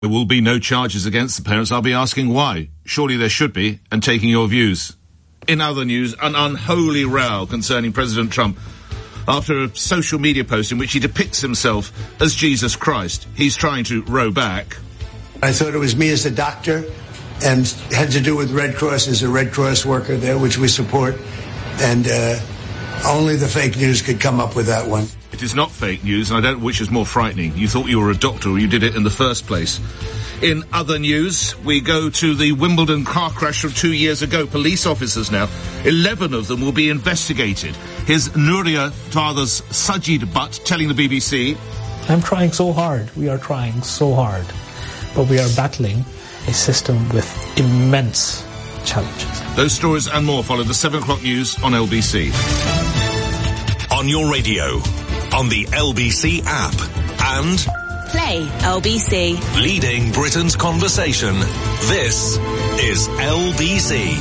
There will be no charges against the parents. I'll be asking why. Surely there should be, and taking your views. In other news, an unholy row concerning President Trump after a social media post in which he depicts himself as Jesus Christ. He's trying to row back. I thought it was me as a doctor, and had to do with Red Cross as a Red Cross worker there, which we support, and only the fake news could come up with that one. It is not fake news, and I don't know which is more frightening. You thought you were a doctor, or you did it in the first place. In other news, we go to the Wimbledon car crash from 2 years ago. Police officers now, 11 of them will be investigated. Here's Nuria father's Sajid Butt telling the BBC. I'm trying so hard. We are trying so hard. But we are battling a system with immense challenges. Those stories and more follow the 7 o'clock news on LBC. On your radio, on the LBC app, and Play LBC. Leading Britain's conversation. This is LBC.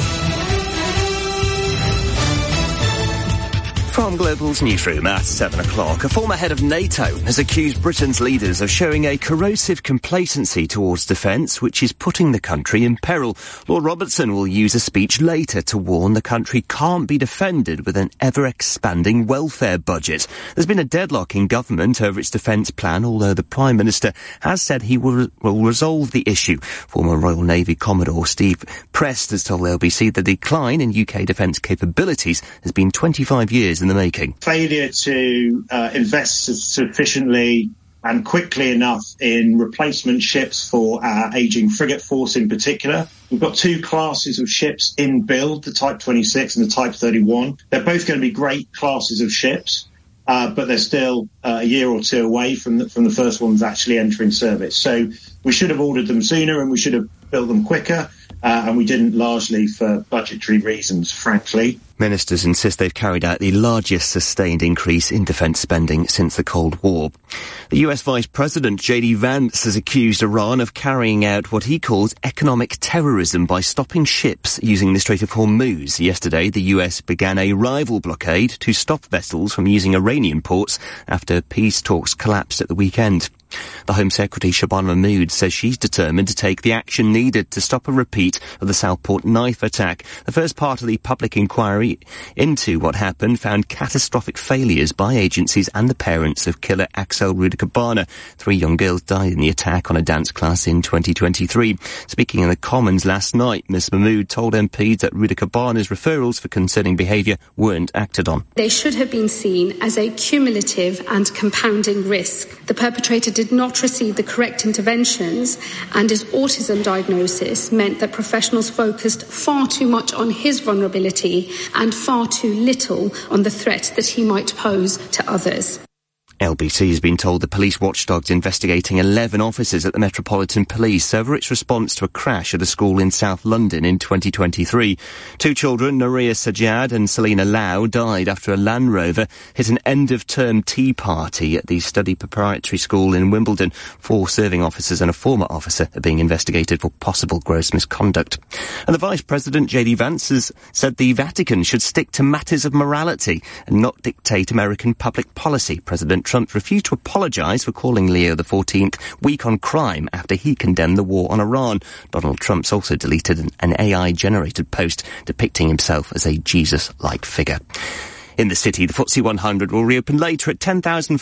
From Global's newsroom at 7 o'clock, a former head of NATO has accused Britain's leaders of showing a corrosive complacency towards defence, which is putting the country in peril. Lord Robertson will use a speech later to warn the country can't be defended with an ever-expanding welfare budget. There's been a deadlock in government over its defence plan, although the Prime Minister has said he will resolve the issue. Former Royal Navy Commodore Steve Prest has told LBC the decline in UK defence capabilities has been 25 years in the making. Failure to invest sufficiently and quickly enough in replacement ships for our ageing frigate force in particular. We've got 2 classes of ships in build, the Type 26 and the Type 31. They're both going to be great classes of ships, but they're still a year or 2 away from the first ones actually entering service. So we should have ordered them sooner and we should have built them quicker, and we didn't, largely for budgetary reasons, frankly. Ministers insist they've carried out the largest sustained increase in defence spending since the Cold War. The US Vice President J.D. Vance has accused Iran of carrying out what he calls economic terrorism by stopping ships using the Strait of Hormuz. Yesterday, the US began a rival blockade to stop vessels from using Iranian ports after peace talks collapsed at the weekend. The Home Secretary Shabana Mahmood says she's determined to take the action needed to stop a repeat of the Southport knife attack. The first part of the public inquiry into what happened found catastrophic failures by agencies and the parents of killer Axel Rudakabana. 3 young girls died in the attack on a dance class in 2023. Speaking in the Commons last night, Ms Mahmood told MPs that Rudakabana's referrals for concerning behaviour weren't acted on. They should have been seen as a cumulative and compounding risk. The perpetrator did not receive the correct interventions, and his autism diagnosis meant that professionals focused far too much on his vulnerability and far too little on the threat that he might pose to others. LBC has been told the police watchdog's investigating 11 officers at the Metropolitan Police over its response to a crash at a school in South London in 2023. 2 children, Nuria Sajjad and Selina Lau, died after a Land Rover hit an end-of-term tea party at the Study Preparatory School in Wimbledon. 4 serving officers and a former officer are being investigated for possible gross misconduct. And the Vice President, J.D. Vance, has said the Vatican should stick to matters of morality and not dictate American public policy. President Trump refused to apologise for calling Leo XIV weak on crime after he condemned the war on Iran. Donald Trump's also deleted an AI-generated post depicting himself as a Jesus-like figure. In the city, the FTSE 100 will reopen later at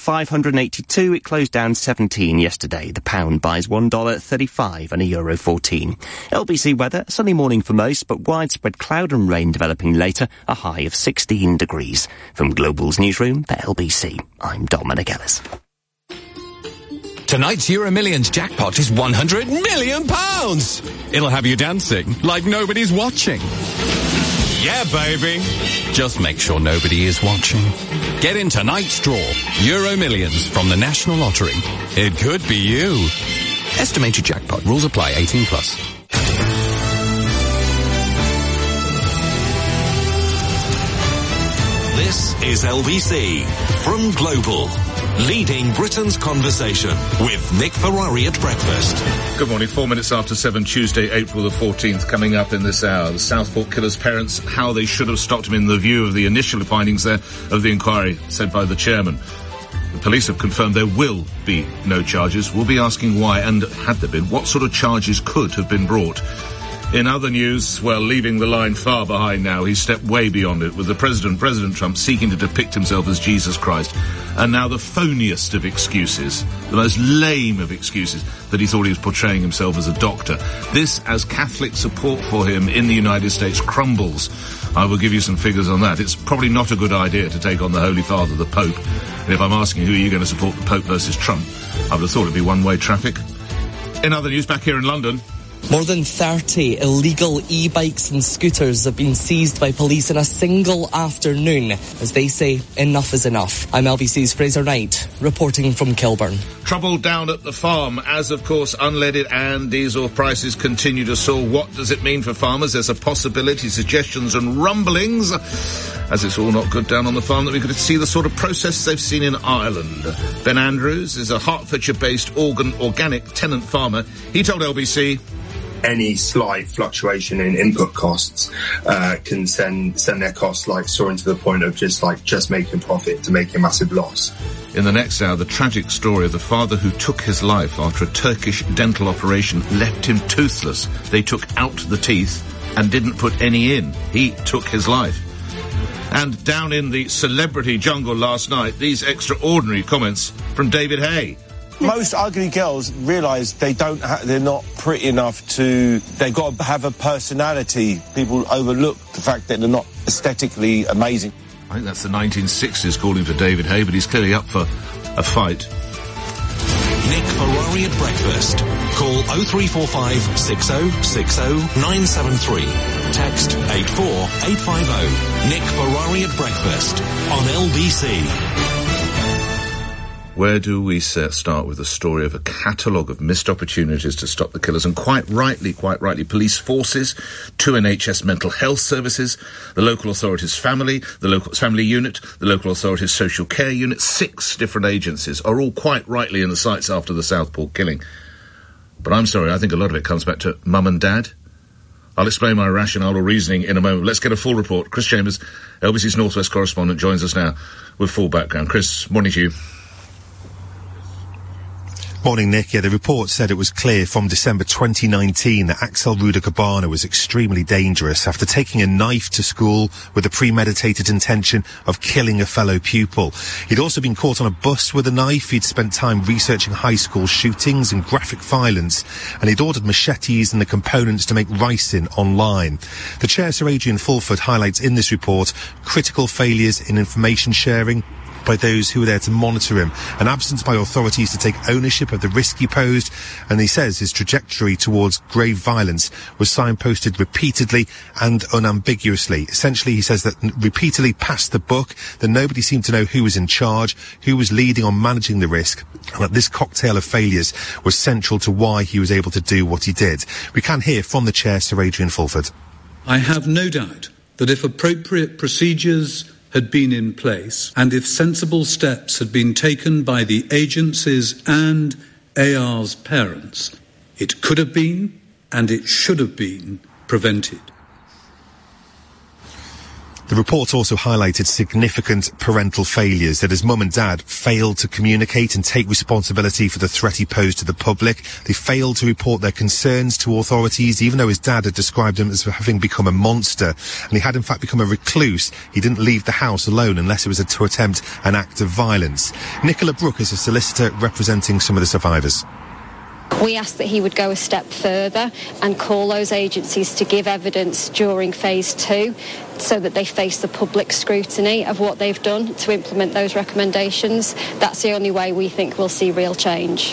10,582. It closed down 17 yesterday. The pound buys $1.35 and €1.14. LBC weather, a sunny morning for most, but widespread cloud and rain developing later, a high of 16 degrees. From Global's newsroom for LBC, I'm Dominic Ellis. Tonight's Euro Millions jackpot is £100 million! It'll have you dancing like nobody's watching. Yeah, baby. Just make sure nobody is watching. Get in tonight's draw. Euro Millions from the National Lottery. It could be you. Estimated jackpot. Rules apply. 18 plus. This is LBC from Global. Leading Britain's conversation with Nick Ferrari at breakfast. Good morning, 4 minutes after 7, Tuesday, April the 14th, coming up in this hour. The Southport killer's parents, how they should have stopped him in the view of the initial findings there of the inquiry, said by the chairman. The police have confirmed there will be no charges. We'll be asking why, and had there been, what sort of charges could have been brought. In other news, well, leaving the line far behind now, he's stepped way beyond it, with the President Trump, seeking to depict himself as Jesus Christ. And now the phoniest of excuses, the most lame of excuses, that he thought he was portraying himself as a doctor. This, as Catholic support for him in the United States crumbles. I will give you some figures on that. It's probably not a good idea to take on the Holy Father, the Pope. And if I'm asking who are you going to support, the Pope versus Trump, I would have thought it'd be one-way traffic. In other news, back here in London, more than 30 illegal e-bikes and scooters have been seized by police in a single afternoon. As they say, enough is enough. I'm LBC's Fraser Knight, reporting from Kilburn. Trouble down at the farm, as of course unleaded and diesel prices continue to soar. What does it mean for farmers? There's a possibility, suggestions and rumblings, as it's all not good down on the farm, that we could see the sort of process they've seen in Ireland. Ben Andrews is a Hertfordshire-based organic tenant farmer. He told LBC, any slight fluctuation in input costs can send their costs soaring to the point of just making profit to making massive loss. In the next hour, the tragic story of the father who took his life after a Turkish dental operation left him toothless. They took out the teeth and didn't put any in. He took his life. And down in the celebrity jungle last night, these extraordinary comments from David Hay. Most ugly girls realise they're not pretty enough they've got to have a personality. People overlook the fact that they're not aesthetically amazing. I think that's the 1960s calling for David Hay, but he's clearly up for a fight. Nick Ferrari at breakfast. Call 0345 6060 973. Text 84850. Nick Ferrari at breakfast on LBC. Where do we start with the story of a catalogue of missed opportunities to stop the killers? And quite rightly, police forces, 2 NHS mental health services, the local authorities family, the local family unit, the local authorities social care unit, 6 different agencies are all quite rightly in the sights after the Southport killing. But I'm sorry, I think a lot of it comes back to mum and dad. I'll explain my rationale or reasoning in a moment. Let's get a full report. Chris Chambers, LBC's North West correspondent, joins us now with full background. Chris, morning to you. Morning, Nick. Yeah, the report said it was clear from December 2019 that Axel Ruda-Cabana was extremely dangerous after taking a knife to school with a premeditated intention of killing a fellow pupil. He'd also been caught on a bus with a knife. He'd spent time researching high school shootings and graphic violence, and he'd ordered machetes and the components to make ricin online. The chair, Sir Adrian Fulford, highlights in this report critical failures in information sharing by those who were there to monitor him, an absence by authorities to take ownership of the risk he posed, and he says his trajectory towards grave violence was signposted repeatedly and unambiguously. Essentially, he says that repeatedly past the book, that nobody seemed to know who was in charge, who was leading on managing the risk, and that this cocktail of failures was central to why he was able to do what he did. We can hear from the chair, Sir Adrian Fulford. I have no doubt that if appropriate procedures had been in place, and if sensible steps had been taken by the agencies and AR's parents, it could have been, and it should have been, prevented. The report also highlighted significant parental failures, that his mum and dad failed to communicate and take responsibility for the threat he posed to the public. They failed to report their concerns to authorities, even though his dad had described him as having become a monster, and he had in fact become a recluse. He didn't leave the house alone unless it was to attempt an act of violence. Nicola Brooke is a solicitor representing some of the survivors. We asked that he would go a step further and call those agencies to give evidence during phase 2 so that they face the public scrutiny of what they've done to implement those recommendations. That's the only way we think we'll see real change.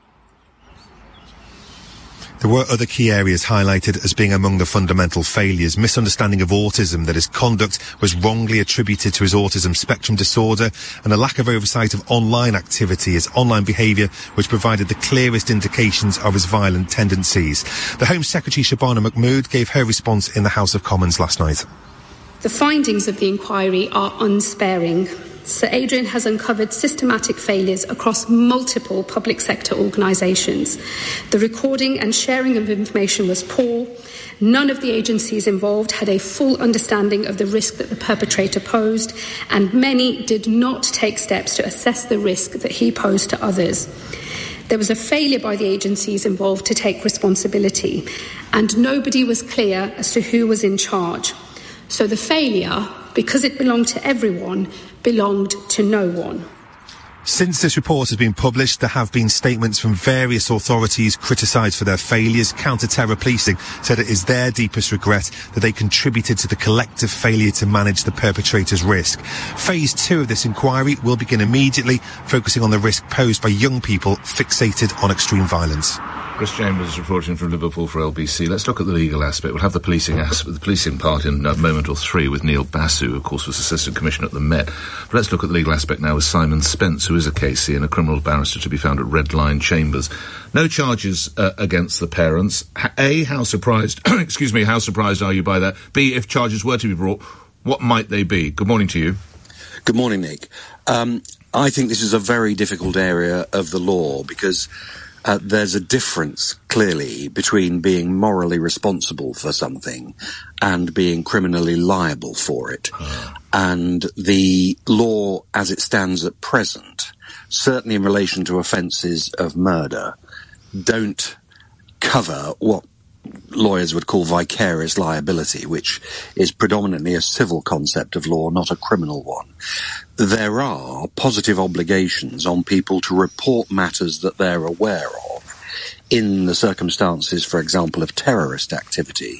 There were other key areas highlighted as being among the fundamental failures. Misunderstanding of autism, that his conduct was wrongly attributed to his autism spectrum disorder, and a lack of oversight of online activity, his online behaviour, which provided the clearest indications of his violent tendencies. The Home Secretary, Shabana Mahmood, gave her response in the House of Commons last night. The findings of the inquiry are unsparing. Sir Adrian has uncovered systematic failures across multiple public sector organisations. The recording and sharing of information was poor, None of the agencies involved had a full understanding of the risk that the perpetrator posed, and many did not take steps to assess the risk that he posed to others. There was a failure by the agencies involved to take responsibility, and nobody was clear as to who was in charge. So the failure, because it belonged to everyone, belonged to no one. Since this report has been published, there have been statements from various authorities criticised for their failures. Counter-terror policing said it is their deepest regret that they contributed to the collective failure to manage the perpetrator's risk. Phase 2 of this inquiry will begin immediately, focusing on the risk posed by young people fixated on extreme violence. Chris Chambers reporting from Liverpool for LBC. Let's look at the legal aspect. We'll have the policing part in a moment or three with Neil Basu, who of course was Assistant Commissioner at the Met. But let's look at the legal aspect now with Simon Spence, who is a KC and a criminal barrister to be found at Red Lion Chambers. No charges against the parents. A, how surprised, how surprised are you by that? B, if charges were to be brought, what might they be? Good morning to you. Good morning, Nick. I think this is a very difficult area of the law because there's a difference, clearly, between being morally responsible for something and being criminally liable for it. And the law, as it stands at present, certainly in relation to offences of murder, don't cover what lawyers would call vicarious liability, which is predominantly a civil concept of law, not a criminal one. There are positive obligations on people to report matters that they're aware of in the circumstances, for example, of terrorist activity.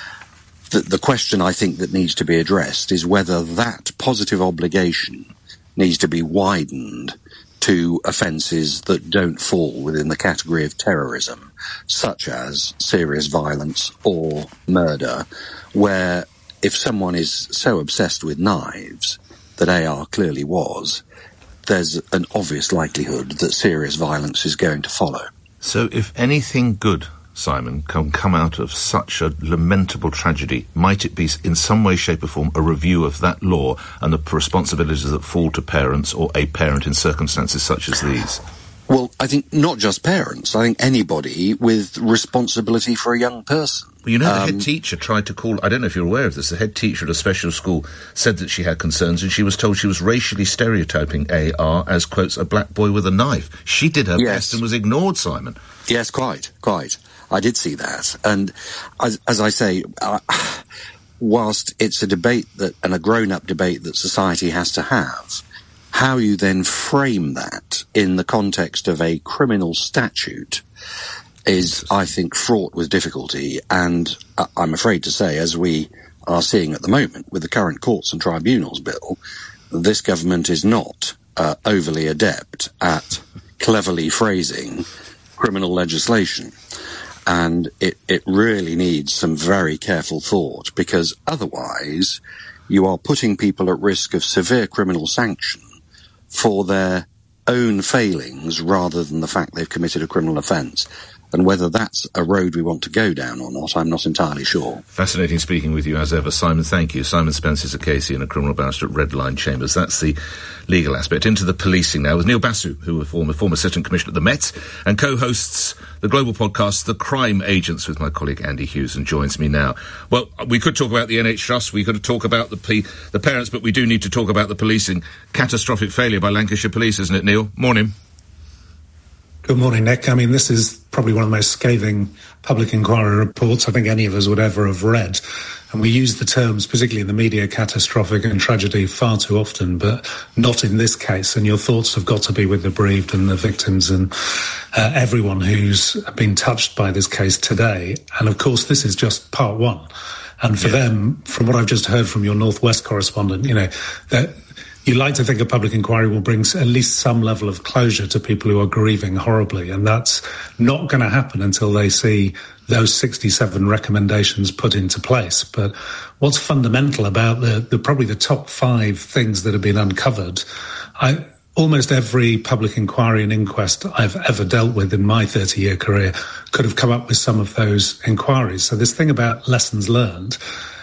The question I think that needs to be addressed is whether that positive obligation needs to be widened to offences that don't fall within the category of terrorism, such as serious violence or murder, where if someone is so obsessed with knives that AR clearly was, there's an obvious likelihood that serious violence is going to follow. So if anything good, Simon, can come out of such a lamentable tragedy, might it be in some way, shape or form a review of that law and the responsibilities that fall to parents or a parent in circumstances such as these? Well, I think not just parents. I think anybody with responsibility for a young person. Well, you know, the head teacher tried to call, I don't know if you're aware of this, the head teacher at a special school said that she had concerns and she was told she was racially stereotyping AR as, quotes, a black boy with a knife. She did her best and was ignored, Simon. Yes, quite. I did see that. And as I say, whilst it's a debate and a grown-up debate that society has to have, how you then frame that in the context of a criminal statute is, I think, fraught with difficulty. And I'm afraid to say, as we are seeing at the moment with the current Courts and Tribunals Bill, this government is not overly adept at cleverly phrasing criminal legislation. And it really needs some very careful thought, because otherwise you are putting people at risk of severe criminal sanction for their own failings rather than the fact they've committed a criminal offence. And whether that's a road we want to go down or not, I'm not entirely sure. Fascinating speaking with you as ever, Simon. Thank you. Simon Spence is a KC and a criminal barrister at Red Lion Chambers. That's the legal aspect. Into the policing now with Neil Basu, who was former Assistant Commissioner at the Met and co-hosts the global podcast The Crime Agents with my colleague Andy Hughes, and joins me now. Well, we could talk about the NH Trust, we could talk about the parents, but we do need to talk about the policing. Catastrophic failure by Lancashire Police, isn't it, Neil? Morning. Good morning, Nick. I mean, this is probably one of the most scathing public inquiry reports I think any of us would ever have read. And we use the terms, particularly in the media, catastrophic and tragedy far too often, but not in this case. And your thoughts have got to be with the bereaved and the victims and everyone who's been touched by this case today. And of course, this is just part one. And for them, from what I've just heard from your Northwest correspondent, you know, that you like to think a public inquiry will bring at least some level of closure to people who are grieving horribly, and that's not going to happen until they see those 67 recommendations put into place. But what's fundamental about probably the top 5 things that have been uncovered, almost every public inquiry and inquest I've ever dealt with in my 30-year career could have come up with some of those inquiries. So this thing about lessons learned,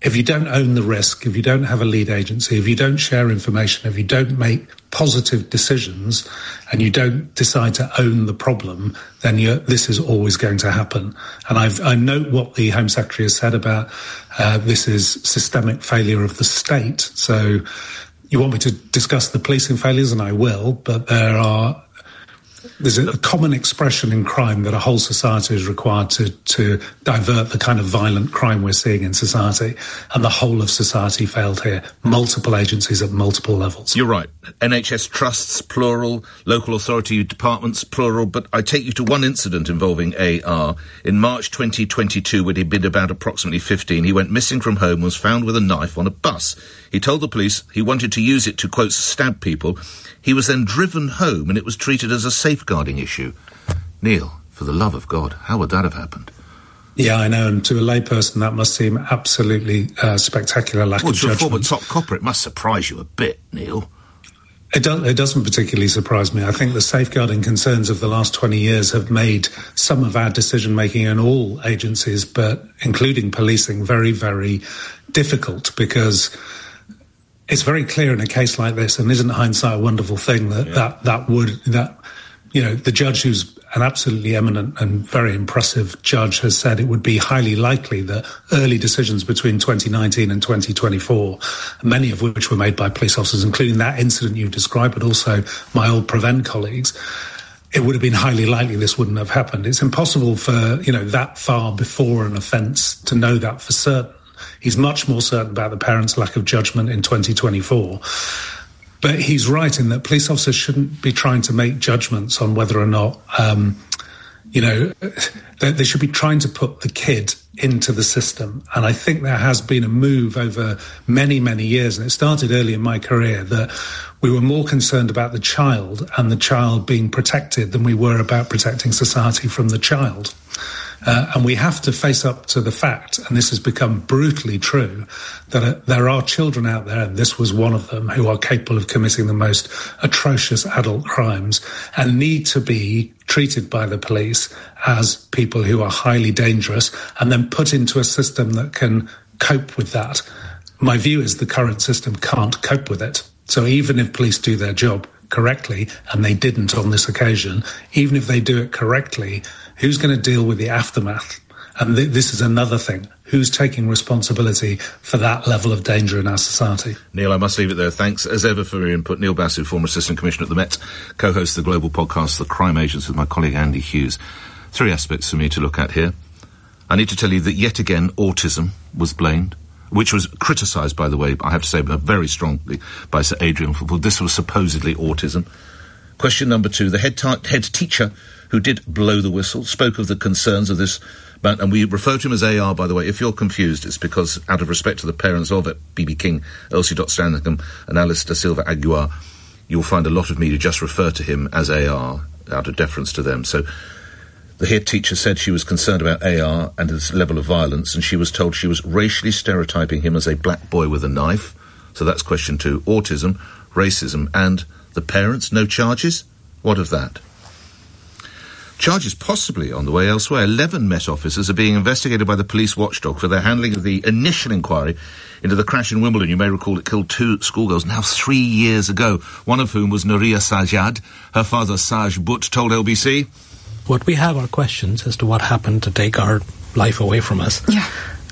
if you don't own the risk, if you don't have a lead agency, if you don't share information, if you don't make positive decisions and you don't decide to own the problem, then this is always going to happen. And I note what the Home Secretary has said about this is systemic failure of the state. So you want me to discuss the policing failures, and I will, but there's a common expression in crime that a whole society is required to divert the kind of violent crime we're seeing in society, and the whole of society failed here. Multiple agencies at multiple levels. You're right. NHS trusts, plural. Local authority departments, plural. But I take you to one incident involving AR. In March 2022, when he'd been about approximately 15, he went missing from home and was found with a knife on a bus. He told the police he wanted to use it to, quote, stab people. He was then driven home and it was treated as a safeguarding issue. Neil, for the love of God, how would that have happened? Yeah, I know, and to a layperson that must seem absolutely spectacular lack of judgment. To a former top copper, it must surprise you a bit, Neil. It doesn't particularly surprise me. I think the safeguarding concerns of the last 20 years have made some of our decision-making in all agencies, but including policing, very, very difficult, because it's very clear in a case like this, and isn't hindsight a wonderful thing, that the judge, who's an absolutely eminent and very impressive judge, has said it would be highly likely that early decisions between 2019 and 2024, many of which were made by police officers, including that incident you've described, but also my old Prevent colleagues, it would have been highly likely this wouldn't have happened. It's impossible for, that far before an offence to know that for certain. He's much more certain about the parents' lack of judgment in 2024. But he's right in that police officers shouldn't be trying to make judgments on whether or not, they should be trying to put the kid into the system. And I think there has been a move over many, many years, and it started early in my career, that we were more concerned about the child and the child being protected than we were about protecting society from the child. And we have to face up to the fact, and this has become brutally true, that there are children out there, and this was one of them, who are capable of committing the most atrocious adult crimes and need to be treated by the police as people who are highly dangerous and then put into a system that can cope with that. My view is the current system can't cope with it. So even if police do their job correctly, and they didn't on this occasion, even if they do it correctly, who's going to deal with the aftermath? And this is another thing. Who's taking responsibility for that level of danger in our society? Neil, I must leave it there. Thanks, as ever, for your input. Neil Basu, former Assistant Commissioner at the Met, co-host the global podcast, The Crime Agents, with my colleague Andy Hughes. 3 aspects for me to look at here. I need to tell you that, yet again, autism was blamed, which was criticised, by the way, I have to say, very strongly by Sir Adrian Fulford. This was supposedly autism. Question number 2, the head teacher who did blow the whistle spoke of the concerns of this, and we refer to him as AR, by the way. If you're confused, it's because, out of respect to the parents of it, B.B. King, Elsie Dott-Stanningham and Alice da Silva Aguiar, you'll find a lot of media just refer to him as AR, out of deference to them. So the head teacher said she was concerned about AR and his level of violence, and she was told she was racially stereotyping him as a black boy with a knife. So that's question 2. Autism, racism, and the parents. No charges? What of that? Charges possibly on the way elsewhere. 11 Met officers are being investigated by the police watchdog for their handling of the initial inquiry into the crash in Wimbledon. You may recall it killed 2 schoolgirls now 3 years ago, one of whom was Nouria Sajjad. Her father, Saj Butt, told LBC, what we have are questions as to what happened to take our life away from us. Yeah.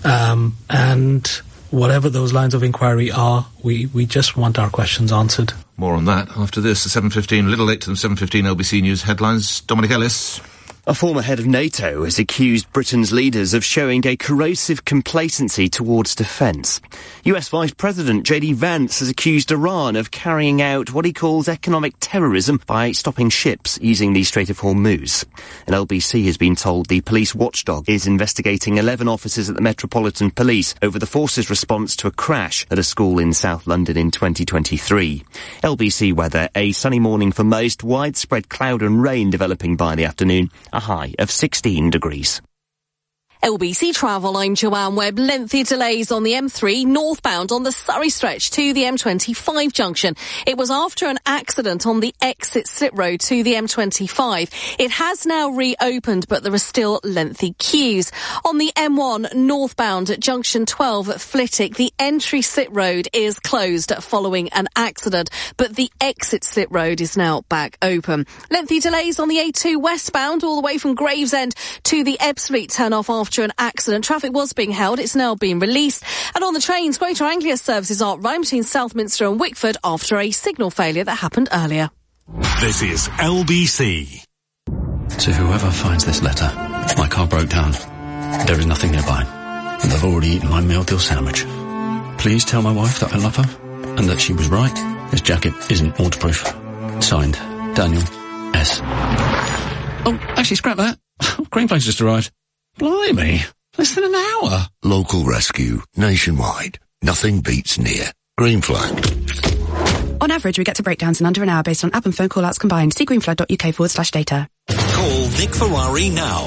And whatever those lines of inquiry are, we just want our questions answered. More on that after this. At 7:15, a little late to the 7:15 LBC News headlines. Dominic Ellis. A former head of NATO has accused Britain's leaders of showing a corrosive complacency towards defence. US Vice President J.D. Vance has accused Iran of carrying out what he calls economic terrorism by stopping ships using the Strait of Hormuz. And LBC has been told the police watchdog is investigating 11 officers at the Metropolitan Police over the force's response to a crash at a school in South London in 2023. LBC weather, a sunny morning for most, widespread cloud and rain developing by the afternoon, a high of 16 degrees. LBC Travel, I'm Joanne Webb. Lengthy delays on the M3 northbound on the Surrey stretch to the M25 junction. It was after an accident on the exit slip road to the M25. It has now reopened, but there are still lengthy queues. On the M1 northbound at junction 12 at Flitwick, the entry slip road is closed following an accident, but the exit slip road is now back open. Lengthy delays on the A2 westbound all the way from Gravesend to the Ebbsfleet turn-off after an accident. Traffic was being held. It's now been released. And on the trains, Greater Anglia services are running between Southminster and Wickford after a signal failure that happened earlier. This is LBC. To whoever finds this letter, my car broke down. There is nothing nearby, and I've already eaten my meal deal sandwich. Please tell my wife that I love her, and that she was right. This jacket isn't waterproof. Signed, Daniel S. Oh, actually, scrap that. Greenflags just arrived. Blimey, less than an hour. Local rescue, nationwide. Nothing beats near. Green Flag. On average, we get to breakdowns in under an hour based on app and phone call-outs combined. See greenflag.uk/data. Call Nick Ferrari now.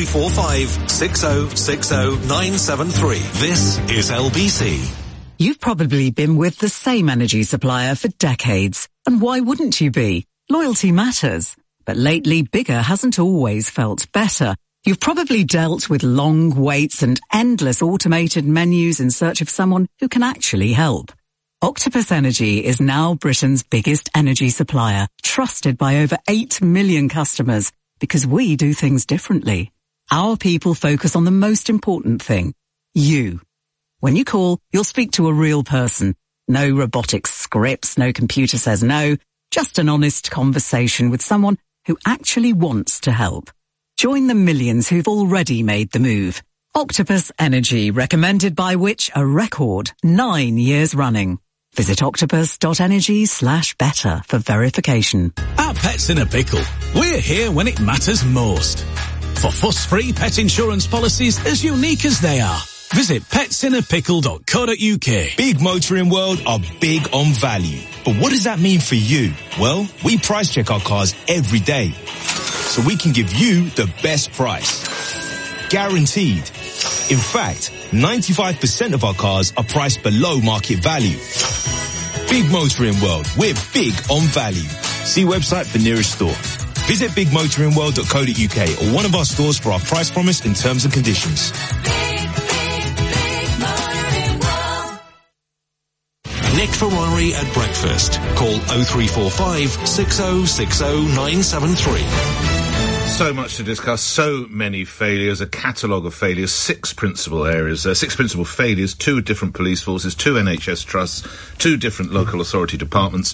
0345 6060 973. This is LBC. You've probably been with the same energy supplier for decades. And why wouldn't you be? Loyalty matters. But lately, bigger hasn't always felt better. You've probably dealt with long waits and endless automated menus in search of someone who can actually help. Octopus Energy is now Britain's biggest energy supplier, trusted by over 8 million customers, because we do things differently. Our people focus on the most important thing, you. When you call, you'll speak to a real person. No robotic scripts, no computer says no, just an honest conversation with someone who actually wants to help. Join the millions who've already made the move. Octopus Energy, recommended by Which? A record 9 years running. Visit octopus.energy/better for verification. At Pets in a Pickle, we're here when it matters most. For fuss-free pet insurance policies as unique as they are. Visit petsinnerpickle.co.uk. Big Motoring World are big on value. But what does that mean for you? Well, we price check our cars every day, so we can give you the best price. Guaranteed. In fact, 95% of our cars are priced below market value. Big Motoring World, we're big on value. See website for nearest store. Visit bigmotoringworld.co.uk or one of our stores for our price promise and terms and conditions. Nick Ferrari at breakfast. Call 0345 6060 973. So much to discuss, so many failures, a catalogue of failures, 6 principal areas, 6 principal failures, 2 different police forces, 2 NHS trusts, 2 different local authority departments,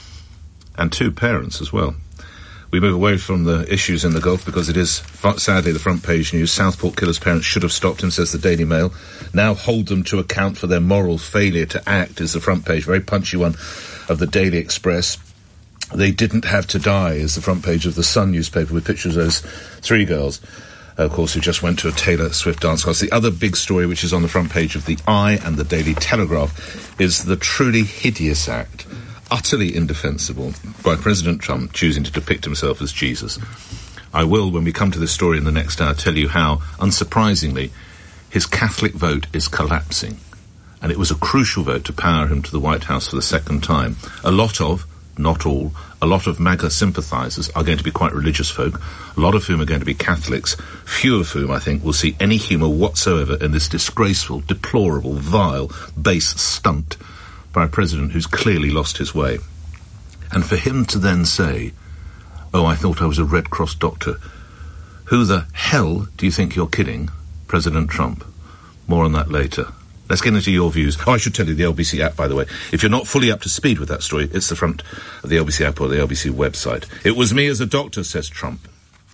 and 2 parents as well. We move away from the issues in the Gulf because it is, sadly, the front page news. Southport killer's parents should have stopped him, says the Daily Mail. Now hold them to account for their moral failure to act, is the front page, very punchy one of the Daily Express. They didn't have to die, is the front page of the Sun newspaper, with pictures of those 3 girls, of course, who just went to a Taylor Swift dance class. The other big story, which is on the front page of the Eye and the Daily Telegraph, is the truly hideous act, utterly indefensible, by President Trump choosing to depict himself as Jesus. I will, when we come to this story in the next hour, tell you how, unsurprisingly, his Catholic vote is collapsing. And it was a crucial vote to power him to the White House for the second time. A lot of, not all, a lot of MAGA sympathisers are going to be quite religious folk, a lot of whom are going to be Catholics, few of whom, I think, will see any humour whatsoever in this disgraceful, deplorable, vile, base stunt by a president who's clearly lost his way. And for him to then say, oh, I thought I was a Red Cross doctor. Who the hell do you think you're kidding, President Trump? More on that later. Let's get into your views. Oh, I should tell you the LBC app, by the way. If you're not fully up to speed with that story, it's the front of the LBC app or the LBC website. It was me as a doctor, says Trump.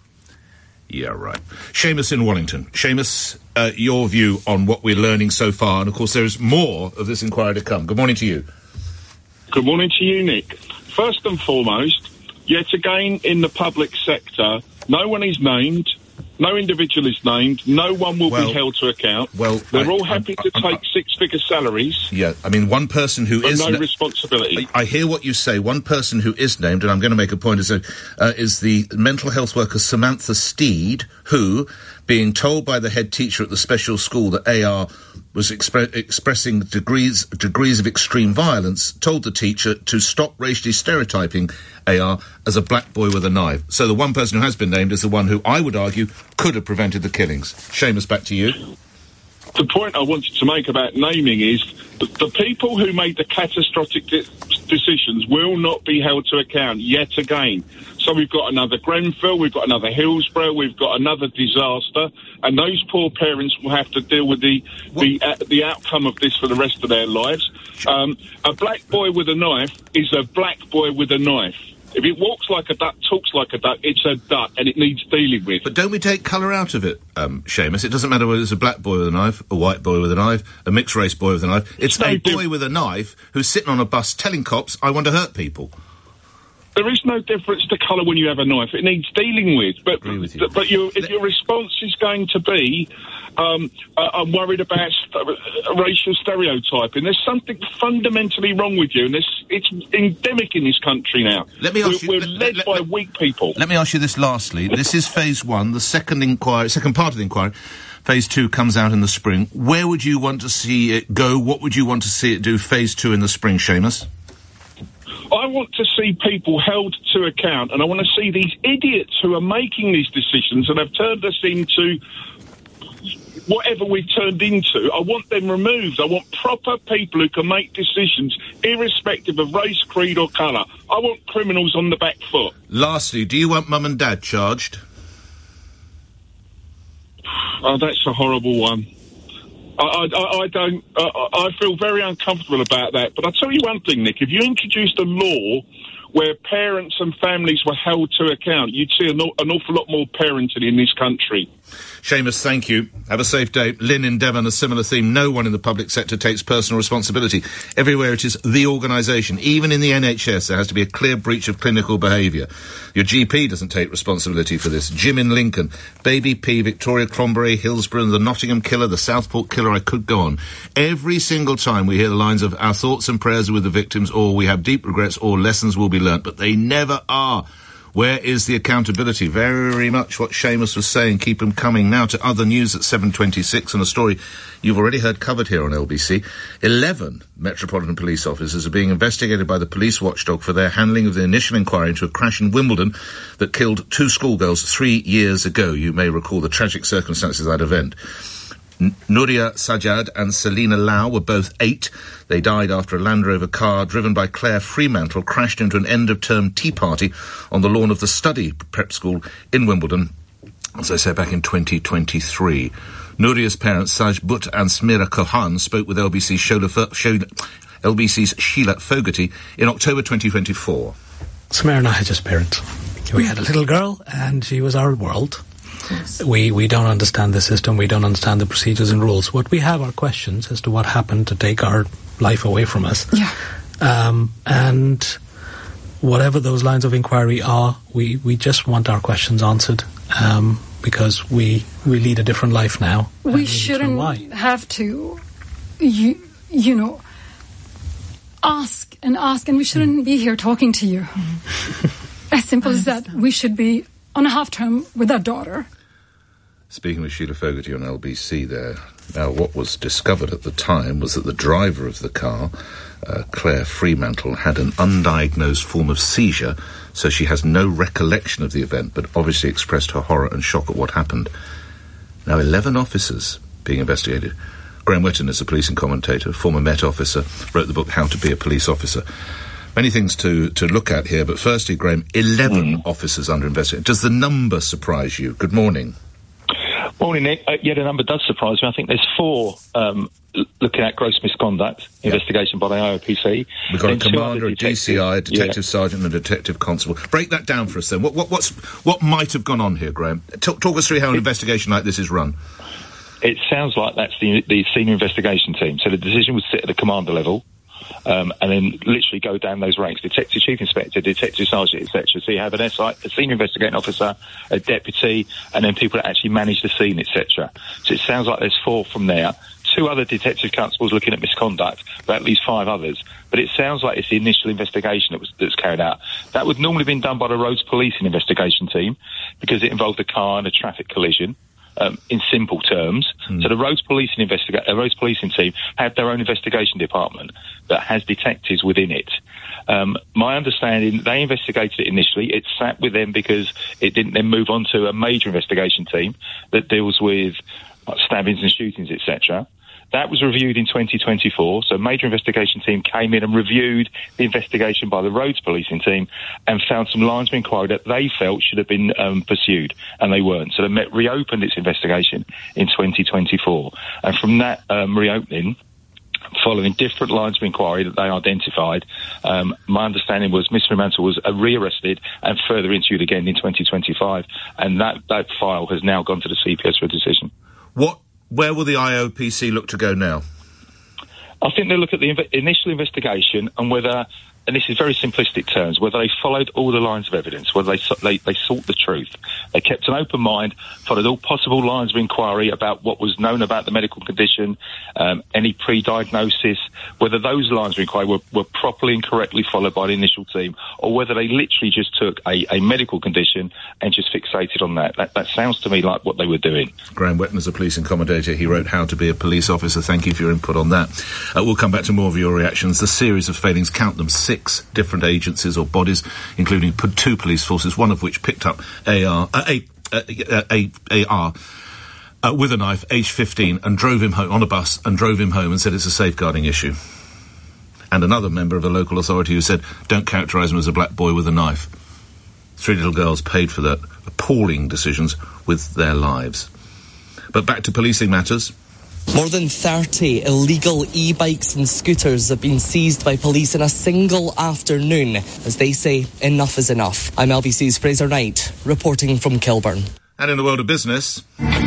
Yeah, right. Seamus in Wellington. Seamus, your view on what we're learning so far, and of course there is more of this inquiry to come. Good morning to you. Good morning to you, Nick. First and foremost, yet again in the public sector, no one is named, no individual is named, no one will be held to account. They're all happy to take 6-figure salaries. Yeah, I mean, one person who is... no responsibility. I hear what you say. One person who is named, and I'm going to make a point, is the mental health worker Samantha Steed, who being told by the head teacher at the special school that AR was expressing degrees of extreme violence, told the teacher to stop racially stereotyping AR as a black boy with a knife. So the one person who has been named is the one who, I would argue, could have prevented the killings. Seamus, back to you. The point I wanted to make about naming is that the people who made the catastrophic decisions will not be held to account yet again. So we've got another Grenfell, we've got another Hillsborough, we've got another disaster, and those poor parents will have to deal with the outcome of this for the rest of their lives. A black boy with a knife is a black boy with a knife. If it walks like a duck, talks like a duck, it's a duck, and it needs dealing with. But don't we take colour out of it, Seamus? It doesn't matter whether it's a black boy with a knife, a white boy with a knife, a mixed-race boy with a knife. It's a boy with a knife who's sitting on a bus telling cops, I want to hurt people. There is no difference to colour when you have a knife. It needs dealing with. But if your response is going to be, I'm worried about racial stereotyping, there's something fundamentally wrong with you, and it's endemic in this country now. We're led by weak people. Let me ask you this lastly. This is phase one, the second part of the inquiry. Phase 2 comes out in the spring. Where would you want to see it go? What would you want to see it do phase 2 in the spring, Seamus? I want to see people held to account, and I want to see these idiots who are making these decisions and have turned us into whatever we've turned into. I want them removed. I want proper people who can make decisions irrespective of race, creed or colour. I want criminals on the back foot. Lastly, do you want Mum and Dad charged? Oh, that's a horrible one. I don't. I feel very uncomfortable about that. But I'll tell you one thing, Nick. If you introduced a law where parents and families were held to account, you'd see an awful lot more parenting in this country. Seamus, thank you. Have a safe day. Lynn in Devon, a similar theme. No one in the public sector takes personal responsibility. Everywhere it is the organisation. Even in the NHS, there has to be a clear breach of clinical behaviour. Your GP doesn't take responsibility for this. Jim in Lincoln, Baby P, Victoria Cromberry, Hillsborough, the Nottingham killer, the Southport killer, I could go on. Every single time we hear the lines of our thoughts and prayers are with the victims, or we have deep regrets, or lessons will be learnt, but they never are. Where is the accountability? Very much what Seamus was saying. Keep them coming. Now to other news at 7:26, and a story you've already heard covered here on LBC. 11 Metropolitan Police officers are being investigated by the police watchdog for their handling of the initial inquiry into a crash in Wimbledon that killed 2 schoolgirls 3 years ago. You may recall the tragic circumstances of that event. Nuria Sajjad and Selina Lau were both 8. They died after a Land Rover car driven by Claire Fremantle crashed into an end-of-term tea party on the lawn of the Study Prep School in Wimbledon, as I said, back in 2023. Nuria's parents, Saj Butt and Smira Kohan, spoke with LBC's Sheila Fogarty in October 2024. Smira and I had just parents. We had a little girl, and she was our world. Yes. We don't understand the system, we don't understand the procedures and rules. What we have are questions as to what happened to take our life away from us. Yeah. And whatever those lines of inquiry are, we just want our questions answered, because we lead a different life now. We shouldn't have to, you know, ask, and we shouldn't be here talking to you. As simple as that. We should be on a half-term with our daughter. Speaking with Sheila Fogarty on LBC there. Now, what was discovered at the time was that the driver of the car, Claire Fremantle, had an undiagnosed form of seizure, so she has no recollection of the event, but obviously expressed her horror and shock at what happened. Now, 11 officers being investigated. Graham Wetton is a policing commentator, former Met officer, wrote the book How to Be a Police Officer. Many things to look at here, but firstly, Graham, 11 officers under investigation. Does the number surprise you? Good morning. Morning, Nick. Yeah, the number does surprise me. I think there's 4 looking at gross misconduct investigation by the IOPC. We've got a commander, a DCI, a detective sergeant and a detective constable. Break that down for us then. What might have gone on here, Graham? Talk us through how an investigation like this is run. It sounds like that's the senior investigation team. So the decision would sit at the commander level. And then literally go down those ranks: detective, chief inspector, detective sergeant, etc. So you have an SI, a senior investigating officer, a deputy, and then people that actually manage the scene, etc. So it sounds like there's 4 from there. 2 other detective constables looking at misconduct, but at least 5 others. But it sounds like it's the initial investigation that's carried out. That would normally have been done by the roads policing investigation team, because it involved a car and a traffic collision. in simple terms. So the roads policing team have their own investigation department that has detectives within it. My understanding, they investigated it initially. It sat with them because it didn't then move on to a major investigation team that deals with stabbings and shootings, etc. That was reviewed in 2024, so a major investigation team came in and reviewed the investigation by the roads policing team and found some lines of inquiry that they felt should have been pursued, and they weren't. So they reopened its investigation in 2024. And from that reopening, following different lines of inquiry that they identified, my understanding was Mr. Fremantle was rearrested and further interviewed again in 2025, and that file has now gone to the CPS for a decision. Where will the IOPC look to go now? I think they'll look at the initial investigation and whether, and this is very simplistic terms, whether they followed all the lines of evidence, whether they sought the truth. They kept an open mind, followed all possible lines of inquiry about what was known about the medical condition, any pre-diagnosis, whether those lines of inquiry were properly and correctly followed by the initial team, or whether they literally just took a medical condition and just fixated on that. That sounds to me like what they were doing. Graham Wetton's a police commentator. He wrote How to Be a Police Officer. Thank you for your input on that. We'll come back to more of your reactions. The series of failings, count them, 6 different agencies or bodies, including 2 police forces, one of which picked up AR with a knife, aged 15, and drove him home on a bus and drove him home and said it's a safeguarding issue. And another member of a local authority who said, don't characterise him as a black boy with a knife. 3 little girls paid for that. Appalling decisions with their lives. But back to policing matters. More than 30 illegal e-bikes and scooters have been seized by police in a single afternoon. As they say, enough is enough. I'm LBC's Fraser Knight, reporting from Kilburn. And in the world of business...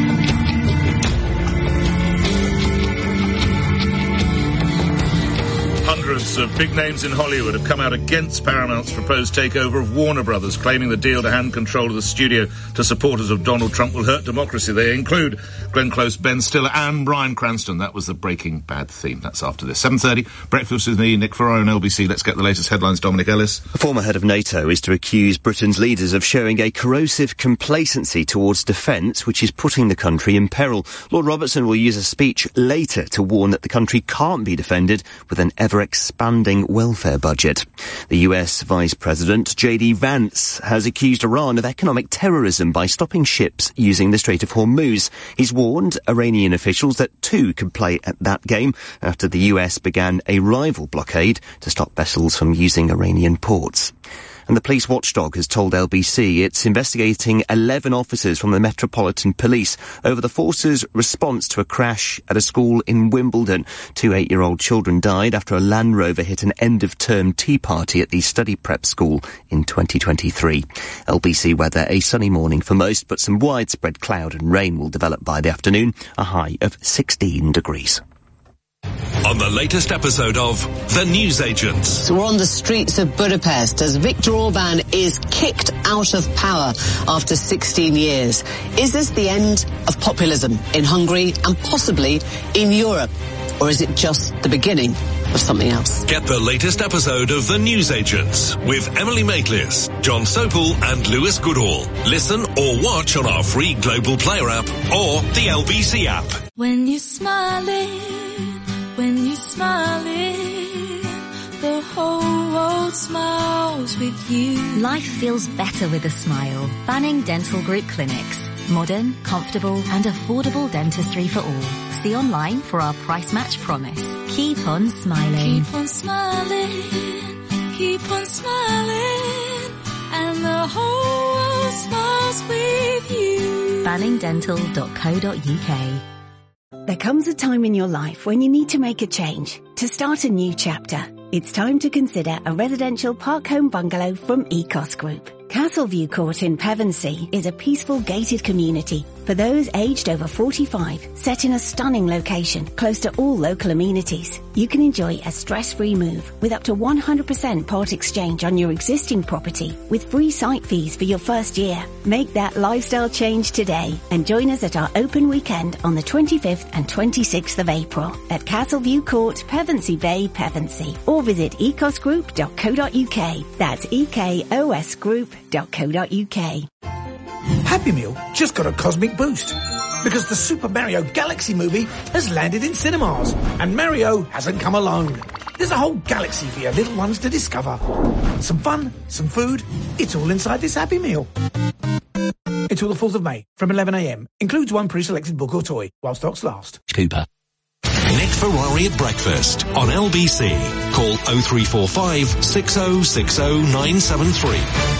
Hundreds of big names in Hollywood have come out against Paramount's proposed takeover of Warner Brothers, claiming the deal to hand control of the studio to supporters of Donald Trump will hurt democracy. They include Glenn Close, Ben Stiller and Bryan Cranston. That was the Breaking Bad theme. That's after this. 7:30, Breakfast with me, Nick Ferraro on LBC. Let's get the latest headlines. Dominic Ellis. The former head of NATO is to accuse Britain's leaders of showing a corrosive complacency towards defence, which is putting the country in peril. Lord Robertson will use a speech later to warn that the country can't be defended with an ever-expanding welfare budget. The US Vice President, J.D. Vance, has accused Iran of economic terrorism by stopping ships using the Strait of Hormuz. He's warned Iranian officials that too could play at that game after the US began a rival blockade to stop vessels from using Iranian ports. And the police watchdog has told LBC it's investigating 11 officers from the Metropolitan Police over the force's response to a crash at a school in Wimbledon. 2 8-year-old children died after a Land Rover hit an end-of-term tea party at the study prep school in 2023. LBC weather, a sunny morning for most, but some widespread cloud and rain will develop by the afternoon, a high of 16 degrees. On the latest episode of The Newsagents. So we're on the streets of Budapest as Viktor Orban is kicked out of power after 16 years. Is this the end of populism in Hungary and possibly in Europe? Or is it just the beginning of something else? Get the latest episode of The Newsagents with Emily Maitlis, John Sopel and Lewis Goodall. Listen or watch on our free Global Player app or the LBC app. When you're smiling, the whole world smiles with you. Life feels better with a smile. Banning Dental Group Clinics. Modern, comfortable and affordable dentistry for all. See online for our price match promise. Keep on smiling. Keep on smiling, keep on smiling, and the whole world smiles with you. banningdental.co.uk. There comes a time in your life when you need to make a change, to start a new chapter. It's time to consider a residential park home bungalow from Ecos Group. Castleview Court in Pevensey is a peaceful gated community for those aged over 45, set in a stunning location close to all local amenities. You can enjoy a stress-free move with up to 100% part exchange on your existing property with free site fees for your first year. Make that lifestyle change today and join us at our open weekend on the 25th and 26th of April at Castleview Court, Pevensey Bay, Pevensey, or visit ecosgroup.co.uk. That's ekosgroup.co.uk. Happy Meal just got a cosmic boost. because the Super Mario Galaxy movie has landed in cinemas, and Mario hasn't come alone. There's a whole galaxy for your little ones to discover. Some fun, some food, it's all inside this Happy Meal. Until the 4th of May, from 11 a.m. Includes one pre-selected book or toy, while stocks last. Cooper. Nick Ferrari at breakfast on LBC. Call 0345 6060 973.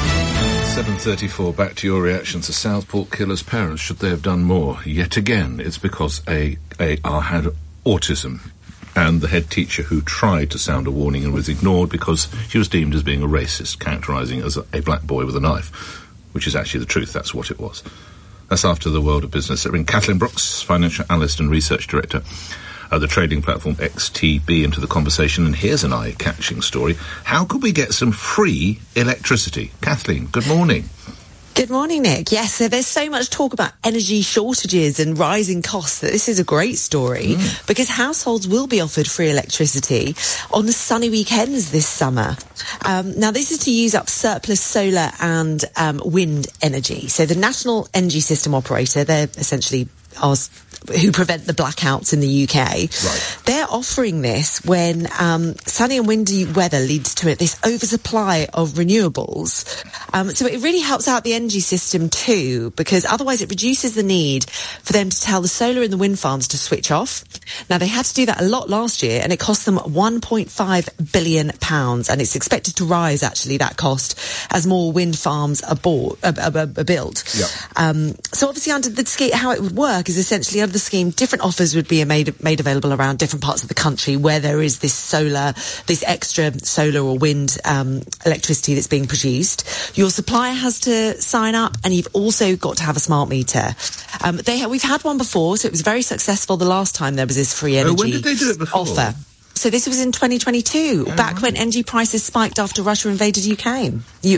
7:34. Back to your reaction to Southport killer's parents. Should they have done more? Yet again, it's because AR had autism, and the head teacher who tried to sound a warning and was ignored because she was deemed as being a racist, characterising as a black boy with a knife, which is actually the truth. That's what it was. That's after the world of business. Bring Kathleen Brooks, financial analyst and research director of the trading platform XTB, into the conversation. And here's an eye-catching story. How could we get some free electricity? Kathleen, good morning. Good morning, Nick. Yes, so there's so much talk about energy shortages and rising costs that this is a great story because households will be offered free electricity on the sunny weekends this summer. Now, this is to use up surplus solar and wind energy. So the National Energy System Operator, they're essentially who prevent the blackouts in the UK. Right. They're offering this when sunny and windy weather leads to this oversupply of renewables. So it really helps out the energy system too, because otherwise it reduces the need for them to tell the solar and the wind farms to switch off. Now, they had to do that a lot last year, and it cost them £1.5 billion, and it's expected to rise, actually, that cost, as more wind farms are built. Yep. So obviously under the scheme, how it would work is essentially under the scheme, different offers would be made available around different parts of the country where there is this extra solar or wind electricity that's being produced. Your supplier has to sign up, and you've also got to have a smart meter. We've had one before, so it was very successful the last time there was this free energy when did they do it before? Offer. So this was in 2022, back when energy prices spiked after Russia invaded Ukraine.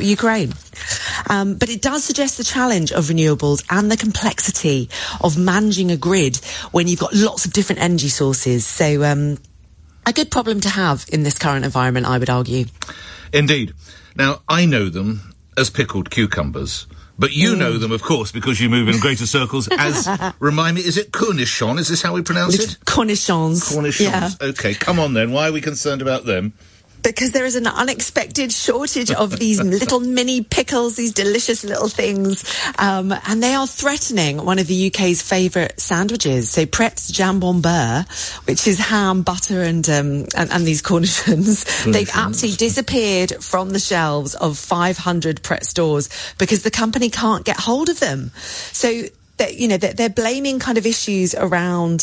But it does suggest the challenge of renewables and the complexity of managing a grid when you've got lots of different energy sources. So a good problem to have in this current environment, I would argue. Indeed. Now, I know them as pickled cucumbers. But you know them, of course, because you move in greater circles as, remind me, is it cornichon? Is this how we pronounce it? Cornichons. Cornichons. Yeah. OK, come on then. Why are we concerned about them? Because there is an unexpected shortage of these little mini pickles, these delicious little things. And they are threatening one of the UK's favourite sandwiches. So Pret's Jambon Beurre, which is ham, butter and these cornichons. They've absolutely disappeared from the shelves of 500 Pret stores because the company can't get hold of them. So, they're blaming kind of issues around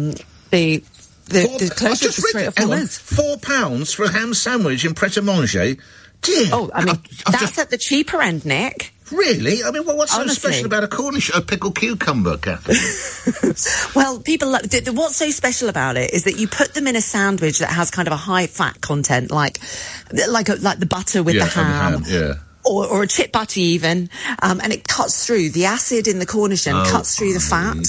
the closure of the Strait of Hormuz. £4 for a ham sandwich in Pret-a-Manger? Dear. Oh, I mean, that's at the cheaper end, Nick. Really? I mean, what's so special about a pickled cucumber, Catherine? Well, people what's so special about it is that you put them in a sandwich that has kind of a high fat content, like the butter with the ham. Or a chip butter even, and it cuts through the acid in the cornichon, cuts through the fat.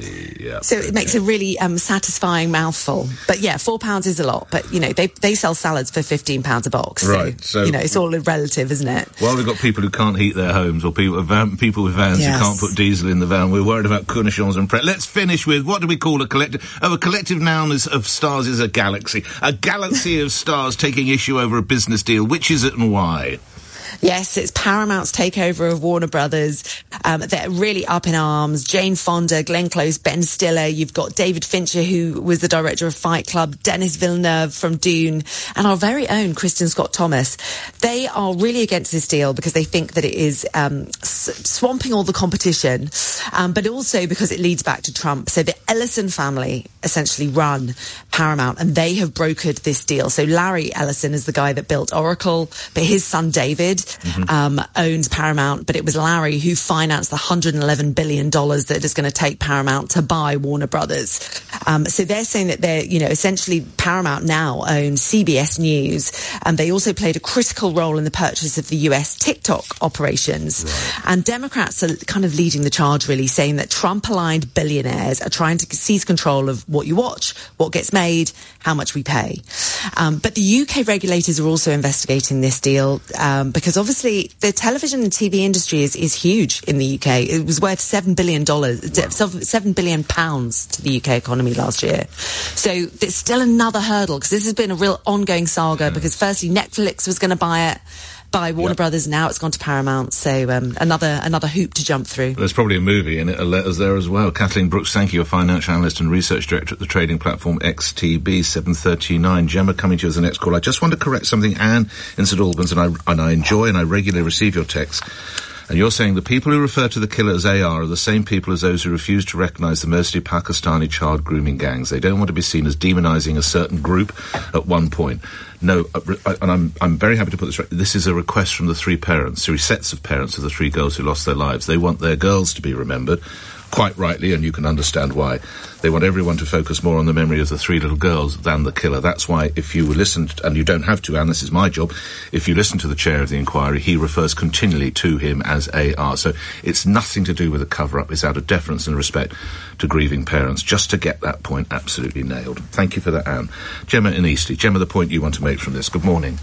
So it makes a really satisfying mouthful. But yeah, £4 is a lot. But they sell salads for £15 a box. Right. So it's all relative, isn't it? Well, we've got people who can't heat their homes, or people with vans who can't put diesel in the van. We're worried about cornichons and Pret. Let's finish with, what do we call a collective? A collective noun of stars is a galaxy. A galaxy of stars taking issue over a business deal. Which is it and why? Yes, it's Paramount's takeover of Warner Brothers. They're really up in arms. Jane Fonda, Glenn Close, Ben Stiller. You've got David Fincher, who was the director of Fight Club, Denis Villeneuve from Dune, and our very own Kristen Scott Thomas. They are really against this deal because they think that it is swamping all the competition, but also because it leads back to Trump. So the Ellison family essentially run Paramount, and they have brokered this deal. So Larry Ellison is the guy that built Oracle, but his son David owns Paramount, but it was Larry who financed the $111 billion that is going to take Paramount to buy Warner Brothers. So they're saying that they're, essentially Paramount now owns CBS News, and they also played a critical role in the purchase of the US TikTok operations. Right. And Democrats are kind of leading the charge, really, saying that Trump-aligned billionaires are trying to seize control of what you watch, what gets made, how much we pay. But the UK regulators are also investigating this deal because obviously the television and TV industry is huge in the UK. It was worth $7 billion, £7 billion to the UK economy last year. So there's still another hurdle, because this has been a real ongoing saga, because firstly Netflix was going to buy it by Warner Brothers, now it's gone to Paramount, so another hoop to jump through. There's probably a movie in it, a letters there as well. Kathleen Brooks, thank you, a financial analyst and research director at the trading platform XTB, 7:39. Gemma, coming to you as the next call. I just want to correct something, Anne in St Albans, and I enjoy and I regularly receive your texts. And you're saying the people who refer to the killer as AR are the same people as those who refuse to recognise the mostly Pakistani child grooming gangs. They don't want to be seen as demonising a certain group at one point. No, and I'm very happy to put this right. This is a request from the three sets of parents of the three girls who lost their lives. They want their girls to be remembered, quite rightly, and you can understand why. They want everyone to focus more on the memory of the three little girls than the killer. That's why, if you listen, and you don't have to, Anne, this is my job, if you listen to the chair of the inquiry, he refers continually to him as AR. So it's nothing to do with a cover-up. It's out of deference and respect to grieving parents, just to get that point absolutely nailed. Thank you for that, Anne. Gemma in Eastleigh. Gemma, the point you want to make from this. Good morning.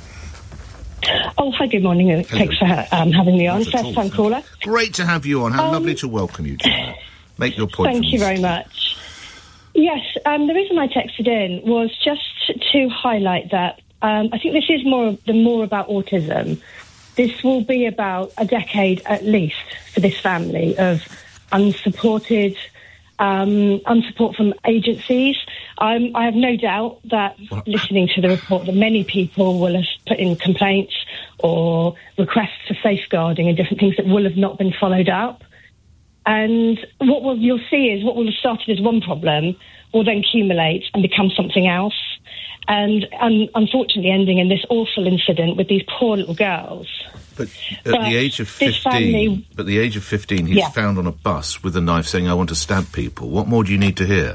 Oh, hi, good morning. Hello. Thanks for having me on. First-time caller. Great to have you on. How lovely to welcome you, Gemma. Make your point. Thank you very much. Yes, the reason I texted in was just to highlight that I think this is more about autism. This will be about a decade at least for this family of unsupported unsupport from agencies. I have no doubt that listening to the report that many people will have put in complaints or requests for safeguarding and different things that will have not been followed up. And you'll see is what will have started as one problem will then accumulate and become something else. And unfortunately ending in this awful incident with these poor little girls. But at the age of 15, he's found on a bus with a knife saying, I want to stab people. What more do you need to hear?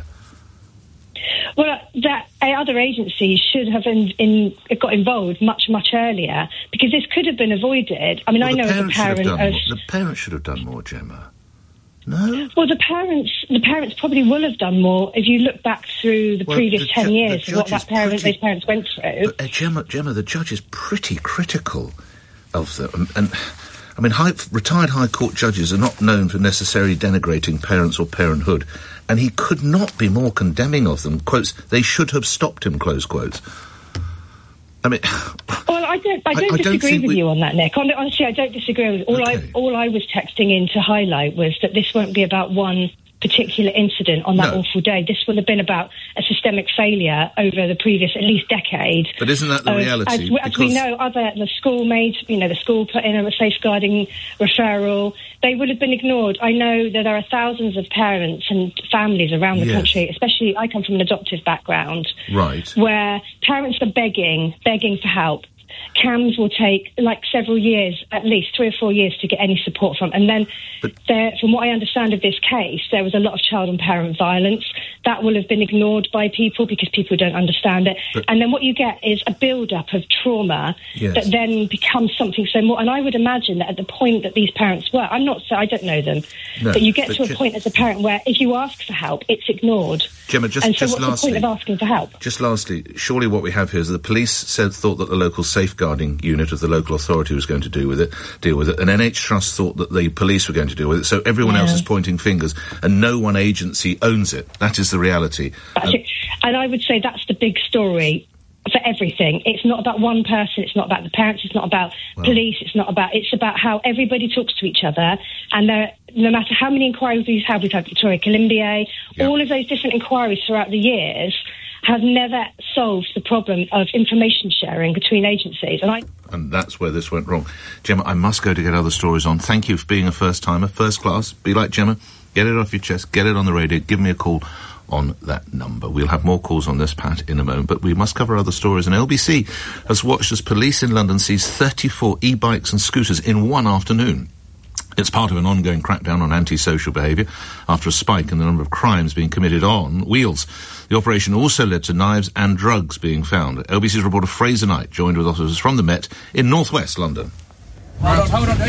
Well, that other agencies should have got involved much, much earlier, because this could have been avoided. I mean, I know as a parent... The parents should have done more, Gemma. No? Well, the parents probably will have done more if you look back through the previous 10 years of what those parents went through. But, Gemma, the judge is pretty critical of them. And I mean, retired High Court judges are not known for necessarily denigrating parents or parenthood, and he could not be more condemning of them. Quotes, they should have stopped him, close quotes. I mean... Well, I don't disagree with you on that, Nick. Honestly, I don't disagree with all I was texting in to highlight was that this won't be about one particular incident on that awful day. This will have been about a systemic failure over the previous at least decade. But isn't that the reality? As we know, the school made, the school put in a safeguarding referral. They would have been ignored. I know that there are thousands of parents and families around the country, especially I come from an adoptive background, right, where parents are begging for help. CAMS will take several years, at least 3 or 4 years, to get any support from. And then, from what I understand of this case, there was a lot of child and parent violence. That will have been ignored by people because people don't understand it. And then what you get is a build-up of trauma that then becomes something so more. And I would imagine that at the point that these parents were, I don't know them, but you get to a point as a parent where if you ask for help, it's ignored. Gemma, what's the point of asking for help? Just lastly, surely what we have here is that the police thought that the local safeguarding unit of the local authority was going to deal with it, and NH Trust thought that the police were going to deal with it, so everyone else is pointing fingers, and no one agency owns it. That is the reality. And I would say that's the big story for everything. It's not about one person, it's not about the parents, it's not about police, it's about how everybody talks to each other, and no matter how many inquiries we've had Victoria Colombier, all of those different inquiries throughout the years have never solved the problem of information sharing between agencies. And that's where this went wrong. Gemma, I must go to get other stories on. Thank you for being a first-timer, first class. Be like Gemma, get it off your chest, get it on the radio, give me a call on that number. We'll have more calls on this, Pat, in a moment, but we must cover other stories. And LBC has watched as police in London seize 34 e-bikes and scooters in one afternoon. It's part of an ongoing crackdown on antisocial behaviour after a spike in the number of crimes being committed on wheels. The operation also led to knives and drugs being found. LBC's reporter Fraser Knight joined with officers from the Met in northwest London. Hold on,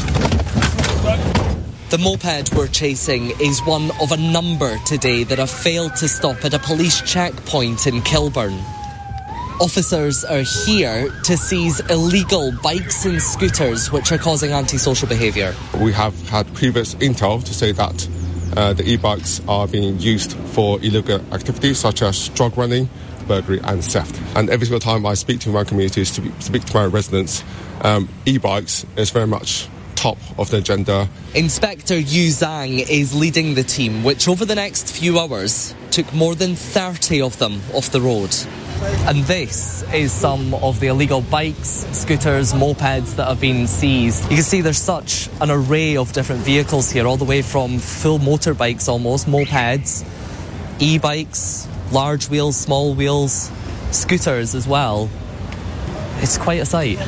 The moped we're chasing is one of a number today that have failed to stop at a police checkpoint in Kilburn. Officers are here to seize illegal bikes and scooters which are causing antisocial behaviour. We have had previous intel to say that the e-bikes are being used for illegal activities such as drug running, burglary and theft. And every single time I speak to my communities, to speak to my residents, e-bikes is very much top of the agenda. Inspector Yu Zhang is leading the team, which over the next few hours took more than 30 of them off the road. And this is some of the illegal bikes, scooters, mopeds that have been seized. You can see there's such an array of different vehicles here, all the way from full motorbikes almost, mopeds, e-bikes, large wheels, small wheels, scooters as well. It's quite a sight.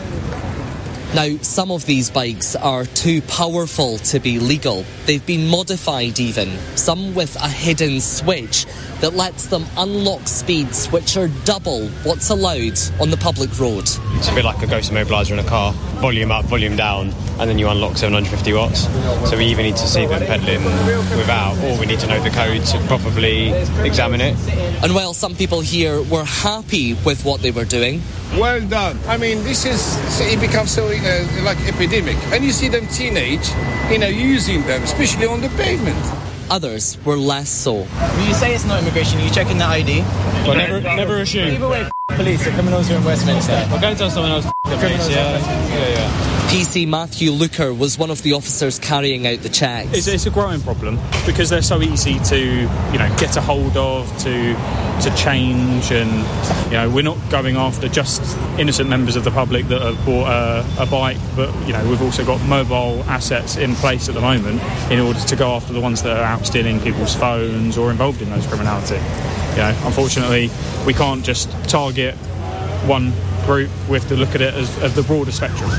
Now, some of these bikes are too powerful to be legal. They've been modified even, some with a hidden switch that lets them unlock speeds which are double what's allowed on the public road. It's a bit like a ghost immobiliser in a car. Volume up, volume down, and then you unlock 750 watts. So we either need to see them pedalling without, or we need to know the code to properly examine it. And while some people here were happy with what they were doing, well done. I mean, it becomes so like epidemic. And you see them teenage, using them, especially on the pavement. Others were less so. When you say it's not immigration, you checking the ID? Well, never assume. Either way, police, the criminals are in Westminster. We're going to tell someone else the police, yeah. PC Matthew Looker was one of the officers carrying out the checks. It's a growing problem because they're so easy to, get a hold of, to change, and we're not going after just innocent members of the public that have bought a bike, but we've also got mobile assets in place at the moment in order to go after the ones that are out stealing people's phones or involved in those criminality. Unfortunately, we can't just target one group. We have to look at it as the broader spectrum.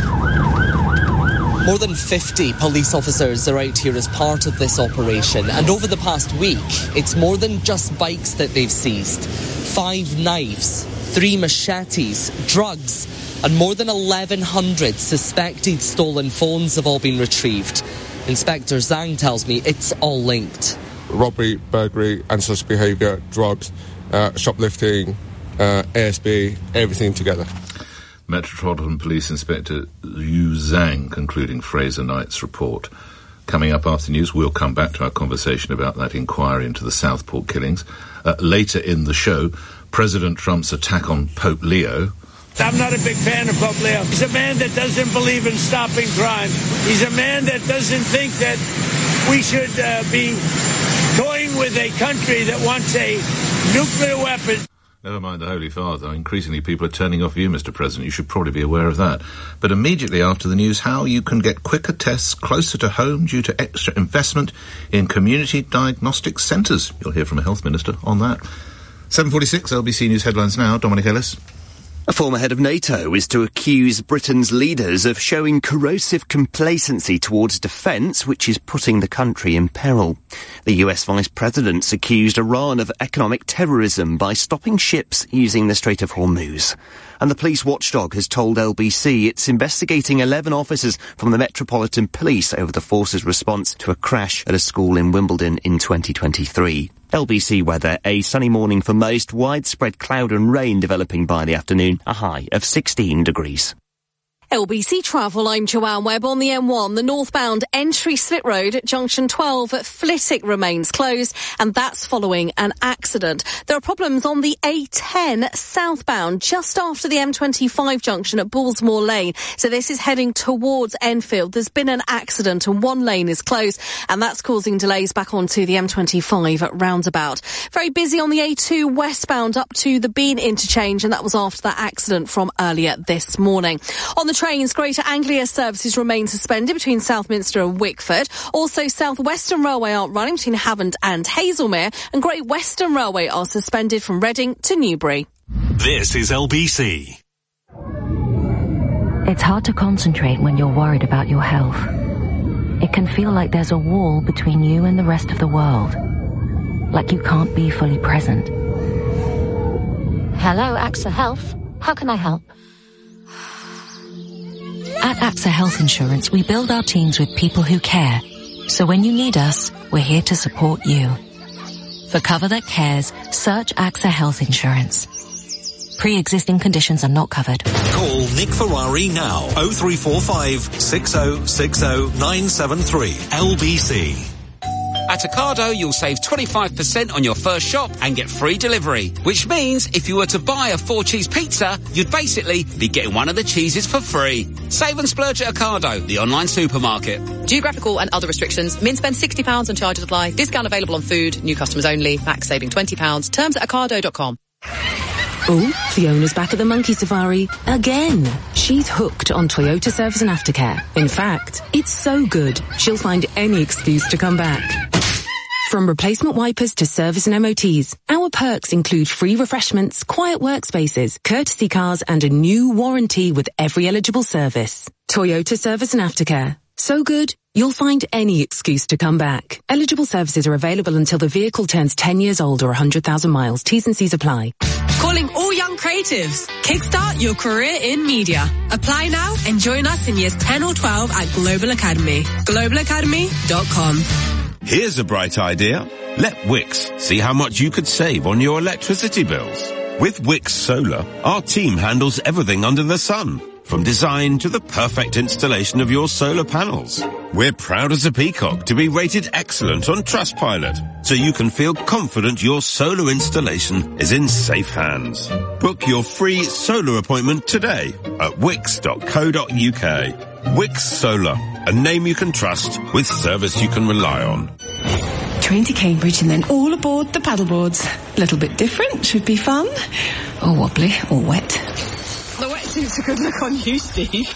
More than 50 police officers are out here as part of this operation, and over the past week, it's more than just bikes that they've seized. 5 knives, 3 machetes, drugs, and more than 1,100 suspected stolen phones have all been retrieved. Inspector Zhang tells me it's all linked. Robbery, burglary, antisocial behaviour, drugs, shoplifting, ASB, everything together. Metropolitan Police Inspector Yu Zhang concluding Fraser Knight's report. Coming up after the news, we'll come back to our conversation about that inquiry into the Southport killings. Later in the show, President Trump's attack on Pope Leo. I'm not a big fan of Pope Leo. He's a man that doesn't believe in stopping crime. He's a man that doesn't think that we should be toying with a country that wants a nuclear weapon. Never mind the Holy Father. Increasingly people are turning off you, Mr. President. You should probably be aware of that. But immediately after the news, how you can get quicker tests closer to home due to extra investment in community diagnostic centres. You'll hear from a health minister on that. 7:46, LBC News headlines now. Dominic Ellis. A former head of NATO is to accuse Britain's leaders of showing corrosive complacency towards defence, which is putting the country in peril. The US Vice President's accused Iran of economic terrorism by stopping ships using the Strait of Hormuz. And the police watchdog has told LBC it's investigating 11 officers from the Metropolitan Police over the force's response to a crash at a school in Wimbledon in 2023. LBC weather, a sunny morning for most, widespread cloud and rain developing by the afternoon, a high of 16 degrees. LBC Travel, I'm Joanne Webb on the M1. The northbound entry slip road at junction 12 at Flitwick remains closed, and that's following an accident. There are problems on the A10 southbound just after the M25 junction at Bullsmore Lane. So this is heading towards Enfield. There's been an accident and one lane is closed, and that's causing delays back onto the M25 at roundabout. Very busy on the A2 westbound up to the Bean interchange, and that was after that accident from earlier this morning. On the trains, Greater Anglia services remain suspended between Southminster and Wickford. Also, South Western Railway aren't running between Havant and Hazelmere, and Great Western Railway are suspended from Reading to Newbury. This is LBC. It's hard to concentrate when you're worried about your health. it can feel like there's a wall between you and the rest of the world. Like you can't be fully present. Hello, AXA Health. How can I help? At AXA Health Insurance, we build our teams with people who care. So when you need us, we're here to support you. For cover that cares, search AXA Health Insurance. Pre-existing conditions are not covered. Call Nick Ferrari now. 0345 6060 973 LBC. At Ocado, you'll save 25% on your first shop and get free delivery, which means if you were to buy a 4-cheese pizza, you'd basically be getting one of the cheeses for free. Save and splurge at Ocado, the online supermarket. Geographical and other restrictions. Min spend £60 and charges apply. Discount available on food. New customers only. Max saving £20. Terms at ocado.com. Oh, Fiona's back at the Monkey Safari again. She's hooked on Toyota Service and Aftercare. In fact, it's so good, she'll find any excuse to come back. From replacement wipers to service and MOTs, our perks include free refreshments, quiet workspaces, courtesy cars, and a new warranty with every eligible service. Toyota Service and Aftercare. So good, you'll find any excuse to come back. Eligible services are available until the vehicle turns 10 years old or 100,000 miles. T's and C's apply. Calling all young creatives. Kickstart your career in media. Apply now and join us in years 10 or 12 at Global Academy. globalacademy.com. Here's a bright idea. Let Wix see how much you could save on your electricity bills. With Wix Solar, our team handles everything under the sun, from design to the perfect installation of your solar panels. We're proud as a peacock to be rated excellent on Trustpilot, so you can feel confident your solar installation is in safe hands. Book your free solar appointment today at wix.co.uk. Wix Solar, a name you can trust with service you can rely on. Train to Cambridge and then all aboard the paddleboards. A little bit different, should be fun. Or wobbly, or wet. The wetsuit's a good look on you, Steve.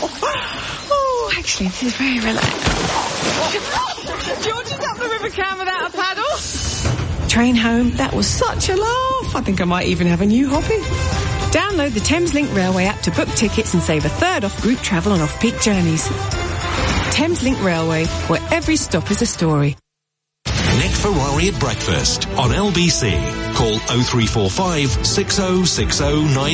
Oh, actually, this is very relaxed. George is up the River Cam without a paddle. Train home, that was such a laugh. I think I might even have a new hobby. Download the Thameslink Railway app to book tickets and save a third off group travel on off-peak journeys. Thameslink Railway, where every stop is a story. Nick Ferrari at breakfast on LBC. Call 0345 6060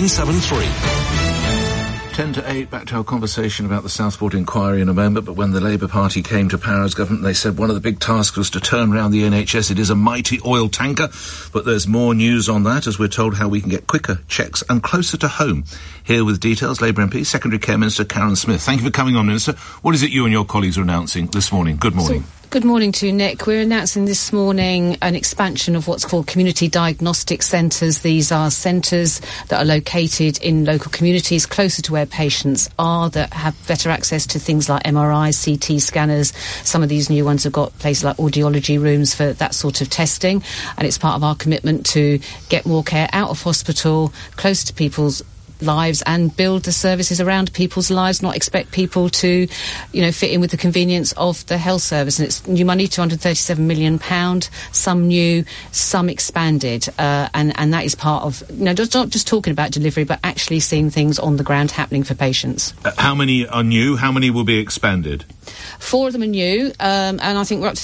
973. 10 to 8, back to our conversation about the Southport inquiry in a moment, but when the Labour Party came to power as government, they said one of the big tasks was to turn around the NHS. It is a mighty oil tanker, but there's more news on that as we're told how we can get quicker checks and closer to home. Here with details, Labour MP, Secondary Care Minister Karen Smith. Thank you for coming on, Minister. What is it you and your colleagues are announcing this morning? Good morning. Good morning to you, Nick. We're announcing this morning an expansion of what's called community diagnostic centres. These are centres that are located in local communities closer to where patients are, that have better access to things like MRIs, CT scanners. Some of these new ones have got places like audiology rooms for that sort of testing. And it's part of our commitment to get more care out of hospital, close to people's lives, and build the services around people's lives, not expect people to, fit in with the convenience of the health service. And it's new money, £237 million, some new, some expanded, and that is part of, not just talking about delivery, but actually seeing things on the ground happening for patients. How many are new? How many will be expanded? 4 of them are new, and I think we're up to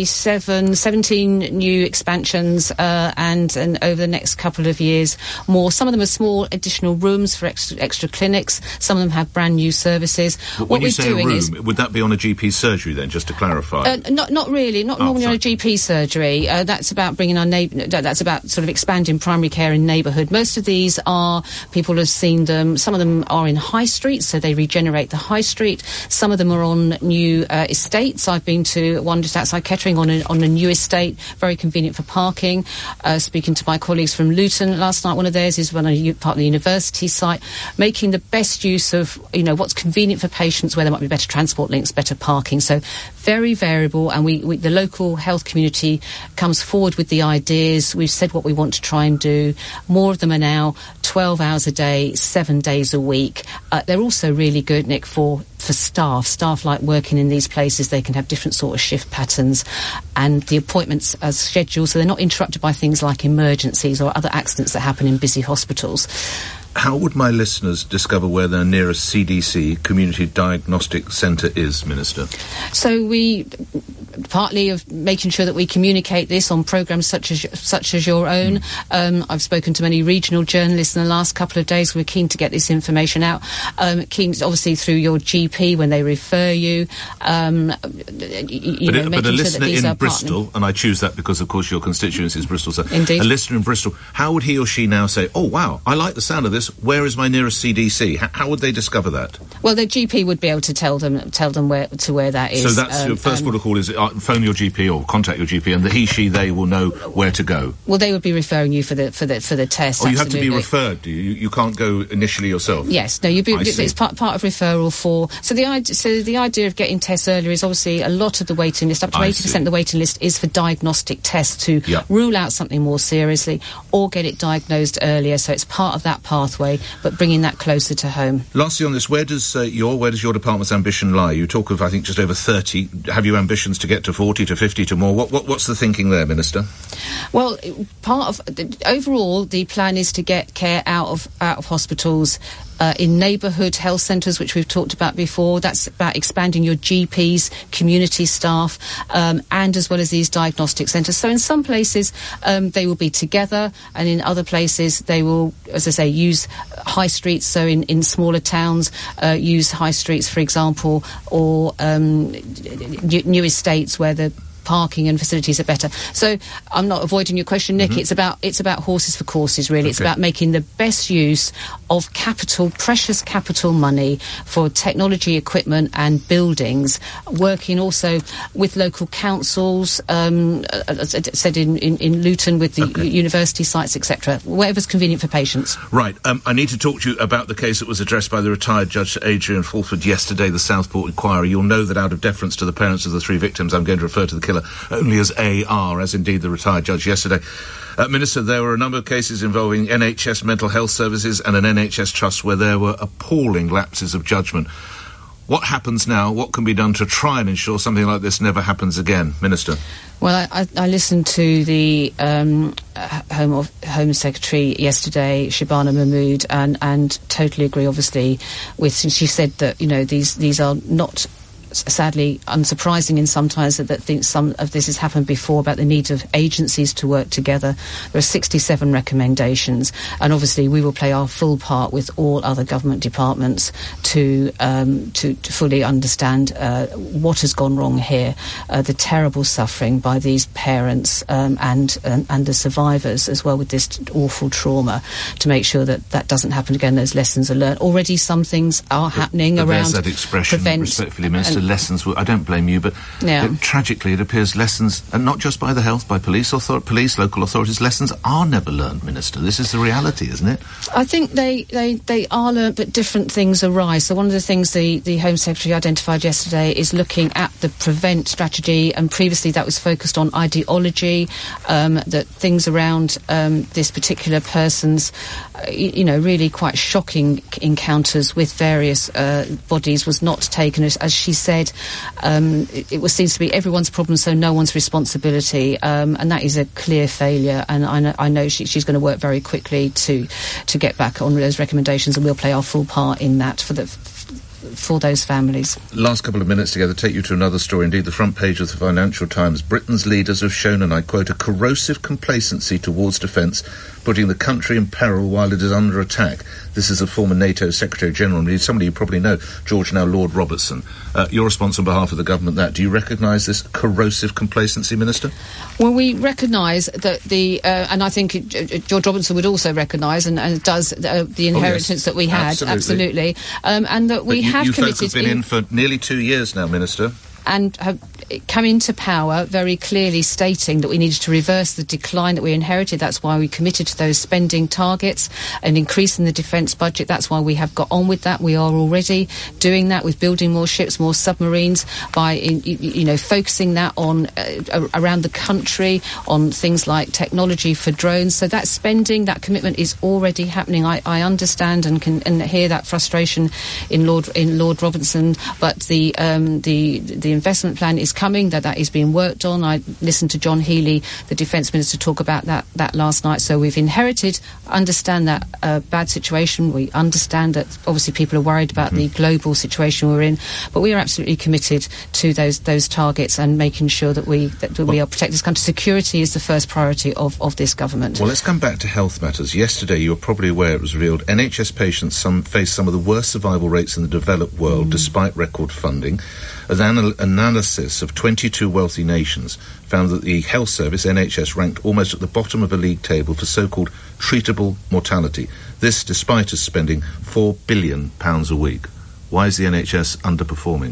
17 new expansions, and over the next couple of years, more. Some of them are small additional rooms for extra clinics. Some of them have brand new services. But when you say a room, would that be on a GP surgery then, just to clarify? Not really, normally on a GP surgery. That's about bringing that's about sort of expanding primary care in neighbourhood. Most of these are, people have seen them, some of them are in high street, so they regenerate the high street. Some of them are on new estates. I've been to one just outside Kettering on a new estate, very convenient for parking. Speaking to my colleagues from Luton last night, one of theirs is part of the university site, making the best use of what's convenient for patients, where there might be better transport links, better parking. So very variable, and we the local health community comes forward with the ideas. We've said what we want to try and do. More of them are now 12 hours a day, 7 days a week. They're also really good, Nick, for staff like working in these places. They can have different sort of shift patterns, and the appointments are scheduled so they're not interrupted by things like emergencies or other accidents that happen in busy hospitals. How would my listeners discover where their nearest CDC, Community Diagnostic Centre, is, Minister? So we, partly of making sure that we communicate this on programmes such as your own. I've spoken to many regional journalists in the last couple of days. We're keen to get this information out. Keen, obviously, through your GP when they refer you. But a listener in Bristol, and I choose that because, of course, your constituency is Bristol. So indeed. A listener in Bristol, how would he or she now say, "Oh wow, I like the sound of this. Where is my nearest CDC?" How would they discover that? Well, their GP would be able to tell them where that is. So that's your first port of call is phone your GP or contact your GP, and they will know where to go. Well, they would be referring you for the test. Oh, you have to be referred. Do you? You can't go initially yourself. Yes, no. It's part of referral for. So the idea of getting tests earlier is obviously a lot of the waiting list, up to 80% of the waiting list, is for diagnostic tests to rule out something more seriously or get it diagnosed earlier. So it's part of that pathway, but bringing that closer to home. Lastly on this, where does your department's ambition lie? You talk of, I think, just over 30. Have you ambitions to get to 40, to 50, to more? What's the thinking there, Minister? Well, overall, the plan is to get care out of hospitals. In neighbourhood health centres, which we've talked about before. That's about expanding your GPs, community staff, and as well as these diagnostic centres. So in some places they will be together, and in other places they will, as I say, use high streets. So in smaller towns, use high streets, for example, or new estates where the parking and facilities are better. So I'm not avoiding your question, Nick. It's about horses for courses, really. Okay. It's about making the best use of precious capital money for technology, equipment and buildings, working also with local councils, as I said in Luton with the university sites, etc. Whatever's convenient for patients. Right. I need to talk to you about the case that was addressed by the retired Judge Adrian Fulford yesterday, the Southport Inquiry. You'll know that out of deference to the parents of the 3 victims, I'm going to refer to the killer only as AR, as indeed the retired judge yesterday. Minister, there were a number of cases involving NHS mental health services and an NHS trust where there were appalling lapses of judgment. What happens now? What can be done to try and ensure something like this never happens again, Minister? Well, I listened to the Home Secretary yesterday, Shabana Mahmood, and totally agree, obviously, with. She said that these are not. Sadly, unsurprising in sometimes that some of this has happened before, about the need of agencies to work together. There are 67 recommendations, and obviously we will play our full part with all other government departments to fully understand what has gone wrong here, the terrible suffering by these parents and the survivors as well with this awful trauma, to make sure that doesn't happen again. Those lessons are learned. Already some things are happening around. There's that expression, respectfully, Minister. Lessons. I don't blame you, but tragically, it appears lessons, and not just by the health, by police, local authorities. Lessons are never learned, Minister. This is the reality, isn't it? I think they are learned, but different things arise. So one of the things the Home Secretary identified yesterday is looking at the prevent strategy, and previously that was focused on ideology, that things around this particular person's, really quite shocking encounters with various bodies was not taken as she said. It seems to be everyone's problem, so no one's responsibility, and that is a clear failure. And I know she's going to work very quickly to get back on those recommendations, and we'll play our full part in that for those families. Last couple of minutes together take you to another story. Indeed, the front page of the Financial Times. Britain's leaders have shown, and I quote, a corrosive complacency towards defence, putting the country in peril while it is under attack. This is the former NATO Secretary-General, somebody you probably know, George, now Lord Robertson. Your response on behalf of the government, that. Do you recognise this corrosive complacency, Minister? Well, we recognise that and I think George Robertson would also recognise, and does, the inheritance that we had, absolutely. And that we have committed... You folk have been in for nearly 2 years now, Minister. And have come into power very clearly stating that we needed to reverse the decline that we inherited. That's why we committed to those spending targets and increasing the defence budget. That's why we have got on with that. We are already doing that with building more ships, more submarines, by focusing that on around the country on things like technology for drones. So that spending, that commitment is already happening. I understand and can hear that frustration in Lord Robertson, but the investment plan is coming, that is being worked on. I listened to John Healey, the Defence Minister, talk about that last night. So we've understand that bad situation. We understand that obviously people are worried about the global situation we're in, but we are absolutely committed to those targets and making sure that we are protecting this country. Security is the first priority of this government. Well, let's come back to health matters. Yesterday, you were probably aware it was revealed NHS patients face some of the worst survival rates in the developed world, despite record funding. An analysis of 22 wealthy nations found that the health service, NHS, ranked almost at the bottom of a league table for so-called treatable mortality. This despite us spending £4 billion a week. Why is the NHS underperforming?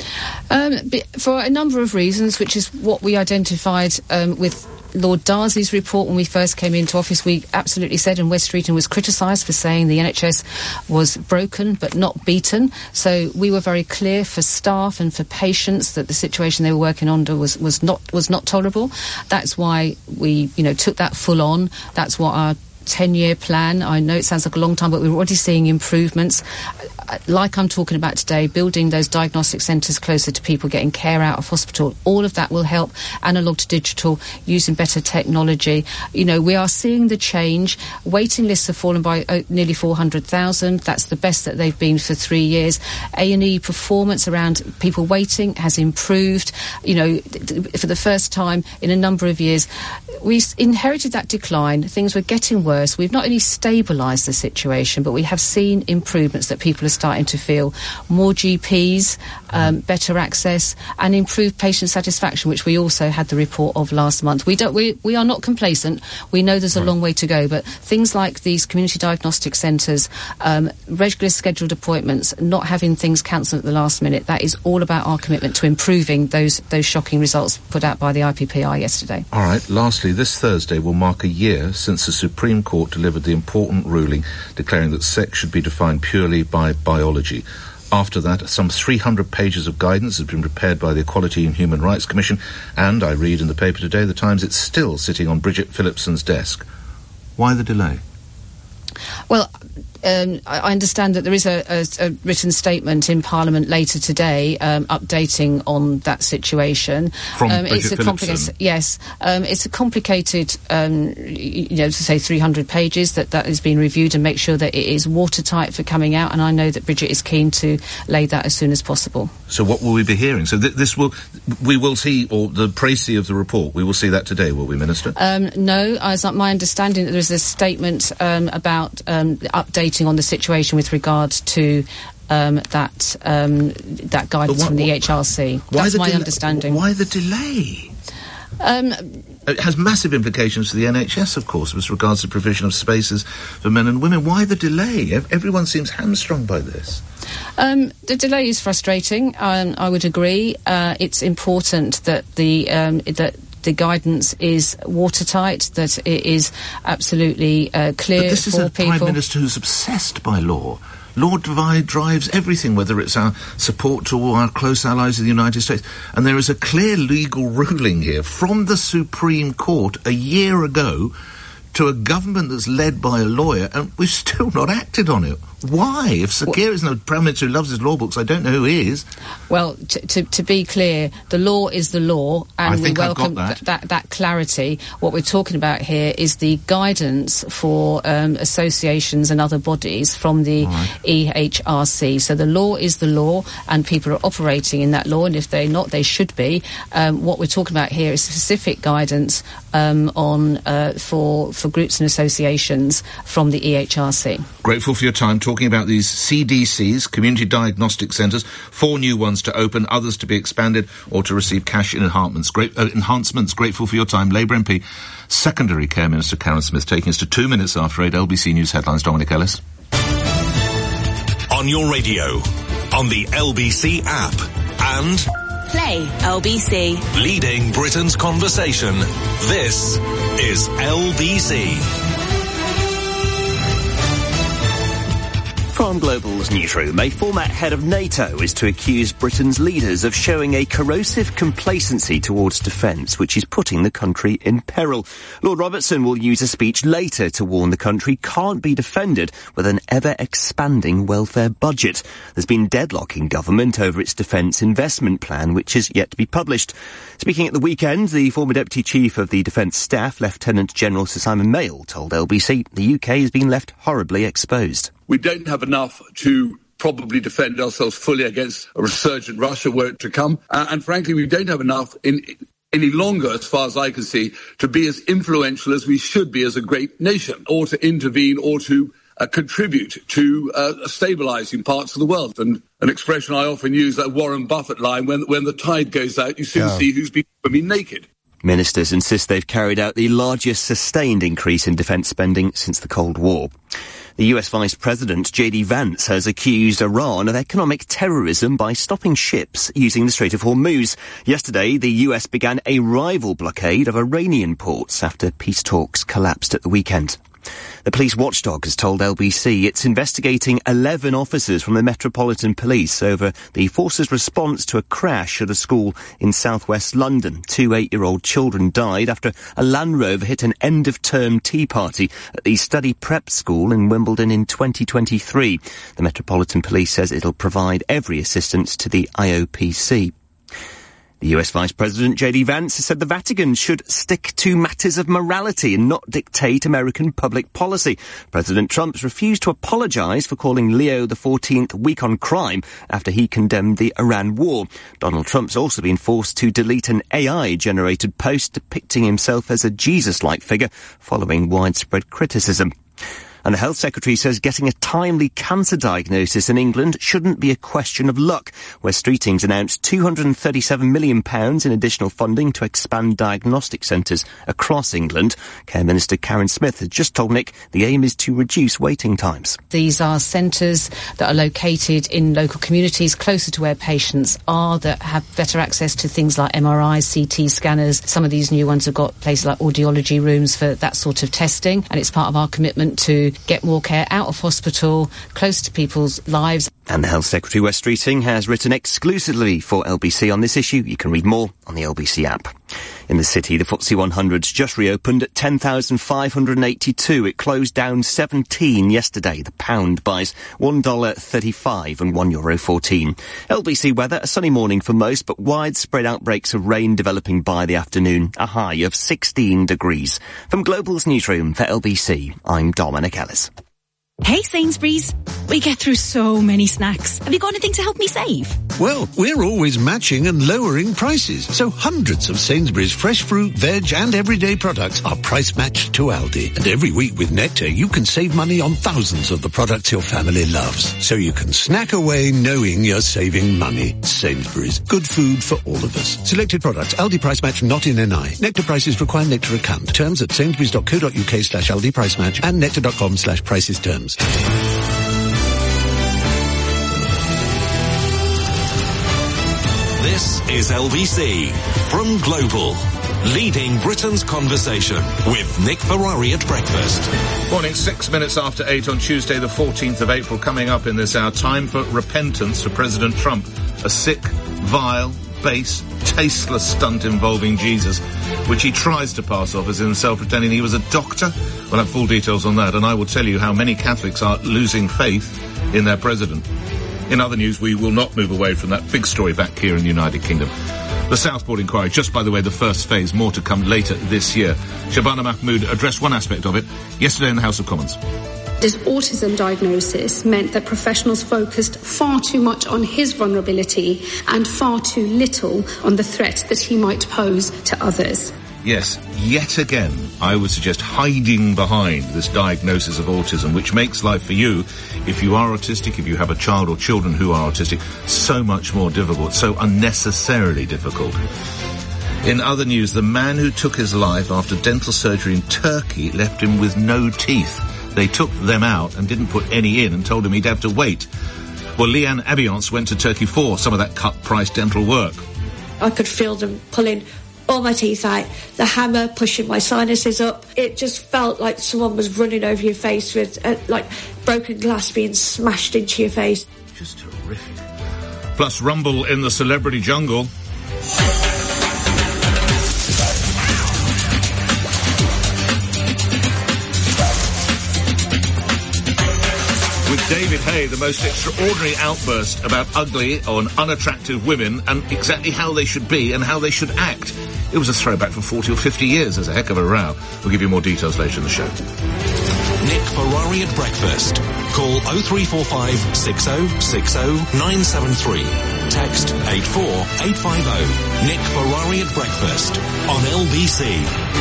For a number of reasons, which is what we identified with Lord Darsley's report when we first came into office. We absolutely said, and Wes Streeton was criticised for saying the NHS was broken but not beaten. So we were very clear for staff and for patients that the situation they were working under was not tolerable. That's why we took that full on. That's what our 10-year plan. I know it sounds like a long time, but we're already seeing improvements. Like I'm talking about today, building those diagnostic centres closer to people, getting care out of hospital, all of that will help. Analogue to digital, using better technology. We are seeing the change. Waiting lists have fallen by nearly 400,000. That's the best that they've been for 3 years. A&E performance around people waiting has improved. For the first time in a number of years, we inherited that decline. Things were getting worse. We've not only stabilised the situation, but we have seen improvements that people are starting to feel. More GPs, better access, and improved patient satisfaction, which we also had the report of last month. We are not complacent. We know there's a long way to go, but things like these community diagnostic centres, regular scheduled appointments, not having things cancelled at the last minute, that is all about our commitment to improving those shocking results put out by the IPPI yesterday. All right, lastly, this Thursday will mark a year since the Supreme Court delivered the important ruling declaring that sex should be defined purely by biology. After that, some 300 pages of guidance has been prepared by the Equality and Human Rights Commission, and I read in the paper today, The Times, it's still sitting on Bridget Phillipson's desk. Why the delay? Well, I understand that there is a written statement in Parliament later today updating on that situation. From Bridget Phillipson? Yes. It's a complicated, to say 300 pages that has been reviewed and make sure that it is watertight for coming out, and I know that Bridget is keen to lay that as soon as possible. So what will we be hearing? So we will see, or the précis of the report, we will see that today, will we, Minister? No, it's not my understanding that there is a statement about updating on the situation with regard to that guidance from the HRC. That's my understanding. Why the delay? It has massive implications for the NHS, of course, with regards to provision of spaces for men and women. Why the delay? Everyone seems hamstrung by this. The delay is frustrating. I would agree. It's important that the guidance is watertight, that it is absolutely clear for people. But this is a Prime Minister who's obsessed by law. Law drives everything, whether it's our support to all our close allies in the United States. And there is a clear legal ruling here from the Supreme Court a year ago to a government that's led by a lawyer, and we've still not acted on it. Why? If Sir Keir is no Prime Minister who loves his law books, I don't know who is. Well, to be clear, the law is the law, and we welcome that clarity. What we're talking about here is the guidance for associations and other bodies from the EHRC. So the law is the law, and people are operating in that law, and if they're not, they should be. What we're talking about here is specific guidance for groups and associations from the EHRC. Grateful for your time talking about these CDCs, Community Diagnostic Centres, 4 new ones to open, others to be expanded or to receive cash enhancements. Grateful for your time. Labour MP, Secondary Care Minister Karen Smith, taking us to 2 minutes after 8. LBC News headlines. Dominic Ellis. On your radio, on the LBC app, and Play LBC. Leading Britain's conversation. This is LBC. From From Global's newsroom, a former head of NATO is to accuse Britain's leaders of showing a corrosive complacency towards defence, which is putting the country in peril. Lord Robertson will use a speech later to warn the country can't be defended with an ever-expanding welfare budget. There's been deadlock in government over its defence investment plan, which is yet to be published. Speaking at the weekend, the former Deputy Chief of the Defence Staff, Lieutenant General Sir Simon Mail, told LBC the UK has been left horribly exposed. We don't have enough to probably defend ourselves fully against a resurgent Russia were it to come. And frankly, we don't have enough any longer, as far as I can see, to be as influential as we should be as a great nation, or to intervene or to contribute to stabilising parts of the world. And an expression I often use, that Warren Buffett line, when the tide goes out, you soon see who's been swimming naked. Ministers insist they've carried out the largest sustained increase in defence spending since the Cold War. The US Vice President, J.D. Vance, has accused Iran of economic terrorism by stopping ships using the Strait of Hormuz. Yesterday, the US began a rival blockade of Iranian ports after peace talks collapsed at the weekend. The police watchdog has told LBC it's investigating 11 officers from the Metropolitan Police over the force's response to a crash at a school in southwest London. 2 8-year-old children died after a Land Rover hit an end-of-term tea party at the study prep school in Wimbledon in 2023. The Metropolitan Police says it'll provide every assistance to the IOPC. The US Vice President, J.D. Vance, has said the Vatican should stick to matters of morality and not dictate American public policy. President Trump's refused to apologise for calling Leo XIV weak on crime after he condemned the Iran war. Donald Trump's also been forced to delete an AI-generated post depicting himself as a Jesus-like figure following widespread criticism. And the Health Secretary says getting a timely cancer diagnosis in England shouldn't be a question of luck. Wes Streetings announced £237 million in additional funding to expand diagnostic centres across England. Care Minister Karen Smith has just told Nick the aim is to reduce waiting times. These are centres that are located in local communities closer to where patients are, that have better access to things like MRIs, CT scanners. Some of these new ones have got places like audiology rooms for that sort of testing, and it's part of our commitment to get more care out of hospital, close to people's lives. And the Health Secretary, Wes Streeting, has written exclusively for LBC on this issue. You can read more on the LBC app. In the city, the FTSE 100's just reopened at 10,582. It closed down 17 yesterday. The pound buys $1.35 and €1.14. LBC weather, a sunny morning for most, but widespread outbreaks of rain developing by the afternoon. A high of 16 degrees. From Global's newsroom for LBC, I'm Dominic Ellis. Hey Sainsbury's, we get through so many snacks. Have you got anything to help me save? Well, we're always matching and lowering prices, so hundreds of Sainsbury's fresh fruit, veg and everyday products are price matched to Aldi. And every week with Nectar, you can save money on thousands of the products your family loves. So you can snack away knowing you're saving money. Sainsbury's, good food for all of us. Selected products, Aldi price match not in NI. Nectar prices require Nectar account. Terms at sainsburys.co.uk/Aldi price match and nectar.com/prices terms. This is LBC from Global, leading Britain's conversation with Nick Ferrari at breakfast. Morning, 6 minutes after 8 on Tuesday, the 14th of April. Coming up in this hour, time for repentance for President Trump. A sick, vile, base, tasteless stunt involving Jesus, which he tries to pass off as himself pretending he was a doctor. We'll have full details on that, and I will tell you how many Catholics are losing faith in their president. In other news, we will not move away from that big story back here in the United Kingdom. The Southport inquiry, just by the way, the first phase, more to come later this year. Shabana Mahmood addressed one aspect of it yesterday in the House of Commons. His autism diagnosis meant that professionals focused far too much on his vulnerability and far too little on the threat that he might pose to others. Yes, yet again, I would suggest hiding behind this diagnosis of autism, which makes life for you, if you are autistic, if you have a child or children who are autistic, so much more difficult, so unnecessarily difficult. In other news, the man who took his life after dental surgery in Turkey left him with no teeth. They took them out and didn't put any in and told him he'd have to wait. Well, Leanne Abiance went to Turkey for some of that cut-price dental work. I could feel them pulling all my teeth out, the hammer pushing my sinuses up. It just felt like someone was running over your face with, like, broken glass being smashed into your face. Just terrific. Plus rumble in the celebrity jungle. With David Hay, the most extraordinary outburst about ugly or unattractive women and exactly how they should be and how they should act. It was a throwback from 40 or 50 years. There's a heck of a row. We'll give you more details later in the show. Nick Ferrari at breakfast. Call 0345 60 60 973. Text 84850. Nick Ferrari at breakfast on LBC.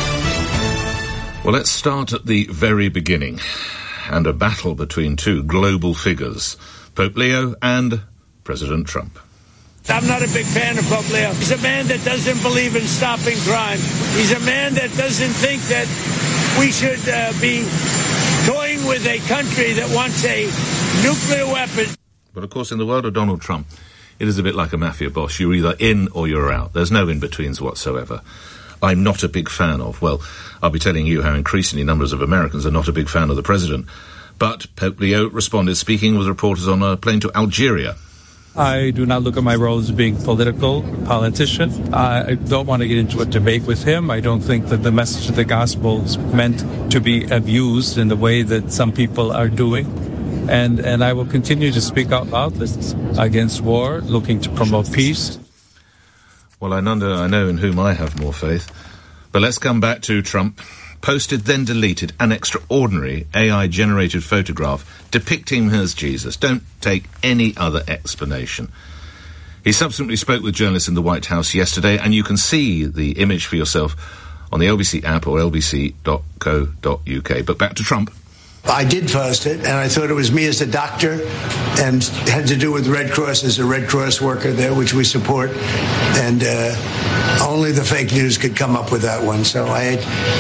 Well, let's start at the very beginning. And a battle between two global figures, Pope Leo and President Trump. I'm not a big fan of Pope Leo. He's a man that doesn't believe in stopping crime. He's a man that doesn't think that we should be toying with a country that wants a nuclear weapon. But of course, in the world of Donald Trump, it is a bit like a mafia boss. You're either in or you're out. There's no in-betweens whatsoever. I'm not a big fan of, well, I'll be telling you how increasingly numbers of Americans are not a big fan of the president. But Pope Leo responded, speaking with reporters on a plane to Algeria. I do not look at my role as being politician. I don't want to get into a debate with him. I don't think that the message of the gospel is meant to be abused in the way that some people are doing. And I will continue to speak out loud against war, looking to promote peace. Well, I know in whom I have more faith. But let's come back to Trump. Posted, then deleted, an extraordinary AI-generated photograph depicting him as Jesus. Don't take any other explanation. He subsequently spoke with journalists in the White House yesterday, and you can see the image for yourself on the LBC app or lbc.co.uk. But back to Trump. I did post it, and I thought it was me as a doctor, and had to do with Red Cross as a Red Cross worker there, which we support, and only the fake news could come up with that one. So I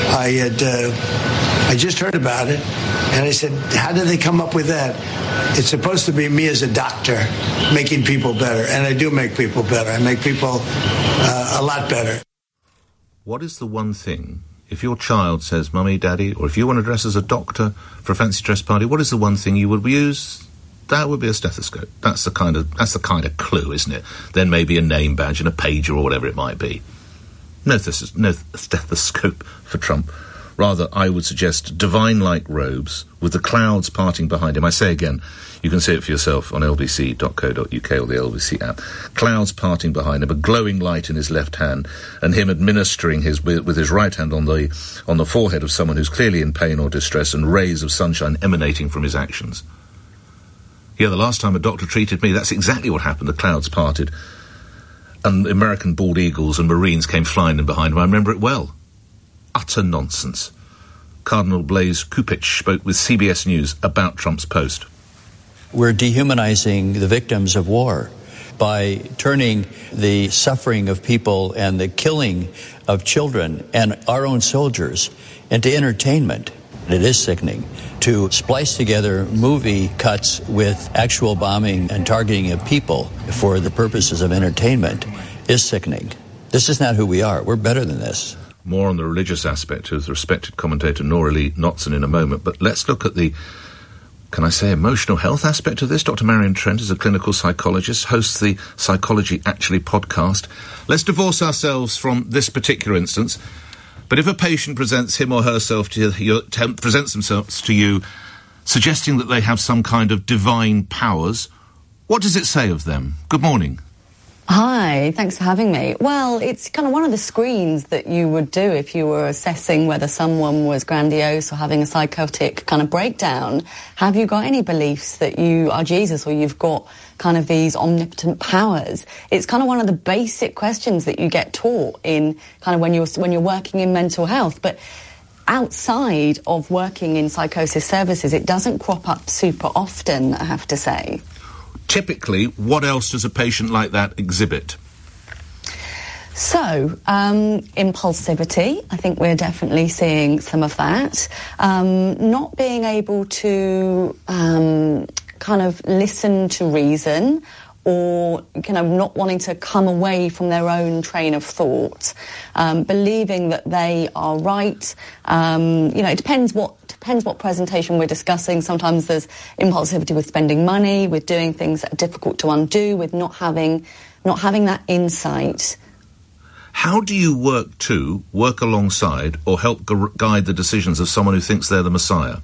just heard about it, and I said, how did they come up with that? It's supposed to be me as a doctor making people better, and I do make people better. I make people a lot better. What is the one thing, if your child says, Mummy, Daddy, or if you want to dress as a doctor for a fancy dress party, what is the one thing you would use? That would be a stethoscope. That's the kind of clue, isn't it? Then maybe a name badge and a pager or whatever it might be. No stethoscope for Trump. Rather, I would suggest divine-like robes with the clouds parting behind him. I say again, you can see it for yourself on lbc.co.uk or the LBC app. Clouds parting behind him, a glowing light in his left hand, and him administering with his right hand on the forehead of someone who's clearly in pain or distress, and rays of sunshine emanating from his actions. Yeah, the last time a doctor treated me, that's exactly what happened. The clouds parted, and American bald eagles and Marines came flying in behind him. I remember it well. Utter nonsense. Cardinal Blaise Kupich spoke with CBS News about Trump's post. We're dehumanizing the victims of war by turning the suffering of people and the killing of children and our own soldiers into entertainment. It is sickening to splice together movie cuts with actual bombing and targeting of people for the purposes of entertainment is sickening. This is not who we are. We're better than this. More on the religious aspect with the respected commentator Nora Lee Knotson in a moment, but let's look at the, can I say, emotional health aspect of this. Dr. Marion Trent is a clinical psychologist, hosts the Psychology Actually podcast. Let's divorce ourselves from this particular instance, but if a patient presents him or herself presents themselves to you, suggesting that they have some kind of divine powers, what does it say of them? Good morning. Hi, thanks for having me. Well, it's kind of one of the screens that you would do if you were assessing whether someone was grandiose or having a psychotic kind of breakdown. Have you got any beliefs that you are Jesus or you've got kind of these omnipotent powers? It's kind of one of the basic questions that you get taught in kind of when you're working in mental health. But outside of working in psychosis services, it doesn't crop up super often, I have to say. Typically, what else does a patient like that exhibit? So, impulsivity, I think we're definitely seeing some of that. Not being able to kind of listen to reason or not wanting to come away from their own train of thought, believing that they are right. It depends what presentation we're discussing. Sometimes there's impulsivity with spending money, with doing things that are difficult to undo, with not having that insight. How do you work alongside or help guide the decisions of someone who thinks they're the Messiah?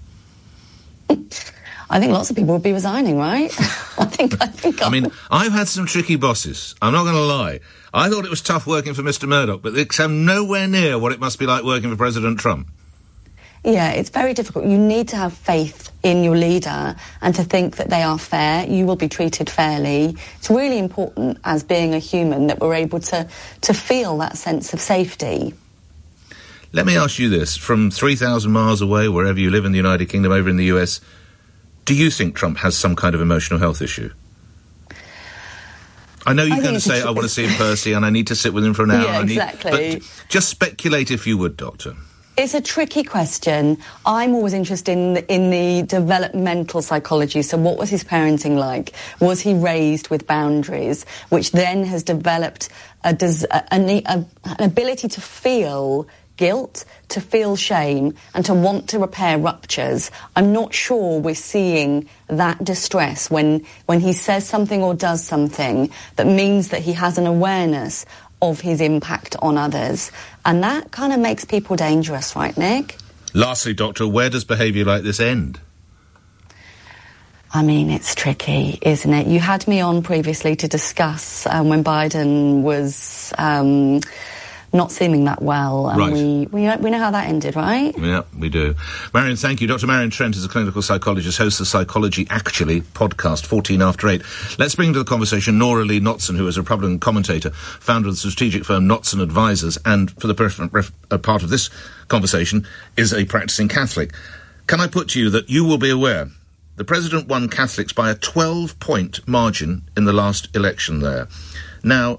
I think lots of people would be resigning, right? I mean, I've had some tricky bosses. I'm not going to lie. I thought it was tough working for Mr. Murdoch, but it's nowhere near what it must be like working for President Trump. Yeah, it's very difficult. You need to have faith in your leader and to think that they are fair. You will be treated fairly. It's really important as being a human that we're able to feel that sense of safety. Let me ask you this. From 3,000 miles away, wherever you live in the United Kingdom, over in the US, do you think Trump has some kind of emotional health issue? I know you're going to say, I want to see him personally and I need to sit with him for an hour. Yeah, exactly. But just speculate if you would, Doctor. It's a tricky question. I'm always interested in the developmental psychology. So what was his parenting like? Was he raised with boundaries, which then has developed an ability to feel guilt, to feel shame, and to want to repair ruptures? I'm not sure we're seeing that distress when he says something or does something that means that he has an awareness of his impact on others. And that kind of makes people dangerous, right, Nick? Lastly, Doctor, where does behaviour like this end? I mean, it's tricky, isn't it? You had me on previously to discuss when Biden was not seeming that well. And right. We know how that ended, right? Yeah, we do. Marion, thank you. Dr. Marion Trent is a clinical psychologist, hosts the Psychology Actually podcast, 14 after 8. Let's bring to the conversation Nora Lee Knotson, who is a Republican commentator, founder of the strategic firm Knotson Advisors, and for the part of this conversation is a practicing Catholic. Can I put to you that you will be aware the President won Catholics by a 12-point margin in the last election there. Now,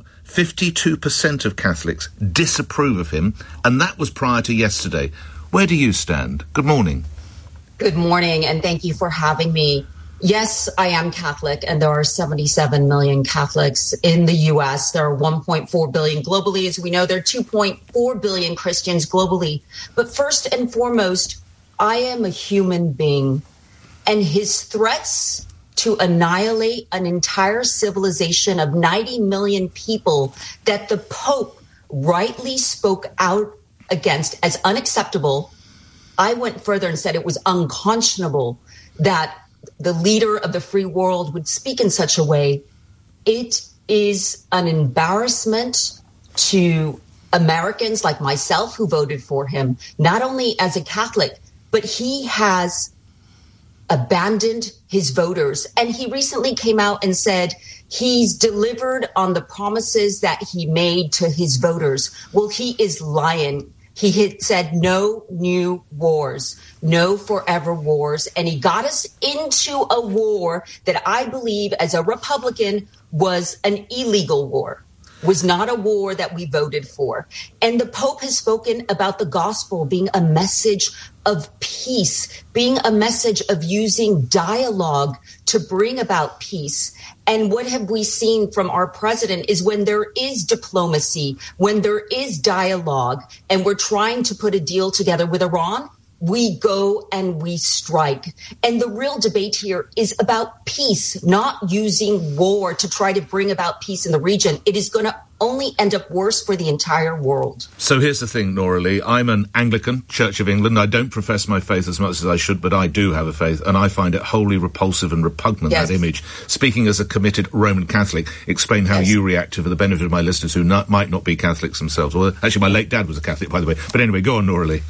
52% of Catholics disapprove of him, and that was prior to yesterday. Where do you stand? Good morning. Good morning, and thank you for having me. Yes, I am Catholic, and there are 77 million Catholics in the U.S. There are 1.4 billion globally. As we know, there are 2.4 billion Christians globally. But first and foremost, I am a human being, and his threats to annihilate an entire civilization of 90 million people that the Pope rightly spoke out against as unacceptable. I went further and said it was unconscionable that the leader of the free world would speak in such a way. It is an embarrassment to Americans like myself who voted for him, not only as a Catholic, but he has abandoned his voters. And he recently came out and said he's delivered on the promises that he made to his voters. Well, he is lying. He had said no new wars, no forever wars. And he got us into a war that I believe as a Republican was an illegal war, was not a war that we voted for. And the Pope has spoken about the gospel being a message of peace, being a message of using dialogue to bring about peace. And what have we seen from our president is when there is diplomacy, when there is dialogue, and we're trying to put a deal together with Iran, we go and we strike. And the real debate here is about peace, not using war to try to bring about peace in the region. It is going to only end up worse for the entire world. So here's the thing, Nora Lee. I'm an Anglican, Church of England. I don't profess my faith as much as I should, but I do have a faith, and I find it wholly repulsive and repugnant, Yes. that image. Speaking as a committed Roman Catholic, explain how you react to, for the benefit of my listeners who might not be Catholics themselves. Well, actually, my late dad was a Catholic, by the way. But anyway, go on, Nora Lee.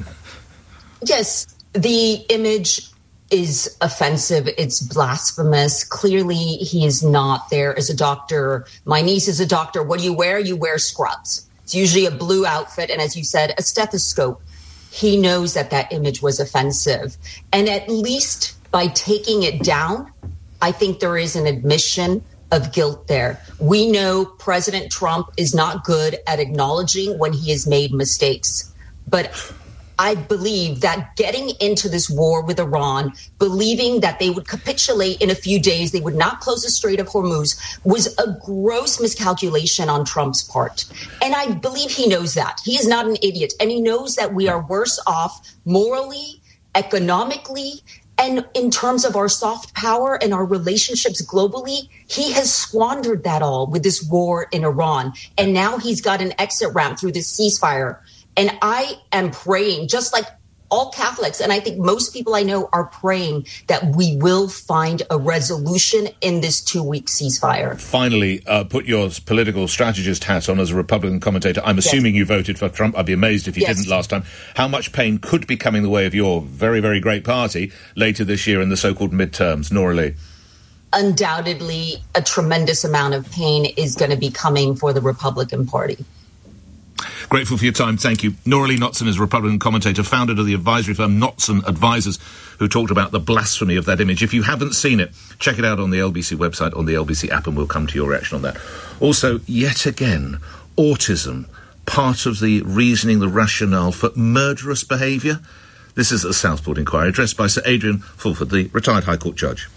Yes, the image is offensive. It's blasphemous. Clearly, he is not there as a doctor. My niece is a doctor. What do you wear? You wear scrubs. It's usually a blue outfit. And as you said, a stethoscope. He knows that that image was offensive. And at least by taking it down, I think there is an admission of guilt there. We know President Trump is not good at acknowledging when he has made mistakes. But I believe that getting into this war with Iran, believing that they would capitulate in a few days, they would not close the Strait of Hormuz, was a gross miscalculation on Trump's part. And I believe he knows that. He is not an idiot. And he knows that we are worse off morally, economically, and in terms of our soft power and our relationships globally. He has squandered that all with this war in Iran. And now he's got an exit ramp through this ceasefire. And I am praying, just like all Catholics, and I think most people I know are praying, that we will find a resolution in this 2-week ceasefire. Finally, put your political strategist hat on as a Republican commentator. I'm assuming you voted for Trump. I'd be amazed if you didn't last time. How much pain could be coming the way of your very, very great party later this year in the so-called midterms? Nora Lee. Undoubtedly, a tremendous amount of pain is going to be coming for the Republican Party. Grateful for your time. Thank you. Nora Lee Notzon is a Republican commentator, founder of the advisory firm Notzon Advisors, who talked about the blasphemy of that image. If you haven't seen it, check it out on the LBC website, on the LBC app, and we'll come to your reaction on that. Also, yet again, autism, part of the reasoning, the rationale for murderous behaviour. This is a Southport inquiry addressed by Sir Adrian Fulford, the retired High Court judge.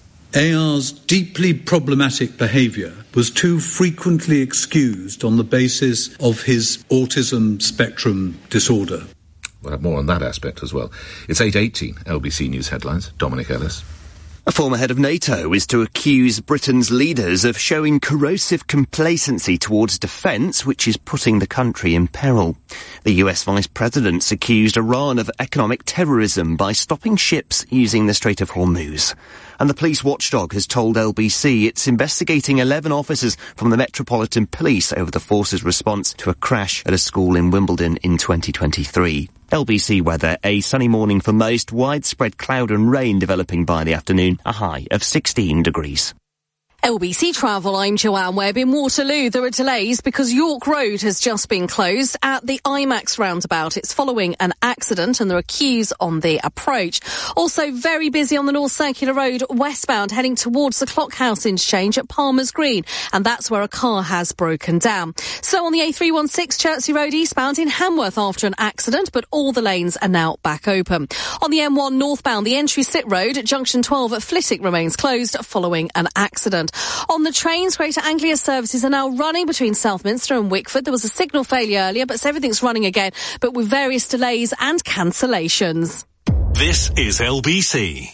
AR's deeply problematic behaviour was too frequently excused on the basis of his autism spectrum disorder. We'll have more on that aspect as well. It's 8:18, LBC News headlines. Dominic Ellis. A former head of NATO is to accuse Britain's leaders of showing corrosive complacency towards defence, which is putting the country in peril. The US Vice President's accused Iran of economic terrorism by stopping ships using the Strait of Hormuz. And the police watchdog has told LBC it's investigating 11 officers from the Metropolitan Police over the force's response to a crash at a school in Wimbledon in 2023. LBC weather, a sunny morning for most, widespread cloud and rain developing by the afternoon, a high of 16 degrees. LBC Travel, I'm Joanne Webb. In Waterloo, there are delays because York Road has just been closed at the IMAX roundabout. It's following an accident and there are queues on the approach. Also very busy on the North Circular Road westbound, heading towards the Clock House interchange at Palmer's Green, and that's where a car has broken down. So on the A316 Chertsey Road eastbound in Hamworth after an accident, but all the lanes are now back open. On the M1 northbound, the entry Sit Road at Junction 12 at Flitwick remains closed following an accident. On the trains, Greater Anglia services are now running between Southminster and Wickford. There was a signal failure earlier, but everything's running again, but with various delays and cancellations. This is LBC.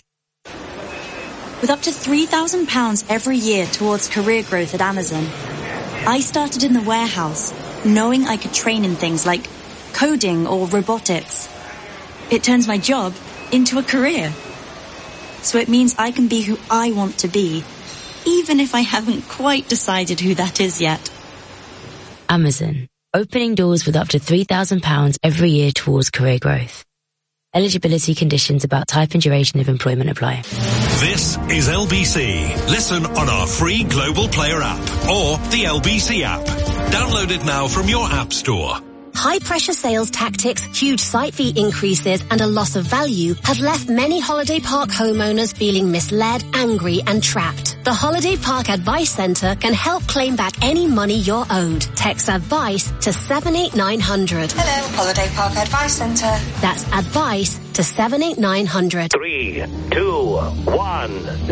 With up to £3,000 every year towards career growth at Amazon, I started in the warehouse, knowing I could train in things like coding or robotics. It turns my job into a career. So it means I can be who I want to be, even if I haven't quite decided who that is yet. Amazon, opening doors with up to £3,000 every year towards career growth. Eligibility conditions about type and duration of employment apply. This is LBC. Listen on our free Global Player app or the LBC app. Download it now from your app store. High-pressure sales tactics, huge site fee increases and a loss of value have left many holiday park homeowners feeling misled, angry and trapped. The Holiday Park Advice Centre can help claim back any money you're owed. Text ADVICE to 78900. Hello, Holiday Park Advice Centre. That's ADVICE to 78900. 3, 2, 1,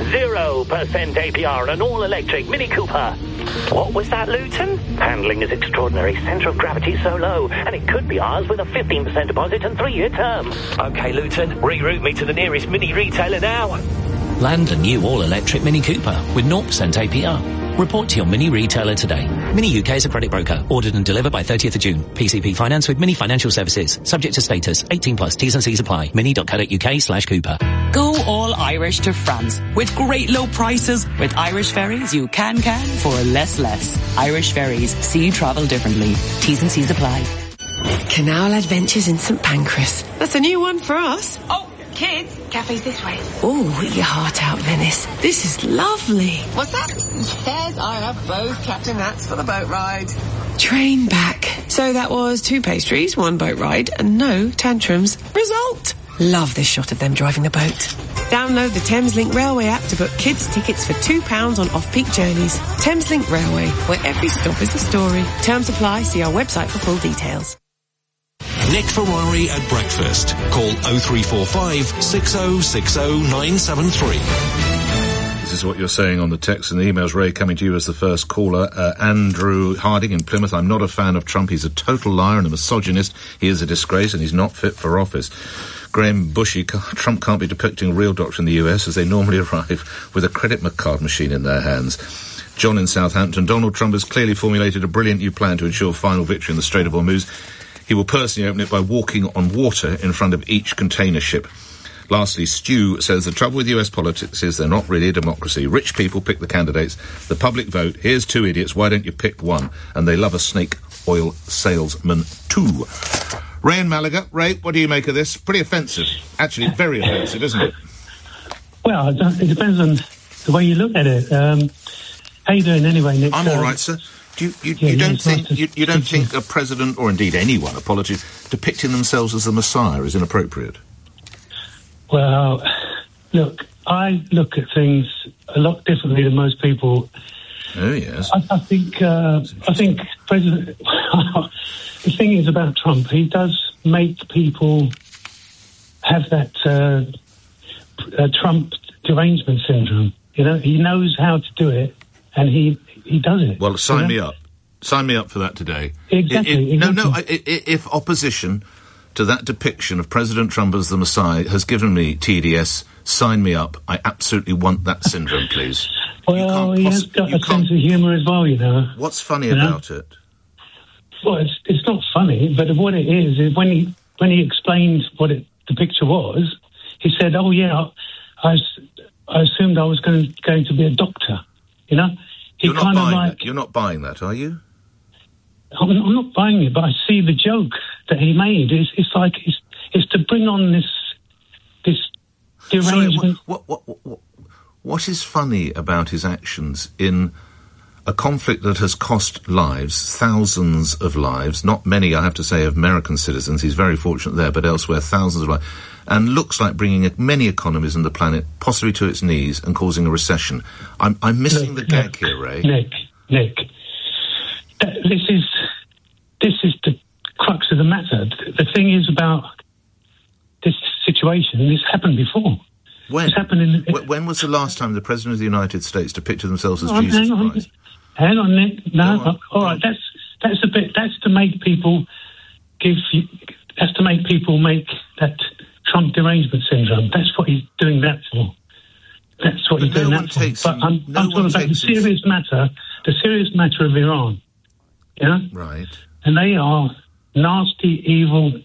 0% APR on an all-electric Mini Cooper. What was that, Luton? Handling is extraordinary, centre of gravity so low, and it could be ours with a 15% deposit and 3-year term. OK, Luton, reroute me to the nearest Mini retailer now. Land a new all-electric Mini Cooper with 0% APR. Report to your Mini retailer today. Mini UK is a credit broker. Ordered and delivered by 30th of June. PCP finance with Mini Financial Services. Subject to status. 18+. T's and C's apply. Mini.co.uk/Cooper. Go all Irish to France with great low prices. With Irish Ferries, you can for less. Irish Ferries. See you travel differently. T's and C's apply. Canal Adventures in St Pancras. That's a new one for us. Oh, kids, cafe's this way. Oh, eat your heart out, Venice. This is lovely. What's that? Yes, I have both Captain Hats for the boat ride. Train back. So that was 2 pastries, 1 boat ride, and no tantrums. Result! Love this shot of them driving the boat. Download the Thameslink Railway app to book kids' tickets for £2 on off-peak journeys. Thameslink Railway, where every stop is a story. Terms apply. See our website for full details. Nick Ferrari at breakfast. Call 0345 6060 973. This is what you're saying on the text and the emails. Ray, coming to you as the first caller. Andrew Harding in Plymouth. I'm not a fan of Trump. He's a total liar and a misogynist. He is a disgrace and he's not fit for office. Graham Bushy, Trump can't be depicting a real doctor in the US as they normally arrive with a credit card machine in their hands. John in Southampton. Donald Trump has clearly formulated a brilliant new plan to ensure final victory in the Strait of Hormuz. He will personally open it by walking on water in front of each container ship. Lastly, Stu says the trouble with US politics is they're not really a democracy. Rich people pick the candidates. The public vote. Here's two idiots. Why don't you pick one? And they love a snake oil salesman too. Ray in Malaga. Ray, what do you make of this? Pretty offensive. Actually, very offensive, isn't it? Well, it depends on the way you look at it. How you doing anyway, Nick? I'm all right, sir. You don't think a president, or indeed anyone, a politician, depicting themselves as the Messiah is inappropriate? Well, look, I look at things a lot differently than most people. Oh, yes. I think President... The thing is about Trump, he does make people have that Trump derangement syndrome. You know, he knows how to do it, and he does it. Well, sign me up. Sign me up for that today. Exactly. If opposition to that depiction of President Trump as the Messiah has given me TDS, sign me up. I absolutely want that syndrome, please. Well, he has got a sense of humour as well, you know. What's funny about it? Well, it's not funny, but what it is when he explained what the picture was, he said, "Oh yeah, I assumed I was going to be a doctor." You know, You're not buying that, are you? I'm not buying it, but I see the joke that he made. It's like it's to bring on this derangement. What is funny about his actions in a conflict that has cost lives, thousands of lives, not many, I have to say, of American citizens, he's very fortunate there, but elsewhere, thousands of lives, and looks like bringing many economies on the planet possibly to its knees and causing a recession. I'm missing the gag here, Ray. Nick, this is the crux of the matter. The thing is about this situation, this happened before. When? This happened when was the last time the President of the United States depicted themselves as Jesus Christ? Hang on, Nick. No, all right. That's to make people make that Trump derangement syndrome. That's what he's doing that for. That's what he's doing that for. But I'm talking about the serious matter of Iran. Yeah? Right. And they are nasty, evil,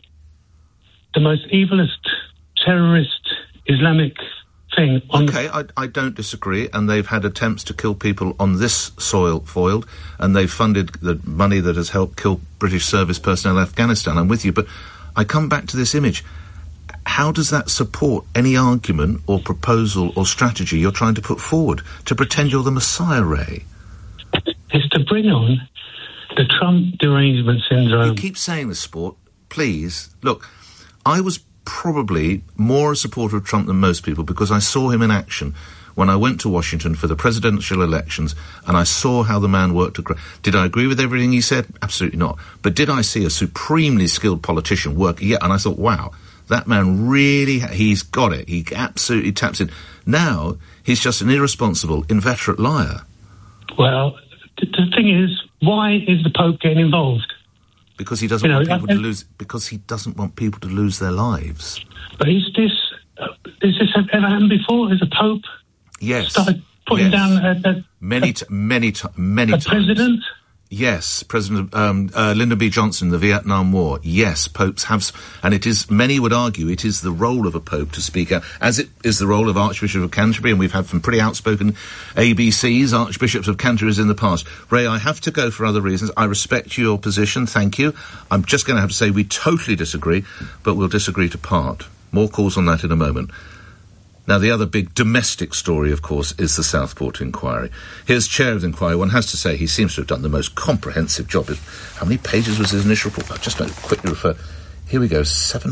the most evilest terrorist Islamic thing. Okay, I don't disagree, and they've had attempts to kill people on this soil foiled, and they've funded the money that has helped kill British service personnel in Afghanistan. I'm with you, but I come back to this image. How does that support any argument or proposal or strategy you're trying to put forward to pretend you're the Messiah, Ray? It's to bring on the Trump derangement syndrome. You keep saying this, Sport. Please. Look, I was probably more a supporter of Trump than most people because I saw him in action when I went to Washington for the presidential elections and I saw how the man worked. Did I agree with everything he said? Absolutely not. But did I see a supremely skilled politician work? Yeah, and I thought, wow, that man really, he's got it. He absolutely taps in. Now, he's just an irresponsible, inveterate liar. Well, the thing is, why is the Pope getting involved? Because he doesn't want people to lose. Because he doesn't want people to lose their lives. But is this ever happened before? Has a Pope started putting down many times? President? Yes, President Lyndon B. Johnson, the Vietnam War. Yes, popes have, and it is. Many would argue it is the role of a pope to speak out, as it is the role of Archbishop of Canterbury, and we've had some pretty outspoken ABCs, Archbishops of Canterbury, in the past. Ray, I have to go for other reasons. I respect your position. Thank you. I'm just going to have to say we totally disagree, but we'll disagree to part. More calls on that in a moment. Now, the other big domestic story, of course, is the Southport inquiry. Here's chair of the inquiry. One has to say he seems to have done the most comprehensive job. How many pages was his initial report? I'll just quickly refer. Here we go,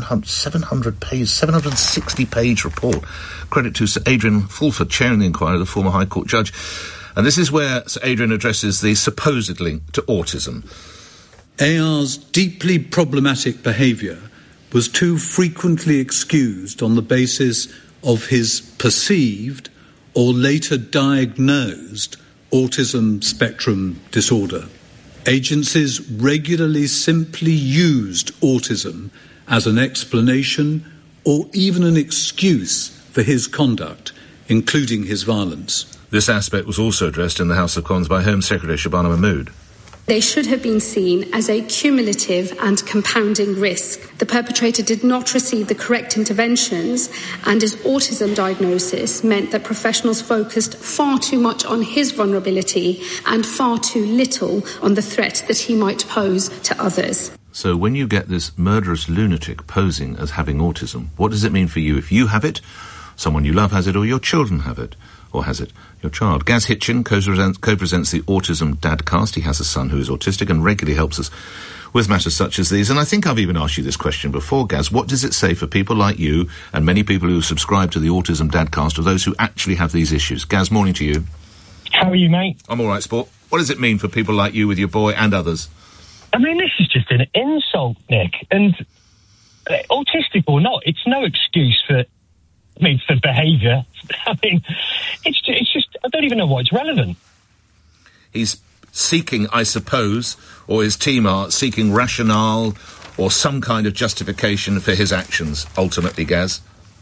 760-page report. Credit to Sir Adrian Fulford, chairing the inquiry, the former High Court judge. And this is where Sir Adrian addresses the supposed link to autism. AR's deeply problematic behaviour was too frequently excused on the basis of his perceived or later diagnosed autism spectrum disorder. Agencies regularly simply used autism as an explanation or even an excuse for his conduct, including his violence. This aspect was also addressed in the House of Commons by Home Secretary Shabana Mahmood. They should have been seen as a cumulative and compounding risk. The perpetrator did not receive the correct interventions, and his autism diagnosis meant that professionals focused far too much on his vulnerability and far too little on the threat that he might pose to others. So when you get this murderous lunatic posing as having autism, what does it mean for you if you have it, someone you love has it, or your children have it? Or has it your child? Gaz Hitchin co-presents the Autism Dadcast. He has a son who is autistic and regularly helps us with matters such as these. And I think I've even asked you this question before, Gaz. What does it say for people like you and many people who subscribe to the Autism Dadcast, or those who actually have these issues? Gaz, morning to you. How are you, mate? I'm all right, sport. What does it mean for people like you with your boy and others? I mean, this is just an insult, Nick. And autistic or not, it's no excuse for behaviour. I mean, it's just, I don't even know why it's relevant. He's seeking, I suppose, or his team are seeking rationale or some kind of justification for his actions, ultimately, Gaz.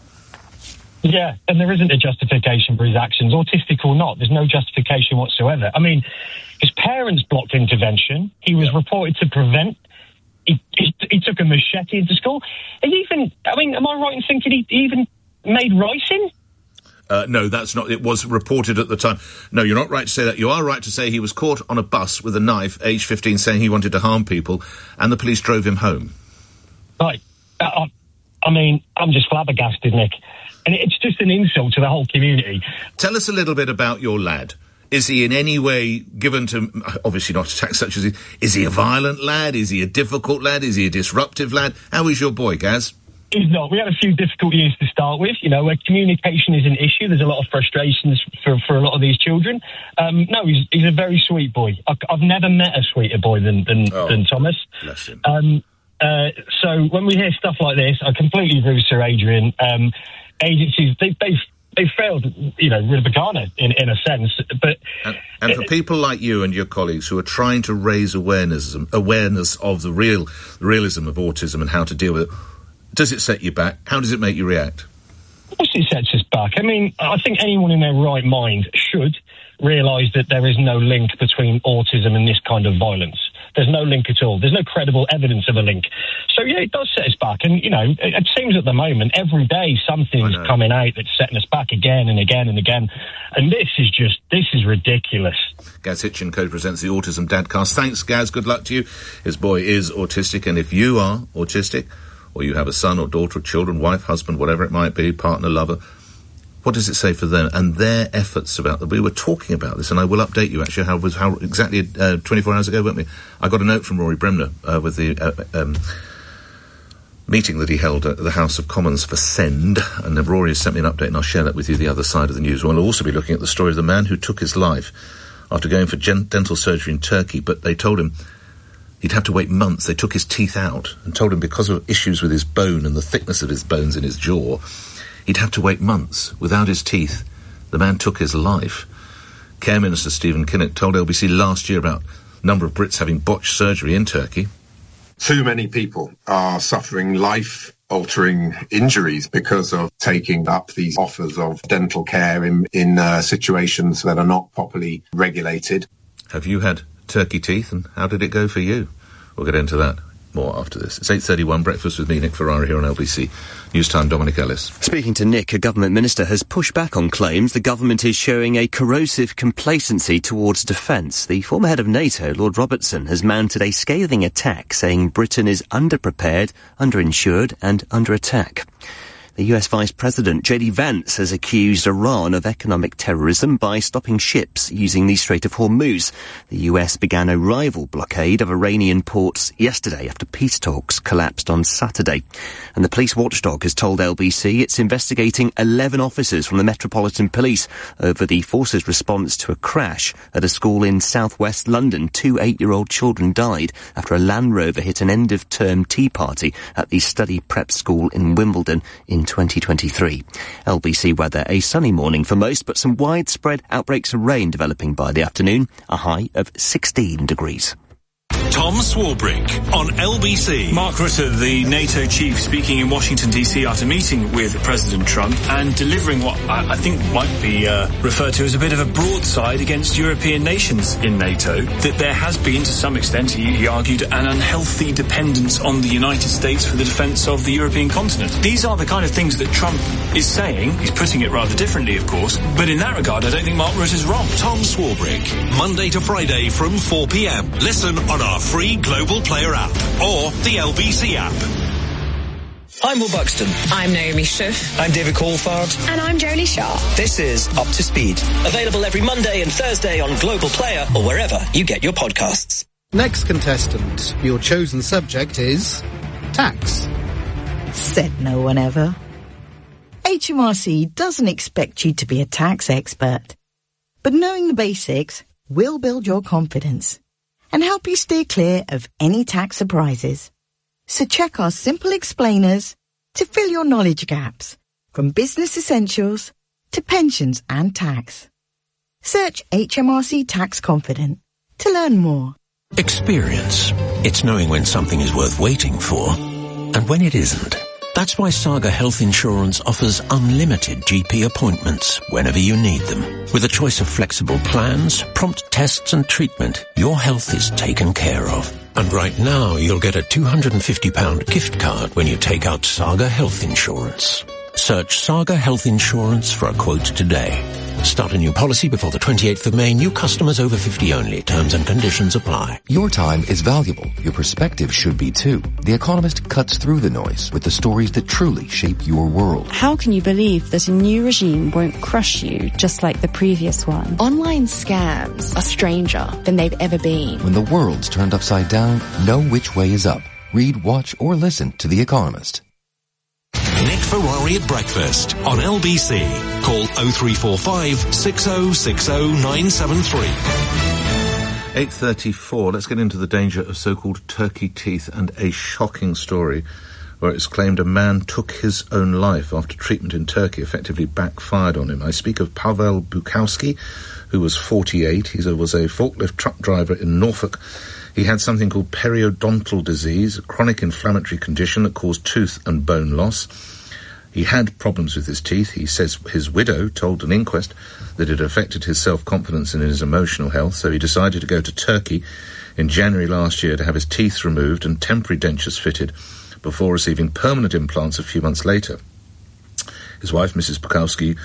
Yeah, and there isn't a justification for his actions, autistic or not. There's no justification whatsoever. I mean, his parents blocked intervention. He was reported to prevent. He took a machete into school. Am I right in thinking he even made ricin? No, that's not. It was reported at the time. No, you're not right to say that. You are right to say he was caught on a bus with a knife, age 15, saying he wanted to harm people, and the police drove him home. Right. I mean, I'm just flabbergasted, Nick. And it's just an insult to the whole community. Tell us a little bit about your lad. Is he in any way given to, obviously not attacks such as is he a violent lad? Is he a difficult lad? Is he a disruptive lad? How is your boy, Gaz? He's not. We had a few difficult years to start with, where communication is an issue. There's a lot of frustrations for a lot of these children. No, he's a very sweet boy. I've never met a sweeter boy than Thomas. Bless him. So when we hear stuff like this, I completely agree with Sir Adrian. Agencies, they've failed, Rubicana in a sense. But and for people like you and your colleagues who are trying to raise awareness of the realism of autism and how to deal with it, does it set you back? How does it make you react? Of course it sets us back. I mean, I think anyone in their right mind should realise that there is no link between autism and this kind of violence. There's no link at all. There's no credible evidence of a link. So, yeah, it does set us back. And, it seems at the moment, every day something's coming out that's setting us back again and again and again. And this is ridiculous. Gaz Hitchin co-presents the Autism Dadcast. Thanks, Gaz. Good luck to you. His boy is autistic. And if you are autistic, or you have a son or daughter or children, wife, husband, whatever it might be, partner, lover, what does it say for them and their efforts about that? We were talking about this, and I will update you, actually, how exactly 24 hours ago, weren't we? I got a note from Rory Bremner with the meeting that he held at the House of Commons for SEND, and Rory has sent me an update, and I'll share that with you the other side of the news. We'll also be looking at the story of the man who took his life after going for dental surgery in Turkey, but they told him he'd have to wait months. They took his teeth out and told him because of issues with his bone and the thickness of his bones in his jaw, he'd have to wait months. Without his teeth, the man took his life. Care Minister Stephen Kinnock told LBC last year about a number of Brits having botched surgery in Turkey. Too many people are suffering life-altering injuries because of taking up these offers of dental care in situations that are not properly regulated. Have you had turkey teeth, and how did it go for you? We'll get into that more after this. It's 8:31, breakfast with me, Nick Ferrari, here on LBC News Time. Dominic Ellis. Speaking to Nick, a government minister has pushed back on claims the government is showing a corrosive complacency towards defence. The former head of NATO, Lord Robertson, has mounted a scathing attack, saying Britain is underprepared, underinsured and under attack. The US Vice President J.D. Vance has accused Iran of economic terrorism by stopping ships using the Strait of Hormuz. The US began a rival blockade of Iranian ports yesterday after peace talks collapsed on Saturday. And the police watchdog has told LBC it's investigating 11 officers from the Metropolitan Police over the force's response to a crash at a school in southwest London. 2 8-year-old children died after a Land Rover hit an end-of-term tea party at the study prep school in Wimbledon in 2023. LBC weather, a sunny morning for most, but some widespread outbreaks of rain developing by the afternoon, a high of 16 degrees. Tom Swarbrick on LBC. Mark Rutte, the NATO chief, speaking in Washington, D.C. after meeting with President Trump and delivering what I think might be referred to as a bit of a broadside against European nations in NATO, that there has been, to some extent, he argued, an unhealthy dependence on the United States for the defence of the European continent. These are the kind of things that Trump is saying. He's putting it rather differently, of course, but in that regard, I don't think Mark Rutte is wrong. Tom Swarbrick, Monday to Friday from 4 p.m. Listen on our free Global Player app or the LBC app. I'm Will Buxton. I'm Naomi Schiff. I'm David Coulthard. And I'm Jolie Shaw. This is Up to Speed. Available every Monday and Thursday on Global Player or wherever you get your podcasts. Next contestant, your chosen subject is tax. Said no one ever. HMRC doesn't expect you to be a tax expert, but knowing the basics will build your confidence and help you steer clear of any tax surprises. So check our simple explainers to fill your knowledge gaps, from business essentials to pensions and tax. Search HMRC Tax Confident to learn more. Experience. It's knowing when something is worth waiting for and when it isn't. That's why Saga Health Insurance offers unlimited GP appointments whenever you need them. With a choice of flexible plans, prompt tests and treatment, your health is taken care of. And right now, you'll get a £250 gift card when you take out Saga Health Insurance. Search Saga Health Insurance for a quote today. Start a new policy before the 28th of May. New customers over 50 only. Terms and conditions apply. Your time is valuable. Your perspective should be too. The Economist cuts through the noise with the stories that truly shape your world. How can you believe that a new regime won't crush you just like the previous one? Online scams are stranger than they've ever been. When the world's turned upside down, know which way is up. Read, watch, or listen to The Economist. Nick Ferrari at breakfast on LBC. Call 0345 6060 973. 8:34. Let's get into the danger of so-called turkey teeth and a shocking story where it's claimed a man took his own life after treatment in Turkey effectively backfired on him. I speak of Pavel Bukowski, who was 48. He was a forklift truck driver in Norfolk. He had something called periodontal disease, a chronic inflammatory condition that caused tooth and bone loss. He had problems with his teeth. He says his widow told an inquest that it affected his self-confidence and his emotional health, so he decided to go to Turkey in January last year to have his teeth removed and temporary dentures fitted before receiving permanent implants a few months later. His wife, Mrs. Bukowski,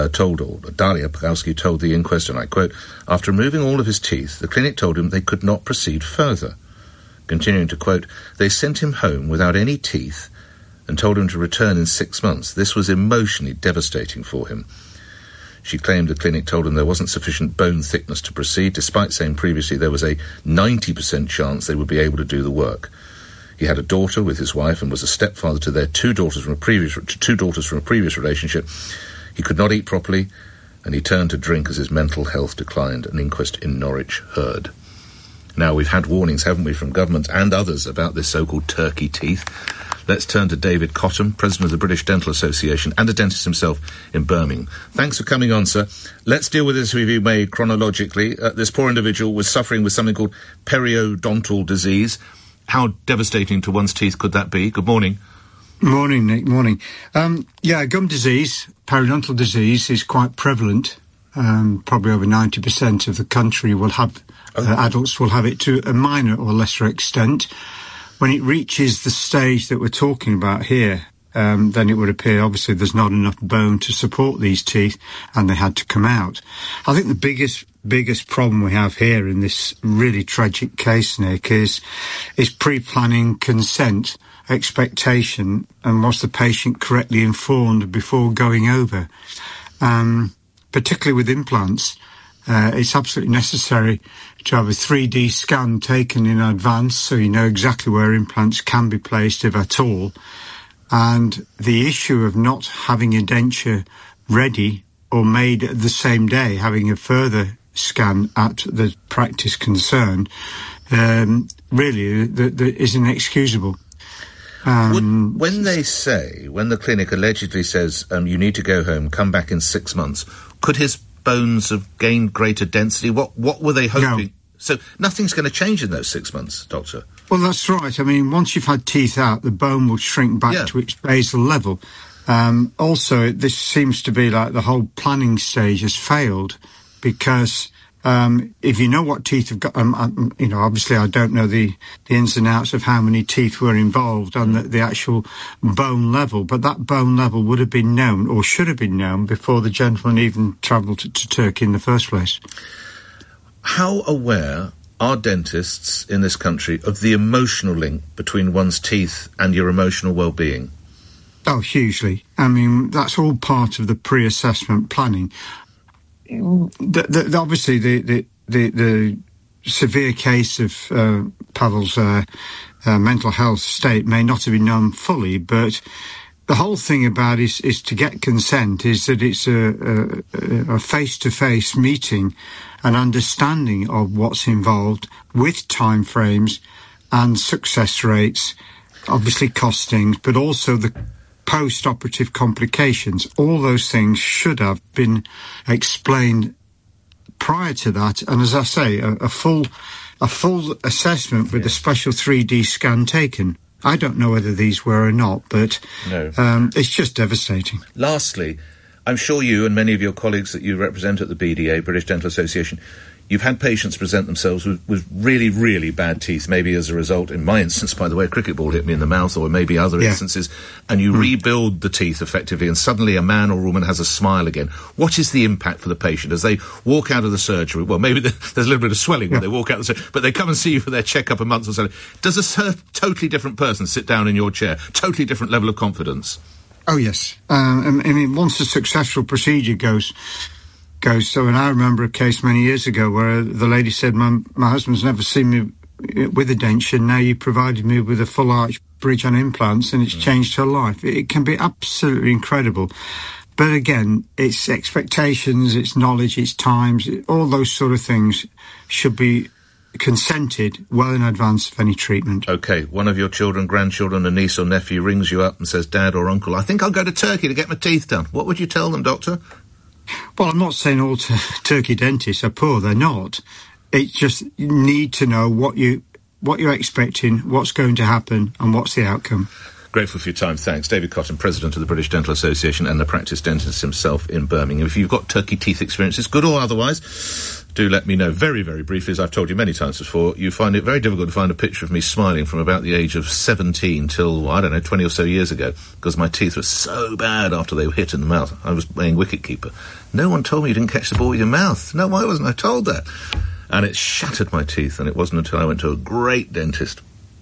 Daria Bukowski, told the inquest, and I quote, "After removing all of his teeth, the clinic told him they could not proceed further." Continuing to quote, "They sent him home without any teeth and told him to return in 6 months. This was emotionally devastating for him." She claimed the clinic told him there wasn't sufficient bone thickness to proceed, despite saying previously there was a 90% chance they would be able to do the work. He had a daughter with his wife and was a stepfather to their two daughters from a previous relationship. He could not eat properly, and he turned to drink as his mental health declined, an inquest in Norwich heard. Now, we've had warnings, haven't we, from government and others about this so-called turkey teeth. Let's turn to David Cottam, President of the British Dental Association and a dentist himself in Birmingham. Thanks for coming on, sir. Let's deal with this, if you may, chronologically. This poor individual was suffering with something called periodontal disease. How devastating to one's teeth could that be? Good morning. Morning, Nick. Morning. Gum disease, periodontal disease, is quite prevalent. Probably over 90% of the country will have, adults will have it to a minor or lesser extent. When it reaches the stage that we're talking about here, then it would appear, obviously, there's not enough bone to support these teeth, and they had to come out. I think the biggest problem we have here in this really tragic case, Nick, is pre-planning consent expectation, and was the patient correctly informed before going over? Particularly with implants, it's absolutely necessary to have a 3D scan taken in advance so you know exactly where implants can be placed, if at all. And the issue of not having a denture ready or made the same day, having a further scan at the practice concerned, really is inexcusable. When the clinic allegedly says you need to go home, come back in 6 months, could his bones have gained greater density? What were they hoping? No. So nothing's going to change in those 6 months, Doctor? Well, that's right. I mean, once you've had teeth out, the bone will shrink back to its basal level. Also, this seems to be like the whole planning stage has failed, because if you know what teeth have got, obviously I don't know the ins and outs of how many teeth were involved on the actual bone level, but that bone level would have been known, or should have been known, before the gentleman even travelled to Turkey in the first place. How aware are dentists in this country of the emotional link between one's teeth and your emotional well-being? Oh, hugely. I mean, that's all part of the pre-assessment planning. Obviously, the severe case of Pavel's mental health state may not have been known fully, but the whole thing about is to get consent is that it's a face-to-face meeting, an understanding of what's involved with time frames and success rates, obviously costings, but also the post-operative complications. All those things should have been explained prior to that, and as I say, a full assessment with a special 3D scan taken. I don't know whether these were or not, but it's just devastating. Lastly, I'm sure you and many of your colleagues that you represent at the BDA, British Dental Association, you've had patients present themselves with really, really bad teeth, maybe as a result, in my instance, by the way, a cricket ball hit me in the mouth, or maybe other instances, and you rebuild the teeth effectively, and suddenly a man or woman has a smile again. What is the impact for the patient as they walk out of the surgery? Well, maybe there's a little bit of swelling when they walk out of the surgery, but they come and see you for their checkup a month or so. Does a totally different person sit down in your chair? Totally different level of confidence? Oh, yes. I mean, once a successful procedure goes. So, and I remember a case many years ago where the lady said, my husband's never seen me with a denture, now you provided me with a full arch bridge on implants, and it's changed her life. It can be absolutely incredible. But again, it's expectations, it's knowledge, it's times, all those sort of things should be consented well in advance of any treatment. OK, one of your children, grandchildren, a niece or nephew rings you up and says, Dad or Uncle, I think I'll go to Turkey to get my teeth done. What would you tell them, Doctor? Well, I'm not saying all Turkey dentists are poor. They're not. It's just you need to know what you're expecting, what's going to happen, and what's the outcome. Grateful for your time. Thanks. David Cotton, President of the British Dental Association and the practice dentist himself in Birmingham. If you've got Turkey teeth experiences, good or otherwise, do let me know. Very, very briefly, as I've told you many times before, you find it very difficult to find a picture of me smiling from about the age of 17 till, 20 or so years ago, because my teeth were so bad after they were hit in the mouth. I was playing wicketkeeper. No one told me you didn't catch the ball with your mouth. No, why wasn't I told that? And it shattered my teeth, and it wasn't until I went to a great dentist,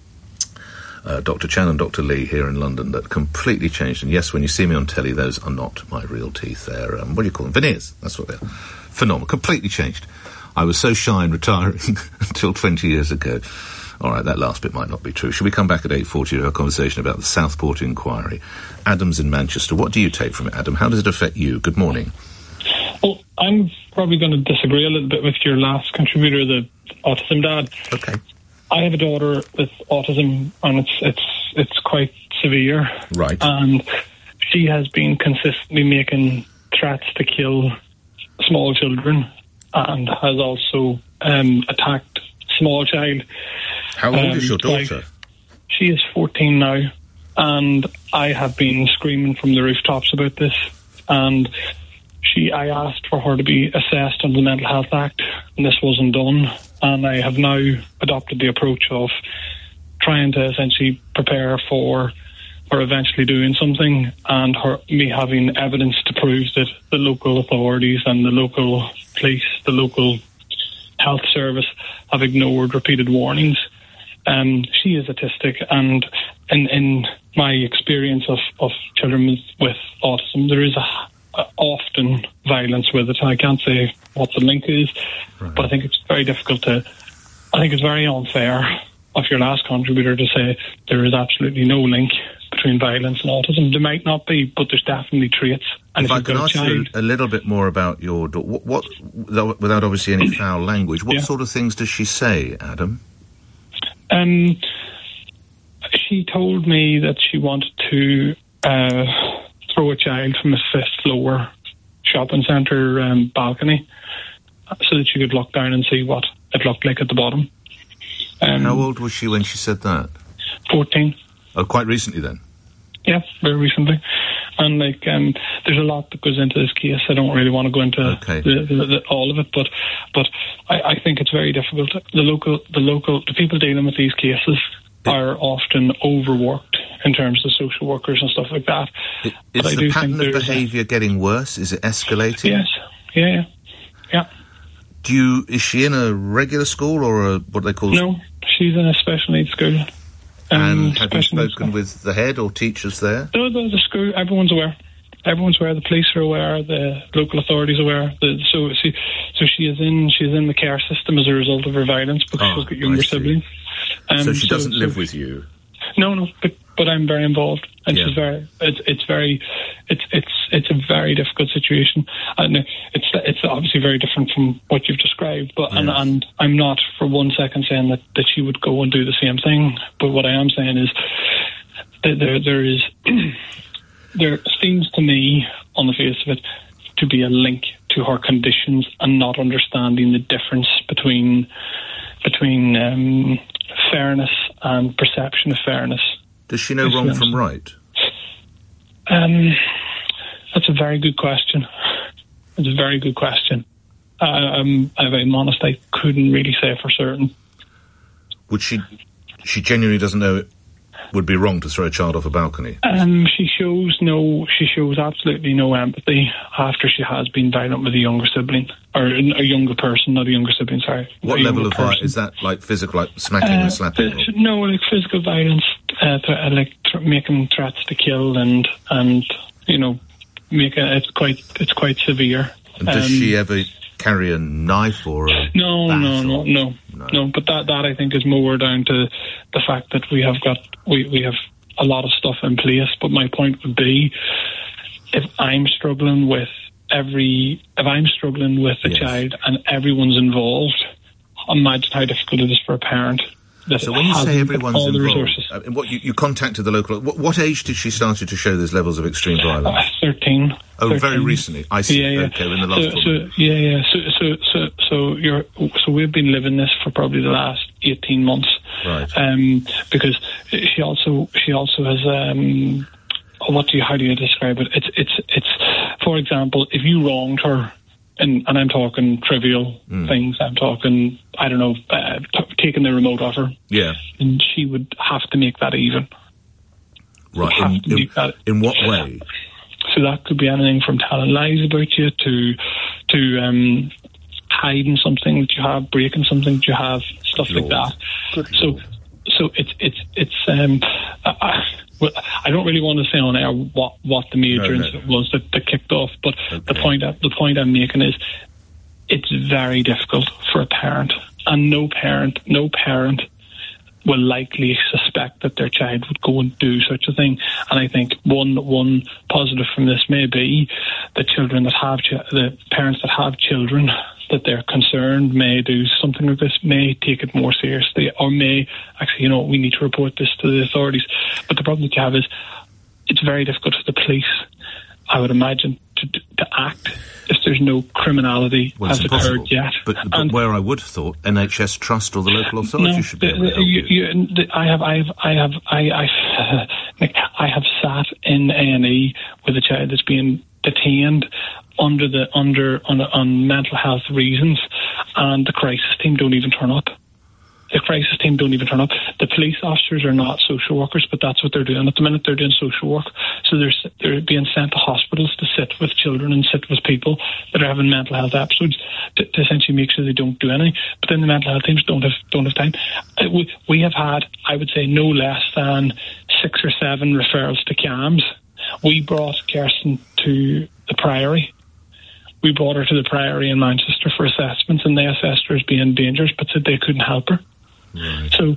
Dr. Chan and Dr. Lee here in London, that completely changed. And yes, when you see me on telly, those are not my real teeth. They're, what do you call them? Veneers. That's what they're. Phenomenal. Completely changed. I was so shy in retiring until 20 years ago. All right, that last bit might not be true. Should we come back at 8:40 to have a conversation about the Southport inquiry? Adam's in Manchester. What do you take from it, Adam? How does it affect you? Good morning. Well, I'm probably going to disagree a little bit with your last contributor, the autism dad. Okay. I have a daughter with autism, and it's quite severe. Right. And she has been consistently making threats to kill small children, and has also attacked small child. How old is your daughter? She is 14 now, and I have been screaming from the rooftops about this. And I asked for her to be assessed under the Mental Health Act, and this wasn't done. And I have now adopted the approach of trying to essentially prepare for her eventually doing something, and me having evidence to prove that the local authorities and the local police, the local health service have ignored repeated warnings. She is autistic, and in my experience of children with autism, there is often violence with it. I can't say what the link is, but I think it's very difficult I think it's very unfair of your last contributor to say there is absolutely no link between violence and autism. There might not be, but there's definitely traits. And if I can ask you a little bit more about your daughter, what without obviously any foul language, what sort of things does she say, Adam? She told me that she wanted to throw a child from a 5th floor shopping centre balcony so that she could look down and see what it looked like at the bottom. How old was she when she said that? 14. Oh, quite recently then? Yeah, very recently. And there's a lot that goes into this case. I don't really want to go into all of it, but I think it's very difficult. The people dealing with these cases are often overworked in terms of social workers and stuff like that. Is the pattern of behaviour getting worse? Is it escalating? Yes. Yeah. Is she in a regular school or what they call? No, she's in a special needs school. And have you spoken with the head or teachers there? No, the school, everyone's aware. Everyone's aware. The police are aware. The local authorities are aware. So she is in the care system as a result of her violence because she's got younger siblings. So she doesn't live with you? No, but I'm very involved, and she's very. It's a very difficult situation, and it's obviously very different from what you've described. But and I'm not for one second saying that she would go and do the same thing. But what I am saying is that there seems to me on the face of it to be a link to her conditions and not understanding the difference between fairness and perception of fairness. Does she know wrong from right? That's a very good question. It's a very good question. I'm very honest, I couldn't really say for certain. Would she genuinely doesn't know it would be wrong to throw a child off a balcony? She shows absolutely no empathy after she has been violent with a younger sibling, or a younger person, not a younger sibling, sorry. What level of violence? Is that like physical, like smacking and slapping? No, like physical violence, making threats to kill and it's quite severe. And does she ever carry a knife or a No. But that I think is more down to the fact that we have a lot of stuff in place. But my point would be, if I'm struggling with a child and everyone's involved, imagine how difficult it is for a parent. So when you say everyone's involved, what you contacted the local. What age did she start to show those levels of extreme violence? 13. Oh, 13. Very recently. I see. Yeah. Okay, in the last So we've been living this for probably the last 18 months. Right. Because she also has how do you describe it? It's for example, if you wronged her. And I'm talking trivial things. I'm talking, I don't know, taking the remote off her. Yeah. And she would have to make that even. Right. In what way? So that could be anything from telling lies about you to hiding something that you have, breaking something that you have, stuff like that. So it's I don't really want to say on air what the major incident was that kicked off, but the point I'm making is it's very difficult for a parent, and no parent will likely suspect that their child would go and do such a thing. And I think one positive from this may be that the parents that have children that they're concerned may do something like this, may take it more seriously, or may actually, we need to report this to the authorities. But the problem that you have is it's very difficult for the police, I would imagine, to act if there's no criminality has occurred yet. But where I would have thought NHS Trust or the local authority should be able to help you. I have sat in A&E with a child that's being detained on mental health reasons, and the crisis team don't even turn up. The police officers are not social workers, but that's what they're doing. At the minute, they're doing social work. So they're being sent to hospitals to sit with children and sit with people that are having mental health episodes to essentially make sure they don't do anything. But then the mental health teams don't have time. We have had, I would say, no less than 6 or 7 referrals to CAMHS. We brought Kirsten to the Priory. We brought her to the Priory in Manchester for assessments, and they assessed her as being dangerous, but said they couldn't help her. Right. So,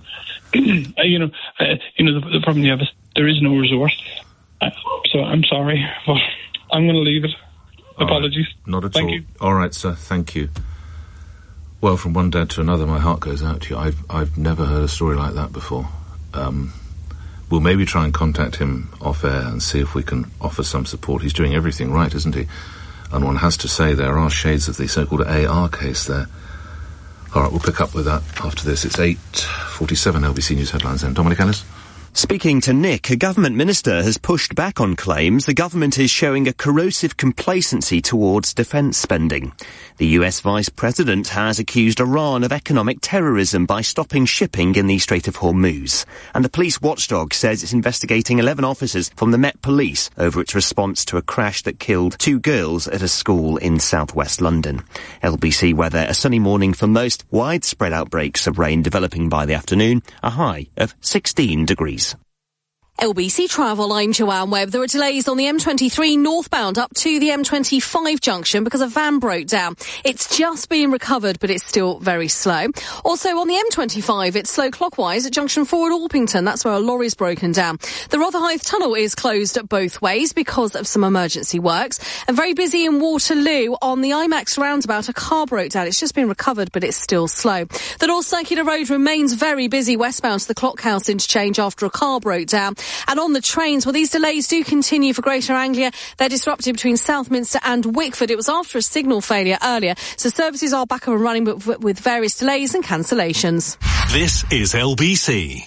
the problem you have is there is no resource. So I'm sorry, but I'm going to leave it. Apologies. Right. Not at Thank all. you. All right, sir. Thank you. Well, from one dad to another, my heart goes out to you. I've never heard a story like that before. We'll maybe try and contact him off air and see if we can offer some support. He's doing everything right, isn't he? And one has to say there are shades of the so-called AR case there. All right, we'll pick up with that after this. It's 8:47 LBC News headlines then. Dominic Ellis. Speaking to Nick, a government minister has pushed back on claims the government is showing a corrosive complacency towards defence spending. The US Vice President has accused Iran of economic terrorism by stopping shipping in the Strait of Hormuz. And the police watchdog says it's investigating 11 officers from the Met Police over its response to a crash that killed 2 girls at a school in southwest London. LBC weather, a sunny morning for most, widespread outbreaks of rain developing by the afternoon, a high of 16 degrees. LBC Travel, I'm Joanne Webb. There are delays on the M23 northbound up to the M25 junction because a van broke down. It's just being recovered, but it's still very slow. Also on the M25, it's slow clockwise at junction 4 at Alpington. That's where a lorry's broken down. The Rotherhithe Tunnel is closed both ways because of some emergency works. And very busy in Waterloo on the IMAX roundabout. A car broke down. It's just been recovered, but it's still slow. The North Circular Road remains very busy westbound to the Clock House interchange after a car broke down. And on the trains, well, these delays do continue for Greater Anglia. They're disrupted between Southminster and Wickford. It was after a signal failure earlier, so services are back up and running, but with various delays and cancellations. This is LBC.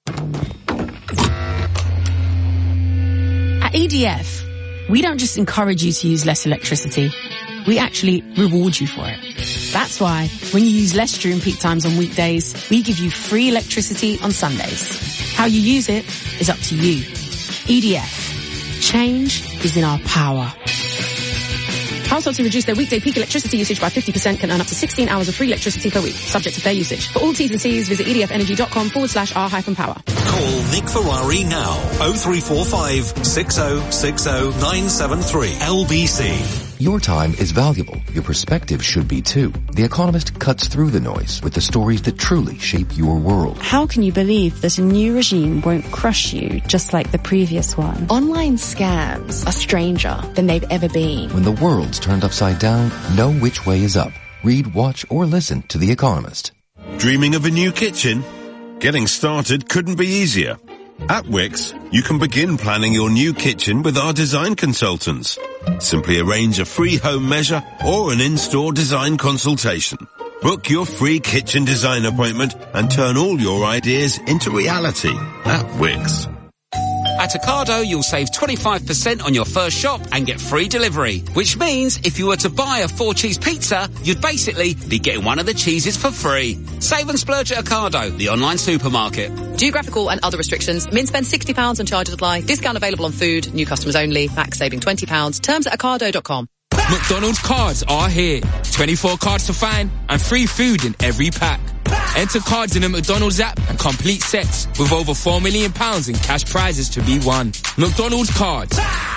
At EDF, we don't just encourage you to use less electricity. We actually reward you for it. That's why, when you use less during peak times on weekdays, we give you free electricity on Sundays. How you use it is up to you. EDF. Change is in our power. Households who reduce their weekday peak electricity usage by 50% can earn up to 16 hours of free electricity per week, subject to fair usage. For all T's and C's, visit edfenergy.com/r-power. Call Nick Ferrari now. 0345 6060 973 LBC. Your time is valuable. Your perspective should be too. The Economist cuts through the noise with the stories that truly shape your world. How can you believe that a new regime won't crush you just like the previous one? Online scams are stranger than they've ever been. When the world's turned upside down, know which way is up. Read, watch, or listen to The Economist. Dreaming of a new kitchen? Getting started couldn't be easier. At Wix, you can begin planning your new kitchen with our design consultants. Simply arrange a free home measure or an in-store design consultation. Book your free kitchen design appointment and turn all your ideas into reality at Wix. At Ocado, you'll save 25% on your first shop and get free delivery, which means if you were to buy a 4-cheese pizza, you'd basically be getting one of the cheeses for free. Save and splurge at Ocado, the online supermarket. Geographical and other restrictions. Min spend £60 and charges apply. Discount available on food. New customers only. Max saving £20. Terms at ocado.com. McDonald's cards are here. 24 cards to find and free food in every pack. Enter cards in the McDonald's app and complete sets with over £4 million in cash prizes to be won. McDonald's cards.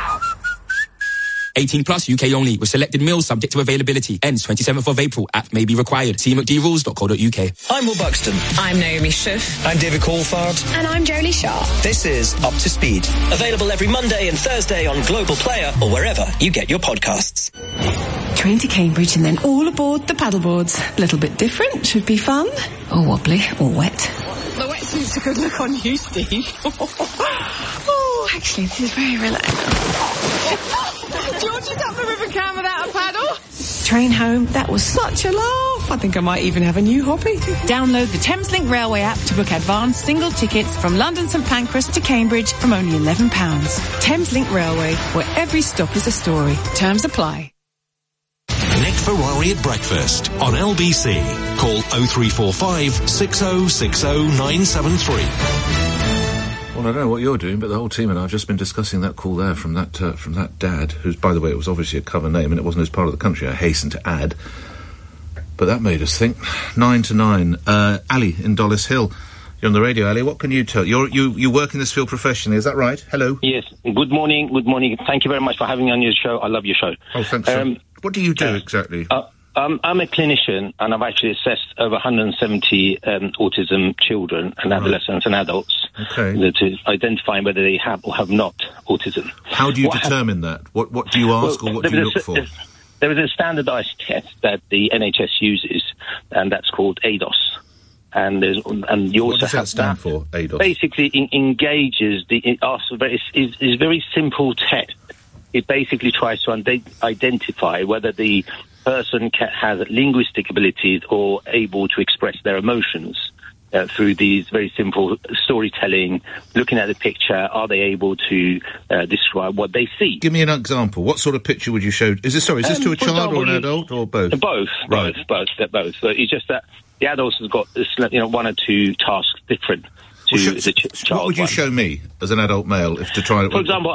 18 plus UK only with selected meals subject to availability. Ends 27th of April. App may be required. See mcdrules.co.uk. I'm Will Buxton. I'm Naomi Schiff. I'm David Coulthard. And I'm Jolie Shaw. This is Up to Speed. Available every Monday and Thursday on Global Player or wherever you get your podcasts. Train to Cambridge and then all aboard the paddleboards. A little bit different, should be fun. Or wobbly, or wet. The wetsuit's a good look on you, Steve. Oh, actually, this is very relaxing. Georgie's up the River Cam without a paddle. Train home, that was such a laugh. I think I might even have a new hobby. Download the Thameslink Railway app to book advanced single tickets from London St Pancras to Cambridge from only £11. Thameslink Railway, where every stop is a story. Terms apply. Nick Ferrari at breakfast on LBC. Call 0345 6060 973. Well, I don't know what you're doing, but the whole team and I have just been discussing that call there from that dad, who's, by the way, it was obviously a cover name and it wasn't his part of the country, I hasten to add. But that made us think. 9 to 9. Ali in Dollis Hill. You're on the radio, Ali. What can you tell? You work in this field professionally, is that right? Hello. Yes. Good morning. Good morning. Thank you very much for having me on your show. I love your show. Oh, thanks. What do you do exactly? I'm a clinician, and I've actually assessed over 170 autism children and adolescents and adults to identify whether they have or have not autism. How do you determine that? What do you ask, or what do you look for? There is a standardised test that the NHS uses, and that's called ADOS. And you also what does that stand for, ADOS? Basically, engages it asks is a very simple test. It basically tries to identify whether the person has linguistic abilities or able to express their emotions through these very simple storytelling, looking at the picture. Are they able to describe what they see? Give me an example. What sort of picture would you show? Is this to a child or an adult, or both? Both. So it's just that the adults have got one or two tasks different to the child. What would you show me as an adult male if to try it? For example,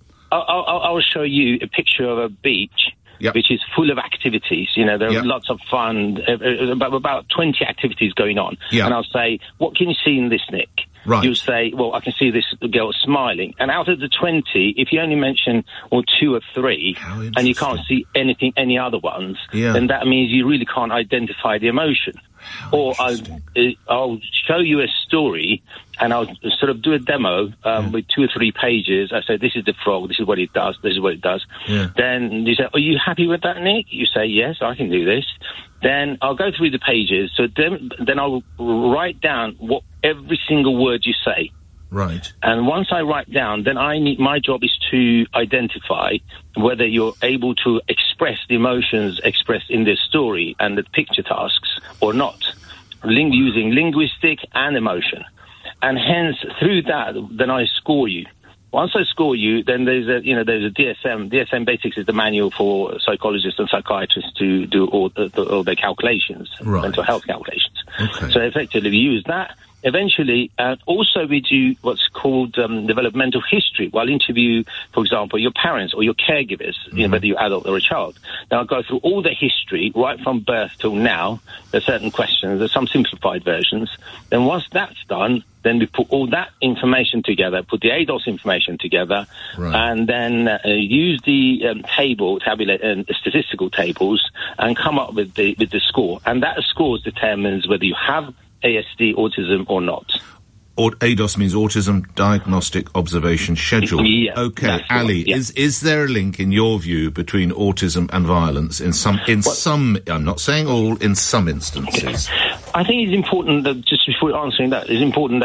I'll show you a picture of a beach. Yep. Which is full of activities. There are lots of fun, about 20 activities going on. Yep. And I'll say, what can you see in this, Nick? Right. You'll say, well, I can see this girl smiling. And out of the 20, if you only mention 2 or 3, and you can't see any other ones, then that means you really can't identify the emotion. Or I'll show you a story, and I'll sort of do a demo with 2 or 3 pages. I say, this is the frog, this is what it does, this is what it does. Yeah. Then you say, are you happy with that, Nick? You say, yes, I can do this. Then I'll go through the pages. So then I'll write down every single word you say. Right. And once I write down, then my job is to identify whether you're able to express the emotions expressed in this story and the picture tasks or not, using linguistic and emotion. And hence, through that, then I score you. Once I score you, then there's a DSM. DSM Basics is the manual for psychologists and psychiatrists to do all their calculations, mental health calculations. Okay. So effectively, we use that. Eventually, also we do what's called developmental history. Well, interview, for example, your parents or your caregivers, whether you're adult or a child. Now, I'll go through all the history, right from birth till now. There's certain questions. There's some simplified versions. Then once that's done, then we put all that information together, put the ADOS information together, and then use the table, statistical tables, and come up with the score. And that score determines whether you have ASD, autism, or not. ADOS means Autism Diagnostic Observation Schedule. Yeah, okay, Ali, is there a link in your view between autism and violence in some? I'm not saying all, in some instances. I think it's important that, just before answering that, it's important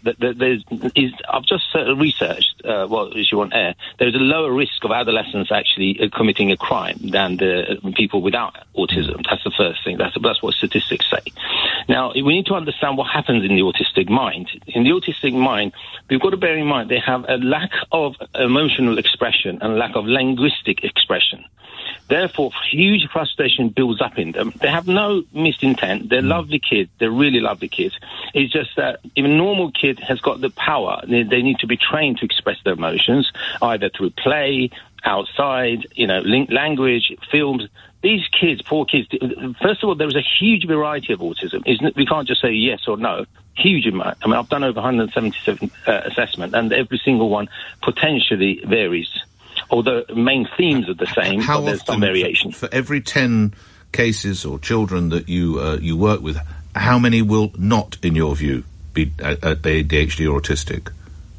that I've just researched, if you want air, there's a lower risk of adolescents actually committing a crime than the people without autism. That's the first thing. That's what statistics say. Now, we need to understand what happens in the autistic mind. In the autistic mind, we've got to bear in mind they have a lack of emotional expression and a lack of linguistic expression. Therefore, huge frustration builds up in them. They have no misintent. They're lovely kids. They're really lovely kids. It's just that if a normal kid has got the power, they need to be trained to express their emotions, either through play, outside, language, films. These kids, poor kids, first of all, there is a huge variety of autism. We can't just say yes or no. Huge amount. I mean, I've done over 177 assessments, and every single one potentially varies. Although main themes are the same, but there's some variation. For every 10 cases or children that you work with, how many will not, in your view, be ADHD or autistic?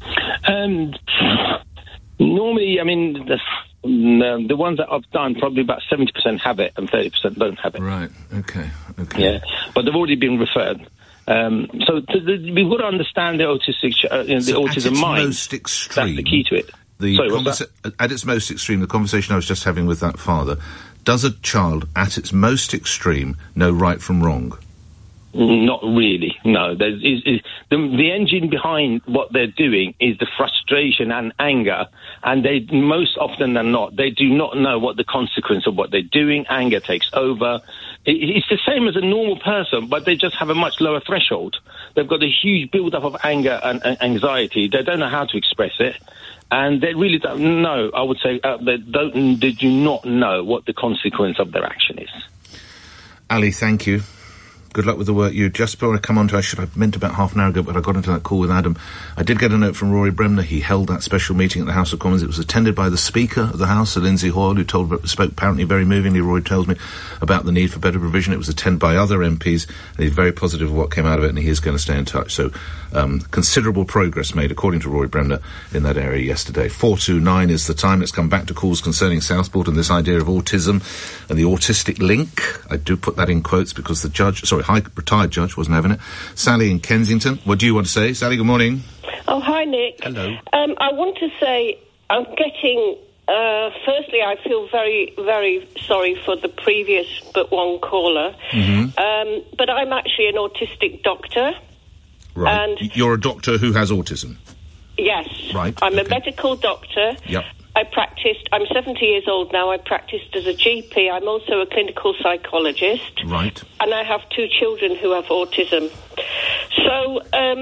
Normally, I mean, the ones that I've done, probably about 70% have it and 30% don't have it. Right. Okay. Yeah, but they've already been referred. So we've got to understand the autistic, the autism mind. Most extreme, that's the key to it. At its most extreme, the conversation I was just having with that father, does a child at its most extreme know right from wrong? Not really, no. The engine behind what they're doing is the frustration and anger, and they, most often than not, they do not know what the consequence of what they're doing. Anger takes over. It's the same as a normal person, but they just have a much lower threshold. They've got a huge build-up of anger and anxiety. They don't know how to express it. And they really don't know, I would say, they do not know what the consequence of their action is. Ali, thank you. Good luck with the work. Just before I come on to, I should have meant about half an hour ago, but I got into that call with Adam. I did get a note from Rory Bremner. He held that special meeting at the House of Commons. It was attended by the Speaker of the House, Sir Lindsay Hoyle, who spoke apparently very movingly, Rory tells me, about the need for better provision. It was attended by other MPs, and he's very positive of what came out of it, and he is going to stay in touch. So, considerable progress made, according to Rory Bremner, in that area yesterday. 4:29 is the time. Let's come back to calls concerning Southport and this idea of autism and the autistic link. I do put that in quotes because the retired judge wasn't having it. Sally in Kensington, what do you want to say? Sally, good morning. Oh, hi, Nick. Hello. I want to say I'm getting... firstly, I feel very, very sorry for the previous but one caller. Mm-hmm. But I'm actually an autistic doctor. Right. And you're a doctor who has autism? Yes. Right. I'm a medical doctor. Yep. I'm 70 years old now. I practiced as a GP. I'm also a clinical psychologist. Right. And I have 2 children who have autism. So,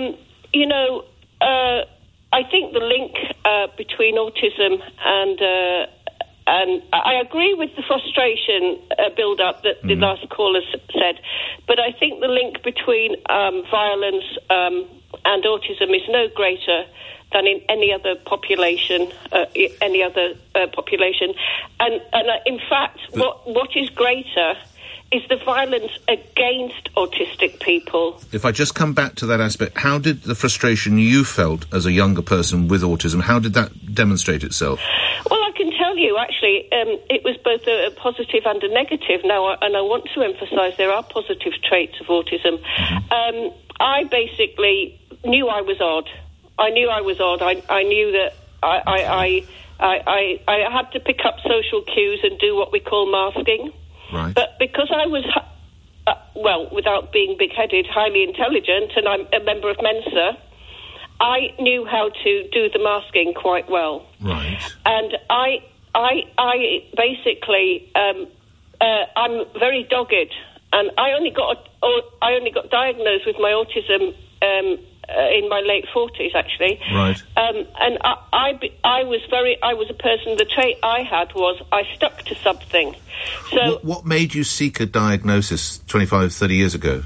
I think the link between autism and I agree with the frustration build-up that the last caller said, but I think the link between violence and autism is no greater than in any other population, And in fact, what is greater is the violence against autistic people. If I just come back to that aspect, how did the frustration you felt as a younger person with autism, how did that demonstrate itself? Well, I can tell you, actually, it was both a positive and a negative. Now, and I want to emphasise there are positive traits of autism. Mm-hmm. I basically knew I was odd. I knew I was odd. I knew that I had to pick up social cues and do what we call masking. Right. But because I was, without being big-headed, highly intelligent, and I'm a member of Mensa, I knew how to do the masking quite well. Right. And I basically, I'm very dogged, and I only got diagnosed with my autism in my late 40s, actually. Right. And I was a person. The trait I had was I stuck to something. So what made you seek a diagnosis 25, 30 years ago?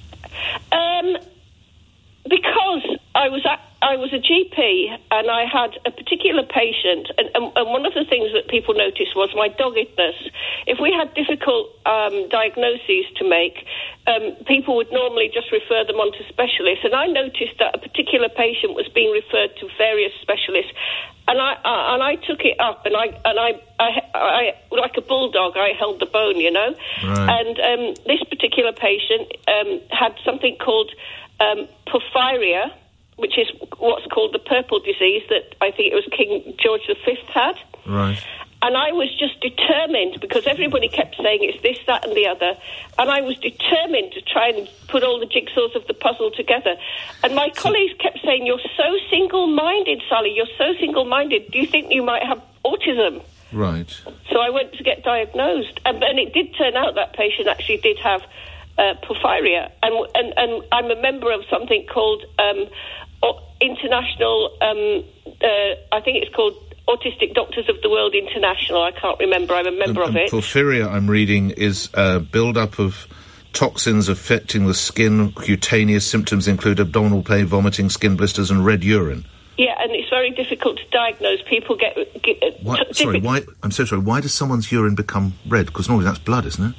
Because I was a GP and I had a particular patient, and one of the things that people noticed was my doggedness. If we had difficult diagnoses to make, people would normally just refer them on to specialists, and I noticed that a particular patient was being referred to various specialists, and I took it up, and I like a bulldog, I held the bone, you know. Right. And this particular patient had something called porphyria, which is what's called the purple disease that I think it was King George V had. Right. And I was just determined, because everybody kept saying it's this, that and the other, and I was determined to try and put all the jigsaws of the puzzle together. And my colleagues kept saying, you're so single-minded, Sally, you're so single-minded. Do you think you might have autism? Right. So I went to get diagnosed. And it did turn out that patient actually did have porphyria. And I'm a member of something called International, I think it's called Autistic Doctors of the World International. I can't remember. I'm a member of it. Porphyria, I'm reading, is a build-up of toxins affecting the skin. Cutaneous symptoms include abdominal pain, vomiting, skin blisters, and red urine. Yeah, and it's very difficult to diagnose. People get why? I'm so sorry. Why does someone's urine become red? Because normally that's blood, isn't it?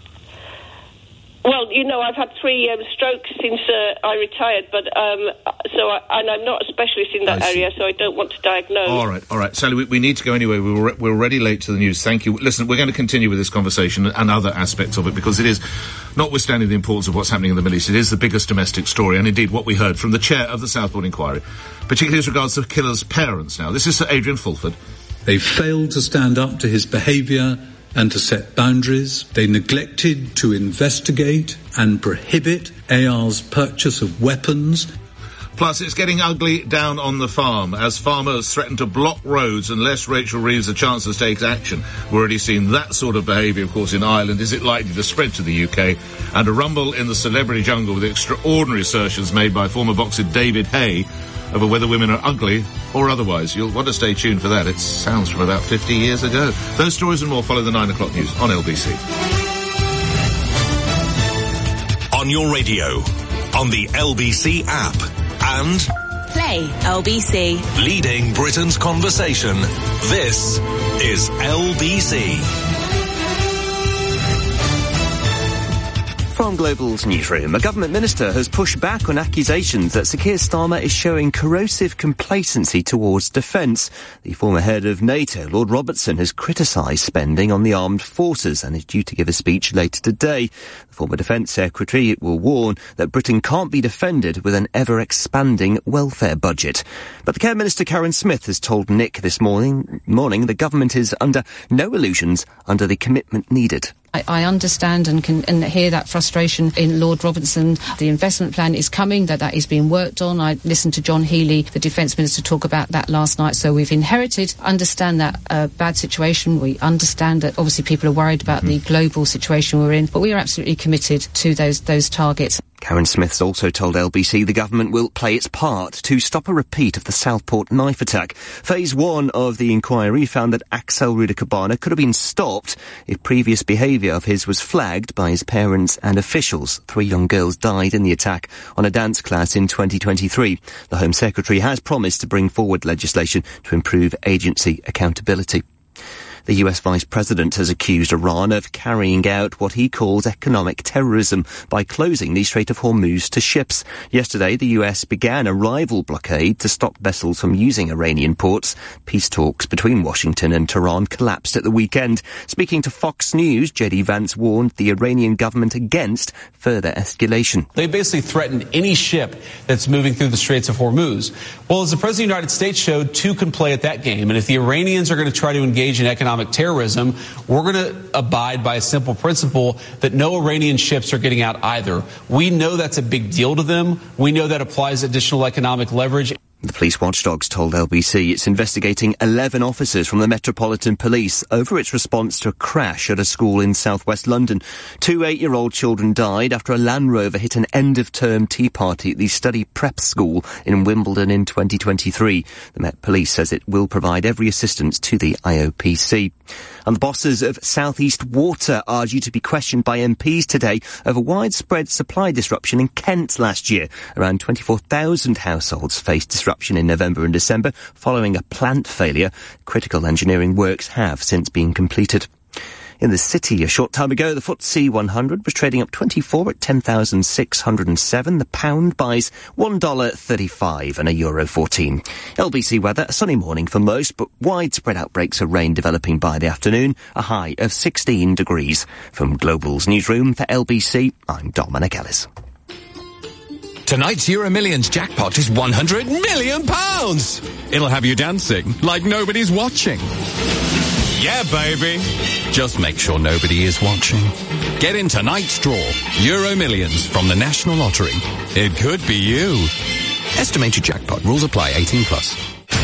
Well, you know, I've had 3 strokes since I retired, but and I'm not a specialist in that area, so I don't want to diagnose. All right. Sally, we need to go anyway. We're already late to the news. Thank you. Listen, we're going to continue with this conversation and other aspects of it, because it is, notwithstanding the importance of what's happening in the Middle East, it is the biggest domestic story, and indeed what we heard from the chair of the Southport Inquiry, particularly as regards the killer's parents now. This is Sir Adrian Fulford. They failed to stand up to his behaviour and to set boundaries. They neglected to investigate and prohibit AR's purchase of weapons. Plus, it's getting ugly down on the farm as farmers threaten to block roads unless Rachel Reeves, the Chancellor, takes action. We've already seen that sort of behaviour, of course, in Ireland. Is it likely to spread to the UK? And a rumble in the celebrity jungle with extraordinary assertions made by former boxer David Hay over whether women are ugly or otherwise. You'll want to stay tuned for that. It sounds from about 50 years ago. Those stories and more follow the 9 o'clock news on LBC. on your radio, on the LBC app, and Play LBC. leading Britain's conversation. This is LBC. From Global's newsroom, a government minister has pushed back on accusations that Sir Keir Starmer is showing corrosive complacency towards defence. The former head of NATO, Lord Robertson, has criticised spending on the armed forces and is due to give a speech later today. The former Defence Secretary will warn that Britain can't be defended with an ever-expanding welfare budget. But the Care Minister, Karen Smith, has told Nick this morning the government is under no illusions under the commitment needed. I understand and can hear that frustration in Lord Robertson. The investment plan is coming, that is being worked on. I listened to John Healey, the Defence Minister, talk about that last night. So we've understand that bad situation. We understand that obviously people are worried about the global situation we're in, but we are absolutely committed to those targets. Karen Smith's also told LBC the government will play its part to stop a repeat of the Southport knife attack. Phase 1 of the inquiry found that Axel Rudakabana could have been stopped if previous behaviour of his was flagged by his parents and officials. 3 young girls died in the attack on a dance class in 2023. The Home Secretary has promised to bring forward legislation to improve agency accountability. The US Vice President has accused Iran of carrying out what he calls economic terrorism by closing the Strait of Hormuz to ships. Yesterday, the US began a rival blockade to stop vessels from using Iranian ports. Peace talks between Washington and Tehran collapsed at the weekend. Speaking to Fox News, J.D. Vance warned the Iranian government against further escalation. They basically threatened any ship that's moving through the Straits of Hormuz. Well, as the President of the United States showed, two can play at that game. And if the Iranians are going to try to engage in economic terrorism, we're going to abide by a simple principle that no Iranian ships are getting out either. We know that's a big deal to them. We know that applies additional economic leverage. The police watchdogs told LBC it's investigating 11 officers from the Metropolitan Police over its response to a crash at a school in southwest London. 2 8-year-old children died after a Land Rover hit an end-of-term tea party at the study prep school in Wimbledon in 2023. The Met Police says it will provide every assistance to the IOPC. And the bosses of South East Water are due to be questioned by MPs today over widespread supply disruption in Kent last year. Around 24,000 households faced disruption in November and December following a plant failure. Critical engineering works have since been completed. In the city, a short time ago, the FTSE 100 was trading up 24 at 10,607. The pound buys $1.35 and €1.14. LBC weather, a sunny morning for most, but widespread outbreaks of rain developing by the afternoon, a high of 16 degrees. From Global's newsroom for LBC, I'm Dominic Ellis. Tonight's Euro Millions jackpot is £100 million! It'll have you dancing like nobody's watching. Yeah, baby. Just make sure nobody is watching. Get in tonight's draw. Euro Millions from the National Lottery. It could be you. Estimated jackpot. Rules apply. 18 plus.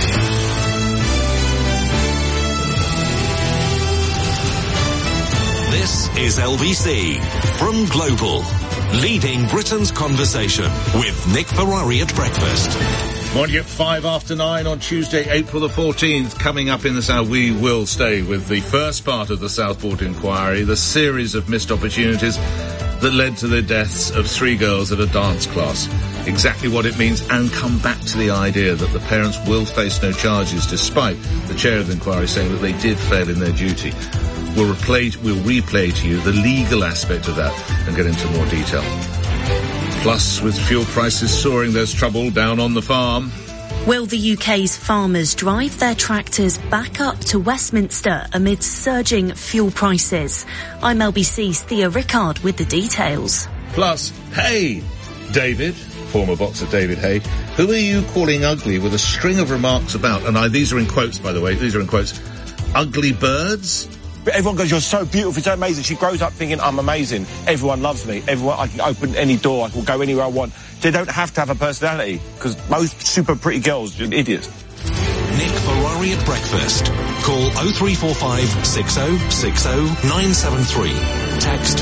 This is LBC from Global, leading Britain's conversation with Nick Ferrari at breakfast. Morning at 9:05 on Tuesday, April the 14th. Coming up in this hour, we will stay with the first part of the Southport inquiry, the series of missed opportunities that led to the deaths of 3 girls at a dance class. Exactly what it means, and come back to the idea that the parents will face no charges, despite the chair of the inquiry saying that they did fail in their duty. We'll replay to you the legal aspect of that and get into more detail. Plus, with fuel prices soaring, there's trouble down on the farm. Will the UK's farmers drive their tractors back up to Westminster amid surging fuel prices? I'm LBC's Thea Rickard with the details. Plus, hey, David, former boxer David Hay, who are you calling ugly with a string of remarks about, and these are in quotes, by the way, these are in quotes, ugly birds? Everyone goes, you're so beautiful, you're so amazing. She grows up thinking, I'm amazing. Everyone loves me. I can open any door, I can go anywhere I want. They don't have to have a personality, because most super pretty girls are idiots. Nick Ferrari at breakfast. Call 0345 6060 973. Text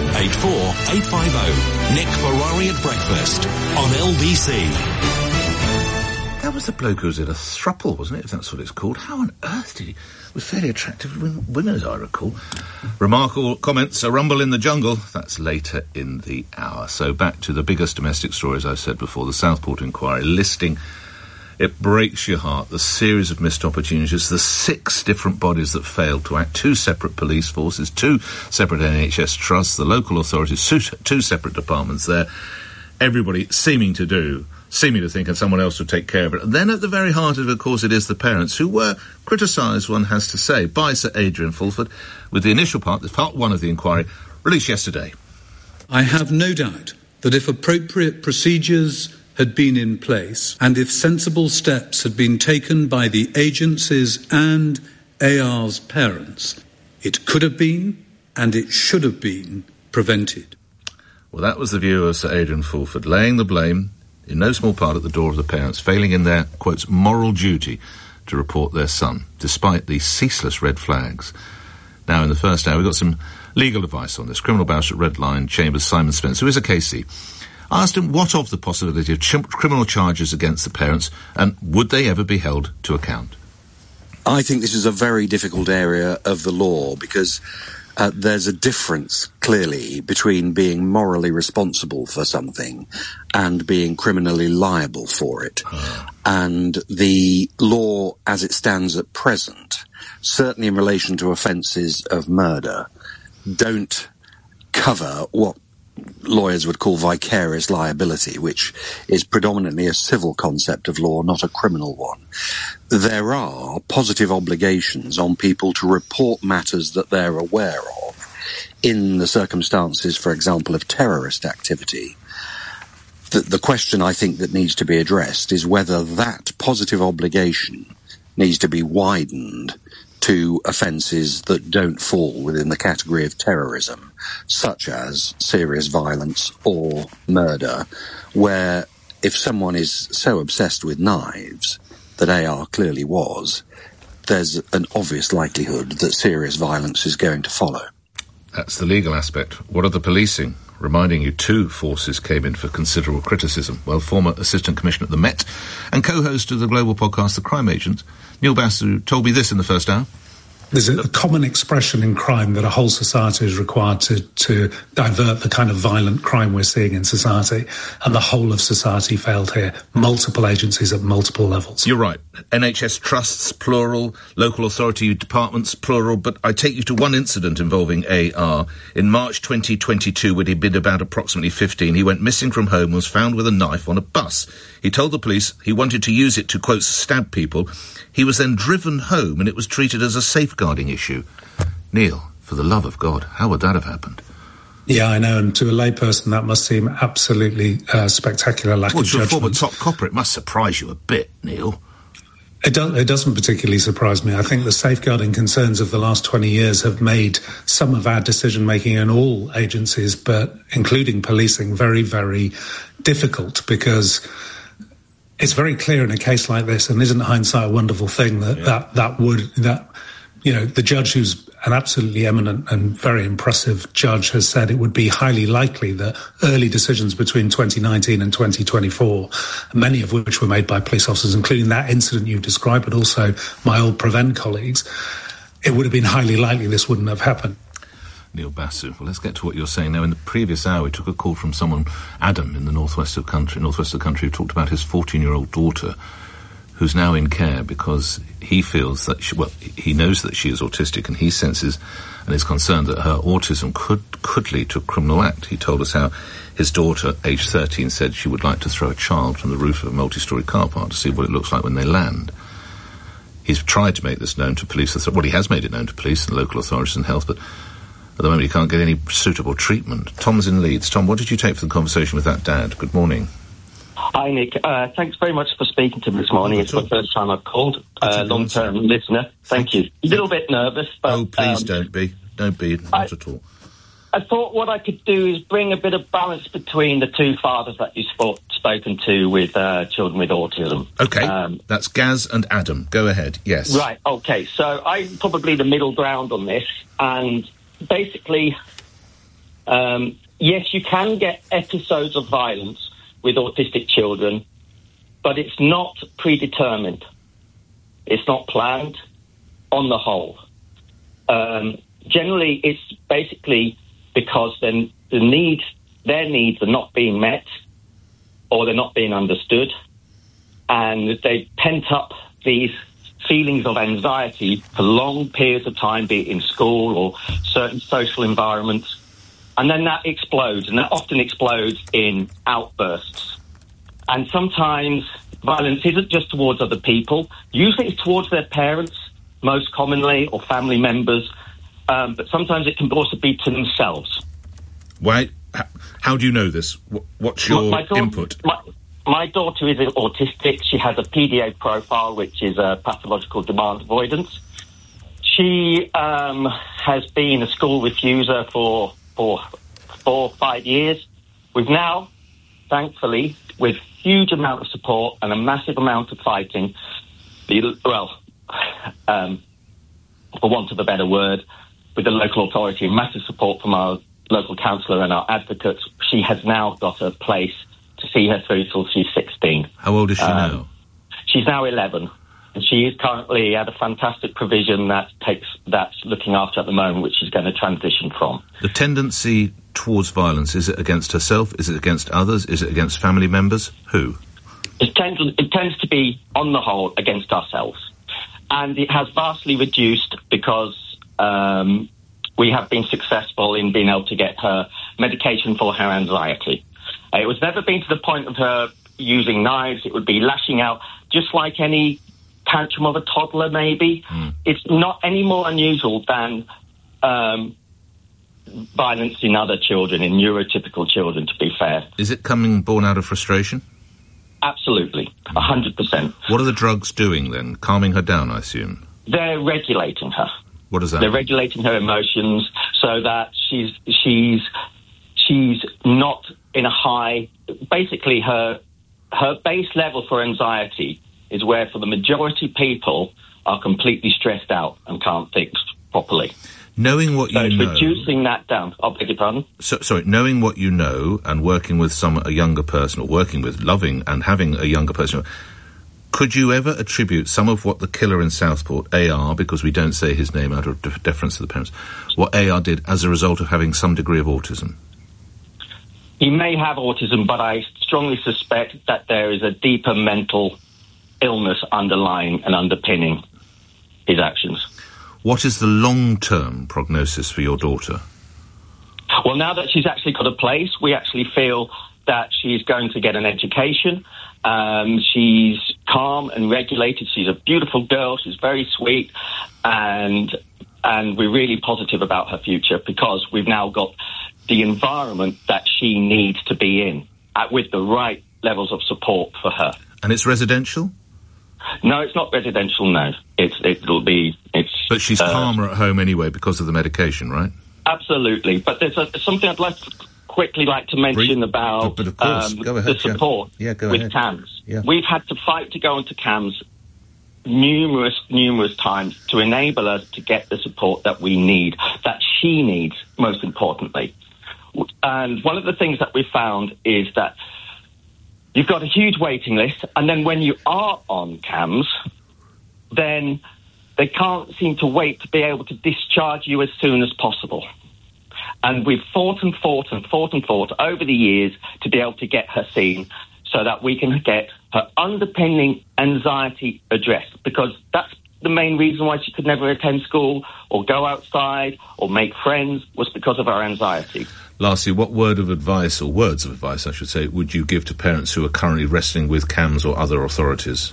84850. Nick Ferrari at breakfast on LBC. That was the bloke who was in a throuple, wasn't it, if that's what it's called? How on earth did he... With fairly attractive women, as I recall. Remarkable comments, a rumble in the jungle. That's later in the hour. So back to the biggest domestic story, as I said before, the Southport inquiry listing. It breaks your heart, the series of missed opportunities, the 6 different bodies that failed to act, 2 separate police forces, 2 separate NHS trusts, the local authorities, 2 separate departments there. Everybody seeming to think and someone else would take care of it. And then at the very heart of it, of course, it is the parents who were criticised, one has to say, by Sir Adrian Fulford, with the initial part, the part 1 of the inquiry, released yesterday. I have no doubt that if appropriate procedures had been in place and if sensible steps had been taken by the agencies and AR's parents, it could have been and it should have been prevented. Well, that was the view of Sir Adrian Fulford, laying the blame in no small part at the door of the parents, failing in their, quotes, moral duty to report their son, despite the ceaseless red flags. Now, in the first hour, we got some legal advice on this. Criminal barrister at Red Lion Chambers, Simon Spence, who is a KC. I asked him what of the possibility of criminal charges against the parents, and would they ever be held to account? I think this is a very difficult area of the law because there's a difference, clearly, between being morally responsible for something and being criminally liable for it. And the law, as it stands at present, certainly in relation to offences of murder, don't cover what lawyers would call vicarious liability, which is predominantly a civil concept of law, not a criminal one. There are positive obligations on people to report matters that they're aware of in the circumstances, for example, of terrorist activity. The question I think that needs to be addressed is whether that positive obligation needs to be widened to offences that don't fall within the category of terrorism, such as serious violence or murder, where if someone is so obsessed with knives that AR clearly was, there's an obvious likelihood that serious violence is going to follow. That's the legal aspect. What are the policing? Reminding you, 2 forces came in for considerable criticism. Well, former Assistant Commissioner at the Met and co-host of the global podcast The Crime Agent, Neil Basu, told me this in the first hour. There's a common expression in crime that a whole society is required to divert the kind of violent crime we're seeing in society, and the whole of society failed here. Multiple agencies at multiple levels. You're right. NHS trusts, plural, local authority departments, plural, but I take you to one incident involving AR. In March 2022, when he'd been about approximately 15, he went missing from home and was found with a knife on a bus. He told the police he wanted to use it to, quote, stab people. He was then driven home and it was treated as a safeguarding issue. Neil, for the love of God, how would that have happened? Yeah, I know, and to a layperson that must seem absolutely spectacular lack of judgment. To a former top copper, it must surprise you a bit, Neil. It doesn't particularly surprise me. I think the safeguarding concerns of the last 20 years have made some of our decision-making in all agencies, but including policing, very, very difficult, because it's very clear in a case like this, and isn't hindsight a wonderful thing, that the judge, who's an absolutely eminent and very impressive judge, has said it would be highly likely that early decisions between 2019 and 2024, many of which were made by police officers, including that incident you've described, but also my old Prevent colleagues, it would have been highly likely this wouldn't have happened. Neil Basu. Well, let's get to what you're saying now. In the previous hour, we took a call from someone, Adam, in the northwest of the country, who talked about his 14-year-old daughter, who's now in care because he feels that he knows that she is autistic, and he senses and is concerned that her autism could lead to a criminal act. He told us how his daughter, aged 13, said she would like to throw a child from the roof of a multi-storey car park to see what it looks like when they land. He's tried to make this known to police. He has made it known to police and local authorities and health, but at the moment he can't get any suitable treatment. Tom's in Leeds. Tom, what did you take for the conversation with that dad? Good morning. Hi, Nick. Thanks very much for speaking to me this morning. It's my first time I've called. Long-term listener. Thank you. A little bit nervous, but... Oh, please don't be. Don't be. Not at all. I thought what I could do is bring a bit of balance between the 2 fathers that you've spoken to with children with autism. OK. That's Gaz and Adam. Go ahead. Yes. Right. OK. So I'm probably the middle ground on this. And basically, yes, you can get episodes of violence with autistic children, but it's not predetermined. It's not planned on the whole. Generally, it's basically because then their needs are not being met, or they're not being understood, and they've pent up these feelings of anxiety for long periods of time, be it in school or certain social environments, and then that explodes, and that often explodes in outbursts. And sometimes violence isn't just towards other people. Usually it's towards their parents, most commonly, or family members, but sometimes it can also be to themselves. Why? How do you know this? What's your input? My daughter is autistic. She has a PDA profile, which is a pathological demand avoidance. She has been a school refuser for 4 or 5 years. We've now, thankfully, with huge amount of support and a massive amount of fighting, for want of a better word, with the local authority and massive support from our local councillor and our advocates, she has now got a place to see her through till she's 16. How old is she now? She's now 11. And she is currently at a fantastic provision that's looking after at the moment, which she's going to transition from. The tendency towards violence, is it against herself? Is it against others? Is it against family members? Who? It tends to be, on the whole, against ourselves. And it has vastly reduced because we have been successful in being able to get her medication for her anxiety. It was never been to the point of her using knives. It would be lashing out, just like any tantrum of a toddler, maybe. It's not any more unusual than violence in other children, in neurotypical children, to be fair. Is it born out of frustration? Absolutely, 100%. What are the drugs doing, then? Calming her down, I assume? They're regulating her. What does that They're mean? regulating her emotions so that she's not in a high... Basically, her base level for anxiety is where, for the majority, people are completely stressed out and can't think properly. Knowing what you know... reducing that down. I beg your pardon? Knowing what you know and working with a younger person, or working with, loving and having a younger person... Could you ever attribute some of what the killer in Southport, AR, because we don't say his name out of deference to the parents, what AR did as a result of having some degree of autism? He may have autism, but I strongly suspect that there is a deeper mental illness underlying and underpinning his actions. What is the long-term prognosis for your daughter? Well, now that she's actually got a place, we actually feel that she's going to get an education. She's calm and regulated. She's a beautiful girl. She's very sweet. And we're really positive about her future because we've now got the environment that she needs to be in with the right levels of support for her. And it's residential? No, it's not residential, no. But she's calmer at home anyway because of the medication, right? Absolutely. But there's something I'd quickly like to mention about but of course. Go ahead, the support with CAMHS. Yeah. We've had to fight to go into CAMHS numerous times to enable us to get the support that we need, that she needs, most importantly. And one of the things that we found is that you've got a huge waiting list, and then when you are on CAMHS, then they can't seem to wait to be able to discharge you as soon as possible. And we've fought over the years to be able to get her seen so that we can get her underpinning anxiety addressed, because that's the main reason why she could never attend school or go outside or make friends, was because of her anxiety. Lastly, what words of advice, I should say, would you give to parents who are currently wrestling with CAMHS or other authorities?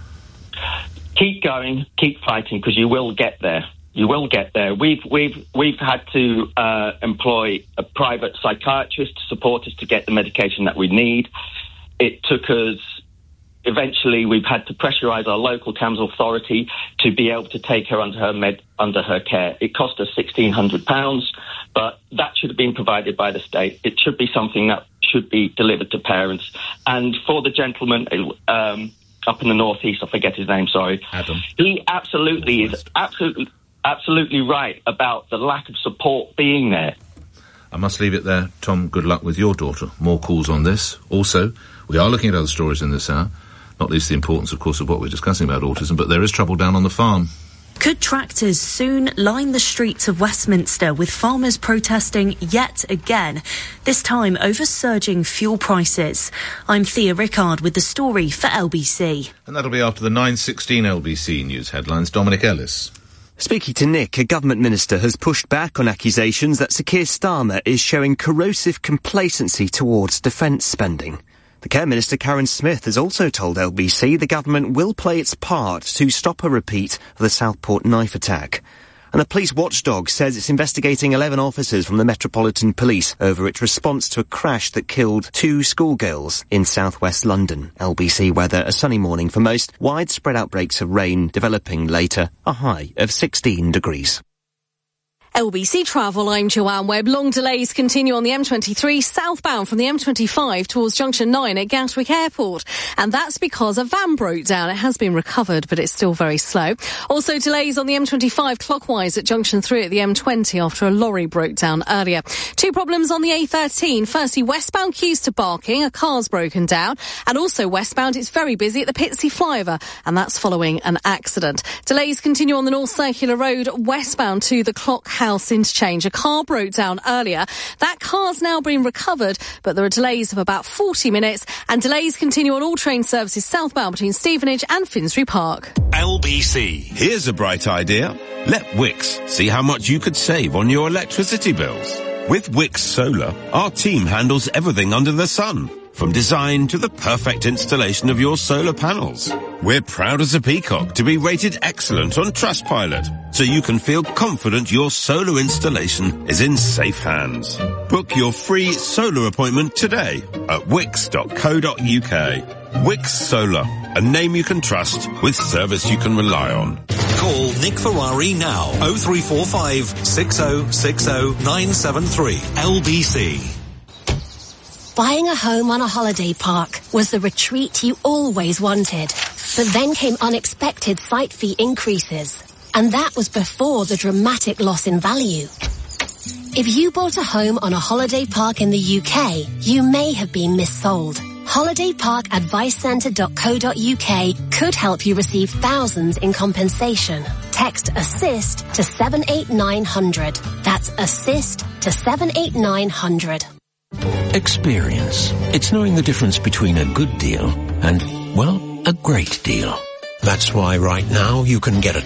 Keep going, keep fighting, because you will get there. You will get there. We've had to employ a private psychiatrist to support us to get the medication that we need. It took us... Eventually, we've had to pressurise our local CAMHS authority to be able to take her under her care. It cost us £1,600, but that should have been provided by the state. It should be something that should be delivered to parents. And for the gentleman up in the northeast, I forget his name, sorry. Adam. He absolutely is absolutely right about the lack of support being there. I must leave it there. Tom, good luck with your daughter. More calls on this. Also, we are looking at other stories in this hour. not least the importance, of course, of what we're discussing about autism, but there is trouble down on the farm. Could tractors soon line the streets of Westminster with farmers protesting yet again, this time over surging fuel prices? I'm Thea Rickard with the story for LBC. And that'll be after the 9:16 LBC News headlines. Dominic Ellis. Speaking to Nick, a government minister has pushed back on accusations that Sir Keir Starmer is showing corrosive complacency towards defence spending. The Care Minister, Karen Smith, has also told LBC the government will play its part to stop a repeat of the Southport knife attack. And a police watchdog says it's investigating 11 officers from the Metropolitan Police over its response to a crash that killed 2 schoolgirls in southwest London. LBC weather, a sunny morning for most, widespread outbreaks of rain developing later, a high of 16 degrees. LBC Travel, I'm Joanne Webb. Long delays continue on the M23 southbound from the M25 towards Junction 9 at Gatwick Airport. And that's because a van broke down. It has been recovered, but it's still very slow. Also delays on the M25 clockwise at Junction 3 at the M20 after a lorry broke down earlier. 2 problems on the A13. Firstly, westbound queues to Barking. A car's broken down. And also westbound, it's very busy at the Pitsea flyover. And that's following an accident. Delays continue on the North Circular Road westbound to the Clock House interchange. A car broke down earlier. That car's now been recovered, but there are delays of about 40 minutes, and delays continue on all train services southbound between Stevenage and Finsbury Park. LBC. Here's a bright idea. Let Wix see how much you could save on your electricity bills. With Wix Solar, our team handles everything under the sun, from design to the perfect installation of your solar panels. We're proud as a peacock to be rated excellent on Trustpilot, so you can feel confident your solar installation is in safe hands. Book your free solar appointment today at wix.co.uk. Wix Solar, a name you can trust with service you can rely on. Call Nick Ferrari now. 0345 6060 973 LBC. Buying a home on a holiday park was the retreat you always wanted. But then came unexpected site fee increases. And that was before the dramatic loss in value. If you bought a home on a holiday park in the UK, you may have been missold. HolidayParkAdviceCentre.co.uk could help you receive thousands in compensation. Text ASSIST to 78900. That's ASSIST to 78900. Experience. It's knowing the difference between a good deal and, well, a great deal. That's why right now you can get a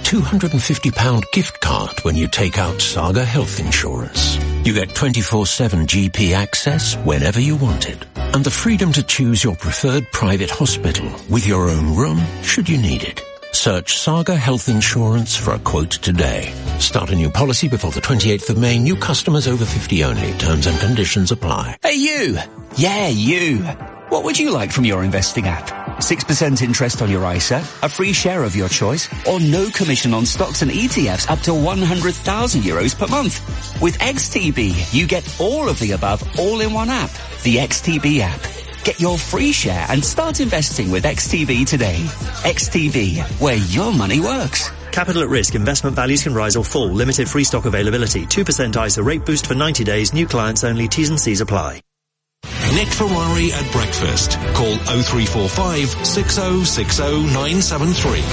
£250 gift card when you take out Saga Health Insurance. You get 24/7 GP access whenever you want it, and the freedom to choose your preferred private hospital with your own room should you need it. Search Saga Health Insurance for a quote today. Start a new policy before the 28th of May. New customers over 50 only. Terms and conditions apply. Hey, you! Yeah, you! What would you like from your investing app? 6% interest on your ISA, a free share of your choice, or no commission on stocks and ETFs up to €100,000 per month? With XTB, you get all of the above all in one app. The XTB app. Get your free share and start investing with XTB today. XTB, where your money works. Capital at risk. Investment values can rise or fall. Limited free stock availability. 2% ISA rate boost for 90 days. New clients only. T's and C's apply. Nick Ferrari at breakfast. Call 0345 6060 973.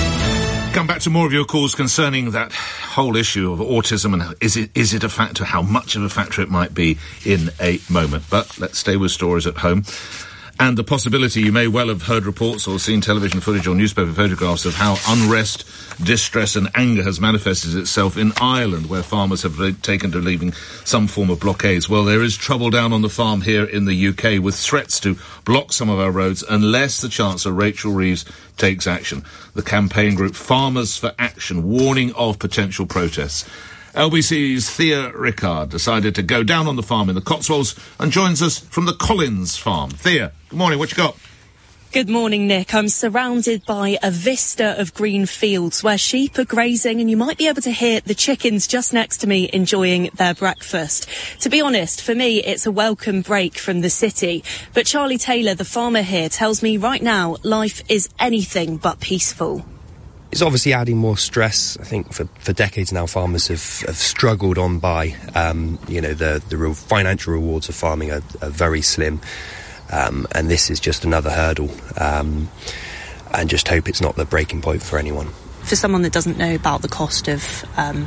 Come back to more of your calls concerning that whole issue of autism and is it a factor, how much of a factor it might be in a moment. But let's stay with stories at home. And the possibility, you may well have heard reports or seen television footage or newspaper photographs of how unrest, distress and anger has manifested itself in Ireland, where farmers have taken to leaving some form of blockades. Well, there is trouble down on the farm here in the UK with threats to block some of our roads unless the Chancellor, Rachel Reeves, takes action. The campaign group Farmers for Action, warning of potential protests. LBC's Thea Rickard decided to go down on the farm in the Cotswolds and joins us from the Collins farm. Thea, good morning. What you got? Good morning, Nick. I'm surrounded by a vista of green fields where sheep are grazing, and you might be able to hear the chickens just next to me enjoying their breakfast. To be honest, for me, it's a welcome break from the city. But Charlie Taylor, the farmer here, tells me right now life is anything but peaceful. It's obviously adding more stress. I think for decades now, farmers have struggled on by, the real financial rewards of farming are very slim. And this is just another hurdle. and just hope it's not the breaking point for anyone. For someone that doesn't know about the cost of,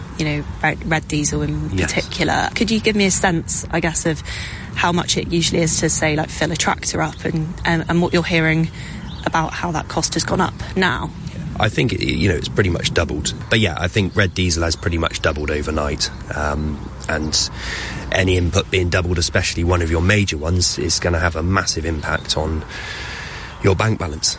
red diesel in particular, could you give me a sense, I guess, of how much it usually is to, say, like, fill a tractor up and what you're hearing about how that cost has gone up now? I think, it's pretty much doubled. But yeah, I think red diesel has pretty much doubled overnight. And any input being doubled, especially one of your major ones, is going to have a massive impact on your bank balance.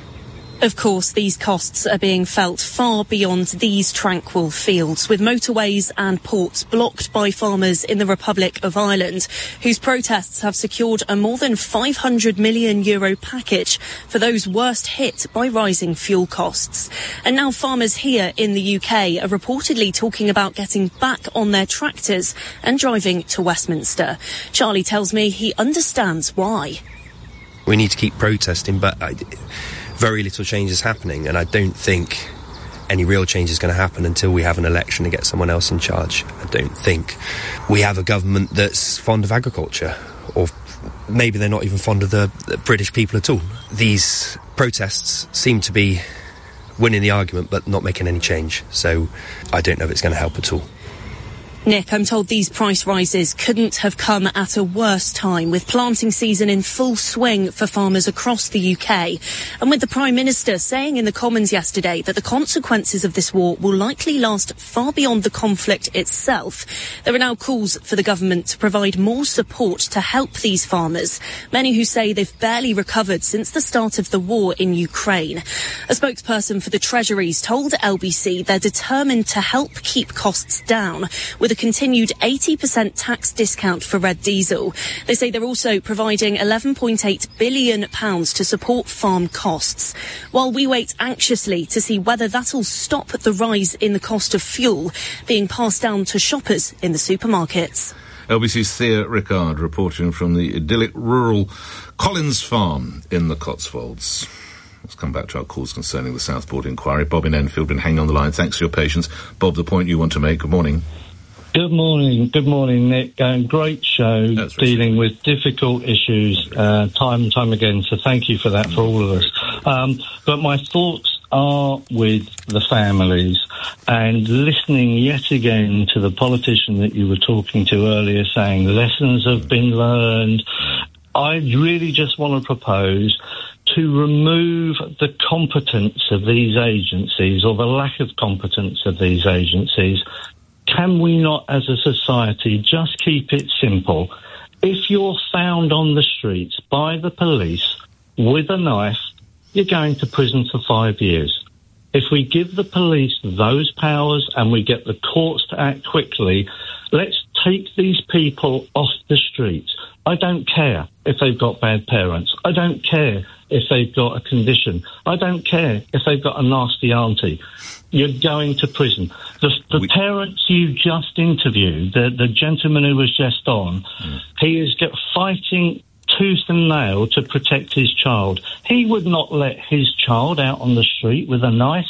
Of course, these costs are being felt far beyond these tranquil fields, with motorways and ports blocked by farmers in the Republic of Ireland, whose protests have secured a more than €500 million package for those worst hit by rising fuel costs. And now farmers here in the UK are reportedly talking about getting back on their tractors and driving to Westminster. Charlie tells me he understands why. We need to keep protesting, but very little change is happening, and I don't think any real change is going to happen until we have an election to get someone else in charge. I don't think we have a government that's fond of agriculture, or maybe they're not even fond of the British people at all. These protests seem to be winning the argument but not making any change, so I don't know if it's going to help at all. Nick, I'm told these price rises couldn't have come at a worse time, with planting season in full swing for farmers across the UK. And with the Prime Minister saying in the Commons yesterday that the consequences of this war will likely last far beyond the conflict itself, there are now calls for the government to provide more support to help these farmers, many who say they've barely recovered since the start of the war in Ukraine. A spokesperson for the Treasury's told LBC they're determined to help keep costs down, with a continued 80% tax discount for red diesel. They say they're also providing £11.8 billion to support farm costs, while we wait anxiously to see whether that'll stop the rise in the cost of fuel being passed down to shoppers in the supermarkets. LBC's Thea Rickard reporting from the idyllic rural Collins Farm in the Cotswolds. Let's come back to our calls concerning the Southport inquiry. Bob in Enfield, been hanging on the line. Thanks for your patience. Bob, the point you want to make. Good morning. Good morning, Nick. Great show, dealing with difficult issues time and time again, so thank you for that for all of us. But my thoughts are with the families, and listening yet again to the politician that you were talking to earlier saying lessons have been learned. I really just want to propose to remove the competence of these agencies, or the lack of competence of these agencies. Can we not, as a society, just keep it simple? If you're found on the streets by the police with a knife, you're going to prison for 5 years. If we give the police those powers and we get the courts to act quickly, let's take these people off the streets. I don't care if they've got bad parents. I don't care if they've got a condition. I don't care if they've got a nasty auntie. You're going to prison. The parents you just interviewed, the gentleman who was just on, he is fighting tooth and nail to protect his child. He would not let his child out on the street with a knife.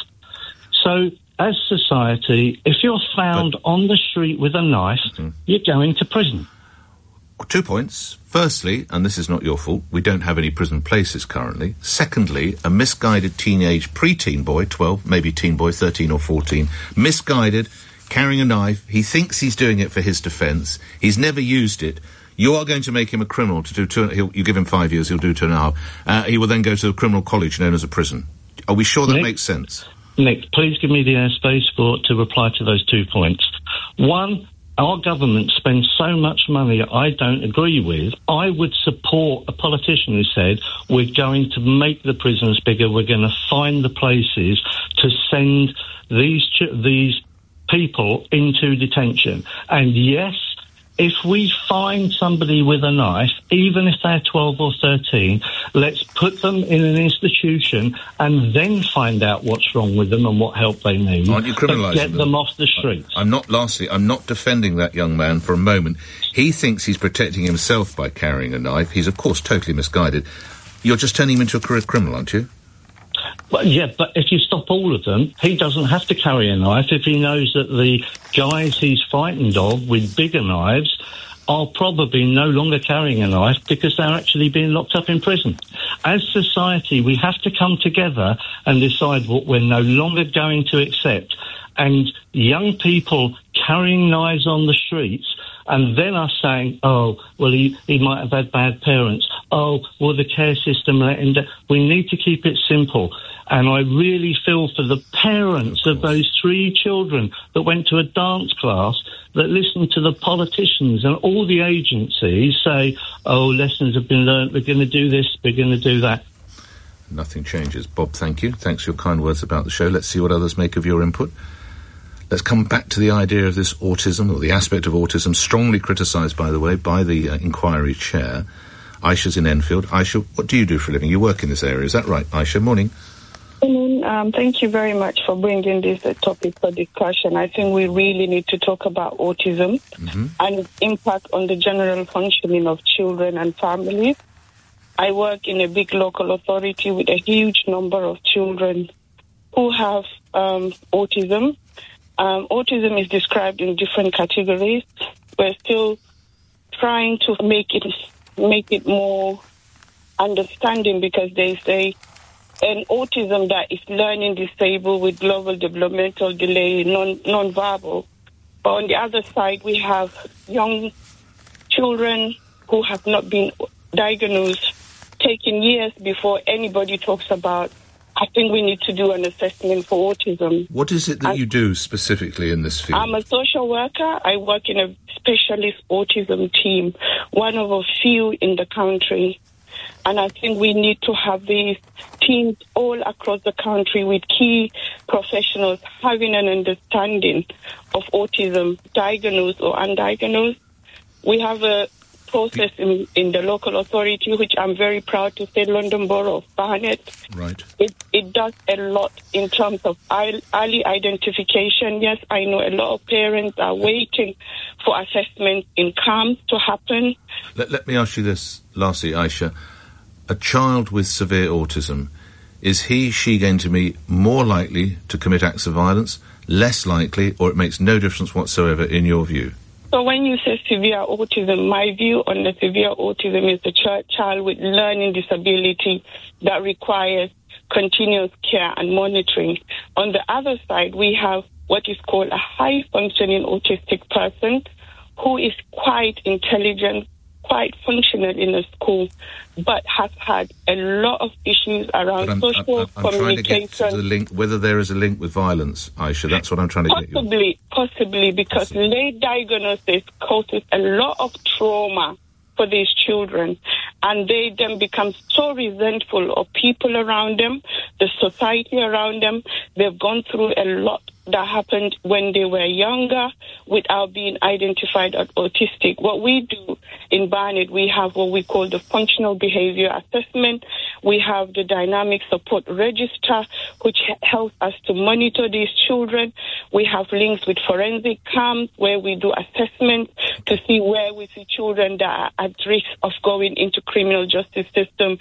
So, as society, if you're found on the street with a knife, you're going to prison. 2 points. Firstly, and this is not your fault, we don't have any prison places currently. Secondly, a misguided teenage preteen boy, 12, maybe teen boy, 13 or 14, misguided, carrying a knife. He thinks he's doing it for his defence. He's never used it. You are going to make him a criminal to do you give him 5 years, he'll do 2.5. He will then go to a criminal college known as a prison. Are we sure that makes sense? Nick, please give me the airspace to reply to those 2 points. One, our government spends so much money I don't agree with. I would support a politician who said, we're going to make the prisons bigger, we're going to find the places to send these people into detention. And yes, if we find somebody with a knife, even if they're 12 or 13, let's put them in an institution and then find out what's wrong with them and what help they need. Aren't you criminalising them? Get them off the streets. I'm not defending that young man for a moment. He thinks he's protecting himself by carrying a knife. He's, of course, totally misguided. You're just turning him into a career criminal, aren't you? Well, yeah, but if you stop all of them, he doesn't have to carry a knife if he knows that the guys he's frightened of with bigger knives are probably no longer carrying a knife because they're actually being locked up in prison. As society, we have to come together and decide what we're no longer going to accept. And young people carrying knives on the streets and then us saying, oh, well, he might have had bad parents. Oh, well, the care system let him down. We need to keep it simple. And I really feel for the parents of those 3 children that went to a dance class that listened to the politicians and all the agencies say, oh, lessons have been learnt, we're going to do this, we're going to do that. Nothing changes. Bob, thank you. Thanks for your kind words about the show. Let's see what others make of your input. Let's come back to the idea of this autism, or the aspect of autism, strongly criticised, by the way, by the inquiry chair. Aisha's in Enfield. Aisha, what do you do for a living? You work in this area, is that right? Aisha, morning. Thank you very much for bringing this topic for discussion. I think we really need to talk about autism and its impact on the general functioning of children and families. I work in a big local authority with a huge number of children who have autism. Autism is described in different categories. We're still trying to make it more understanding because they say an autism that is learning disabled with global developmental delay, non-verbal. But on the other side, we have young children who have not been diagnosed, taking years before anybody talks about. I think we need to do an assessment for autism. What is it that you do specifically in this field? I'm a social worker. I work in a specialist autism team, one of a few in the country. And I think we need to have these teams all across the country with key professionals having an understanding of autism, diagnosed or undiagnosed. We have a process in the local authority, which I'm very proud to say, London Borough of Barnet. Right. It does a lot in terms of early identification. Yes, I know a lot of parents are waiting for assessment in camps to happen. Let me ask you this, lastly, Aisha. A child with severe autism, is she going to be more likely to commit acts of violence, less likely, or it makes no difference whatsoever in your view? So when you say severe autism, my view on the severe autism is the child with learning disability that requires continuous care and monitoring. On the other side, we have what is called a high-functioning autistic person who is quite intelligent, quite functional in a school, but has had a lot of issues around social communication. I'm trying to get to the link, whether there is a link with violence, Aisha. That's what I'm trying to get you. Possibly, because late diagnosis causes a lot of trauma for these children, and they then become so resentful of people around them, the society around them. They've gone through a lot that happened when they were younger without being identified as autistic. What we do in Barnet, we have what we call the functional behavior assessment. We have the dynamic support register, which helps us to monitor these children. We have links with forensic camps where we do assessments to see where we see children that are at risk of going into criminal justice system.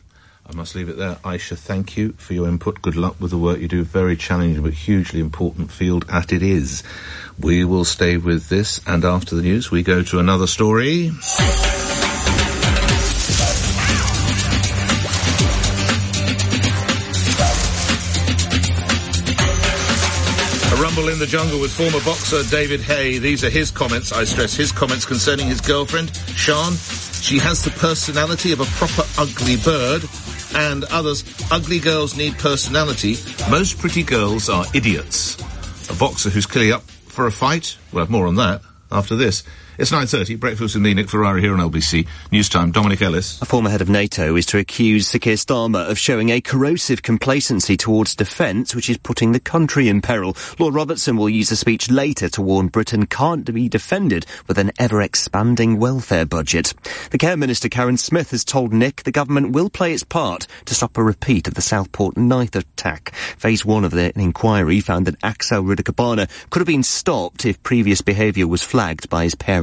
I must leave it there. Aisha, thank you for your input. Good luck with the work you do. Very challenging but hugely important field at it is. We will stay with this, and after the news we go to another story. A rumble in the jungle with former boxer David Haye. These are his comments, I stress his comments concerning his girlfriend, Sian. She has the personality of a proper ugly bird. And others, ugly girls need personality. Most pretty girls are idiots. A boxer who's clearly up for a fight. We'll have more on that after this. It's 9:30. Breakfast with me, Nick Ferrari, here on LBC News Time. Dominic Ellis. A former head of NATO is to accuse Sir Keir Starmer of showing a corrosive complacency towards defence, which is putting the country in peril. Lord Robertson will use a speech later to warn Britain can't be defended with an ever-expanding welfare budget. The Care Minister, Karen Smith, has told Nick the government will play its part to stop a repeat of the Southport knife attack. Phase 1 of the inquiry found that Axel Rudakabana could have been stopped if previous behaviour was flagged by his parents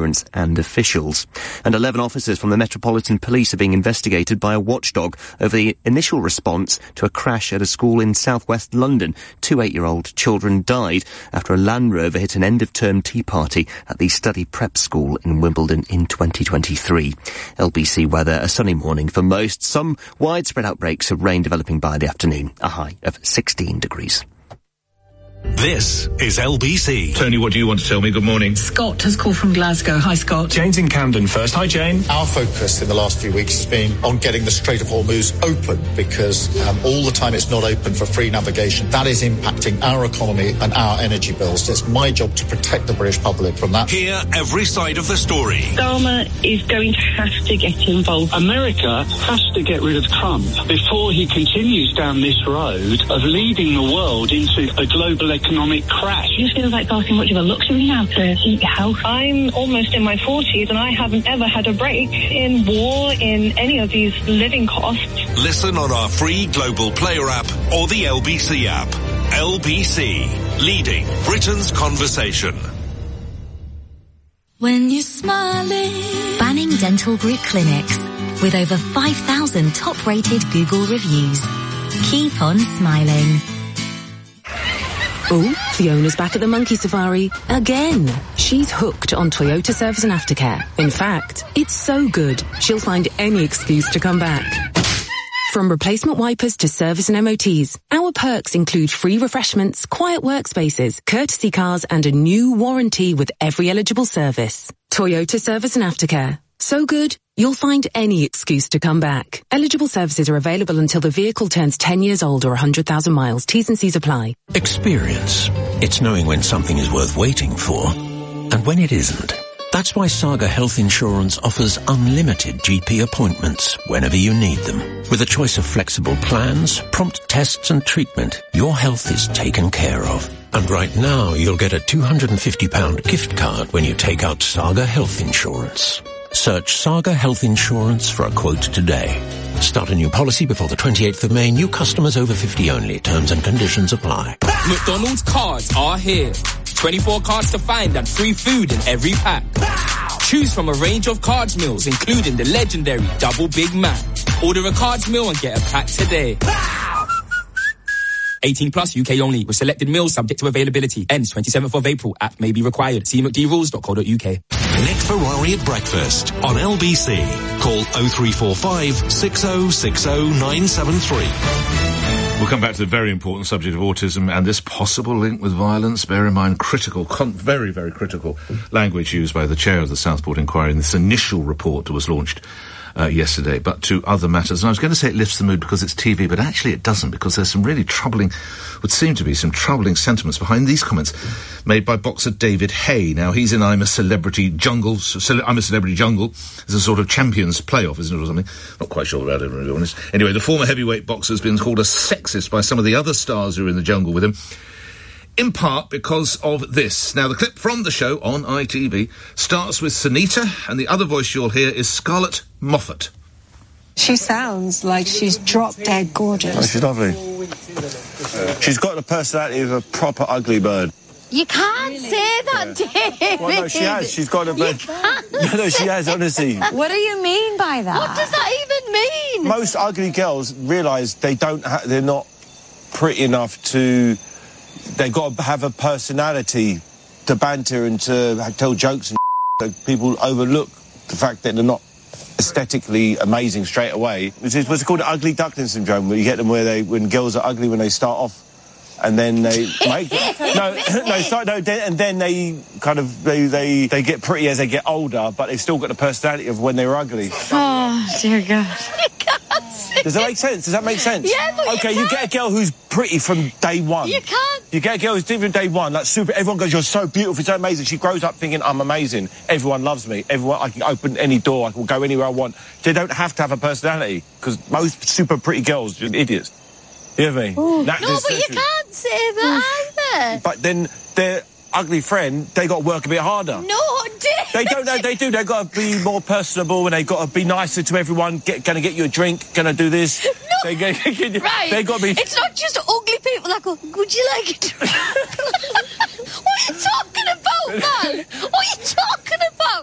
parents and officials. And 11 officers from the Metropolitan Police are being investigated by a watchdog over the initial response to a crash at a school in southwest London. 2 8-year-old children died after a Land Rover hit an end-of-term tea party at the Study Prep School in Wimbledon in 2023. LBC weather, a sunny morning for most. Some widespread outbreaks of rain developing by the afternoon, a high of 16 degrees. This is LBC. Tony, what do you want to tell me? Good morning. Scott has called from Glasgow. Hi, Scott. Jane's in Camden first. Hi, Jane. Our focus in the last few weeks has been on getting the Strait of Hormuz open because all the time it's not open for free navigation. That is impacting our economy and our energy bills. It's my job to protect the British public from that. Hear every side of the story. Starmer is going to have to get involved. America has to get rid of Trump before he continues down this road of leading the world into a global economic crash. It just feels like far too much of a luxury now to eat health. I'm almost in my 40s and I haven't ever had a break in war, in any of these living costs. Listen on our free Global Player app or the LBC app. LBC, leading Britain's conversation. When you're smiling. Banning Dental Group Clinics, with over 5,000 top-rated Google reviews. Keep on smiling. Oh, Fiona's back at the Monkey Safari again. She's hooked on Toyota Service and Aftercare. In fact, it's so good, she'll find any excuse to come back. From replacement wipers to service and MOTs, our perks include free refreshments, quiet workspaces, courtesy cars, and a new warranty with every eligible service. Toyota Service and Aftercare. So good, you'll find any excuse to come back. Eligible services are available until the vehicle turns 10 years old or 100,000 miles. T's and C's apply. Experience. It's knowing when something is worth waiting for and when it isn't. That's why Saga Health Insurance offers unlimited GP appointments whenever you need them. With a choice of flexible plans, prompt tests and treatment, your health is taken care of. And right now, you'll get a £250 gift card when you take out Saga Health Insurance. Search Saga Health Insurance for a quote today. Start a new policy before the 28th of May. New customers over 50 only. Terms and conditions apply. McDonald's cards are here. 24 cards to find and free food in every pack. Choose from a range of cards meals, including the legendary Double Big Mac. Order a cards meal and get a pack today. 18 plus UK only, with selected meals subject to availability. Ends 27th of April. App may be required. See mcdrules.co.uk. Nick Ferrari at breakfast on LBC. Call 0345 6060 973. We'll come back to the very important subject of autism and this possible link with violence. Bear in mind, very, very critical language used by the chair of the Southport Inquiry in this initial report that was launched yesterday. But to other matters, and I was going to say it lifts the mood because it's TV, but actually it doesn't, because there's some really would seem to be some troubling sentiments behind these comments made by boxer David Hay. Now, he's in I'm a Celebrity Jungle. I'm a Celebrity Jungle. It's a sort of champions playoff, isn't it, or something? Not quite sure about it, to be honest. Anyway, the former heavyweight boxer has been called a sexist by some of the other stars who are in the jungle with him, in part because of this. Now, the clip from the show on ITV starts with Sunita, and the other voice you'll hear is Scarlett Moffat. She sounds like she's drop-dead gorgeous. Oh, she's lovely. She's got the personality of a proper ugly bird. You can't say that, David. Well, no, she has. She's got a bird. No, she has, honestly. What do you mean by that? What does that even mean? Most ugly girls realise they're not pretty enough to... They've got to have a personality to banter and to tell jokes and so people overlook the fact that they're not aesthetically amazing straight away. What's it called? Ugly duckling syndrome, where you get them when girls are ugly when they start off, and then they then they kind of they get pretty as they get older, but they've still got the personality of when they were ugly. Oh dear God. Does that make sense? Does that make sense? Yeah, but okay, you get a girl who's pretty from day one. You can't. You get a girl who's different from day one, like super. Everyone goes, "You're so beautiful, so amazing." She grows up thinking, "I'm amazing. Everyone loves me. I can open any door. I can go anywhere I want." They don't have to have a personality because most super pretty girls are idiots. You hear me? No, but you can't say that either. But then their ugly friend, they got to work a bit harder. No, David. They don't know. They do. They've got to be more personable, and they've got to be nicer to everyone. Gonna get you a drink. Gonna do this. No, they got to be. It's not just ugly people that go, "Would you like it?" What are you talking about, man? What are you talking about?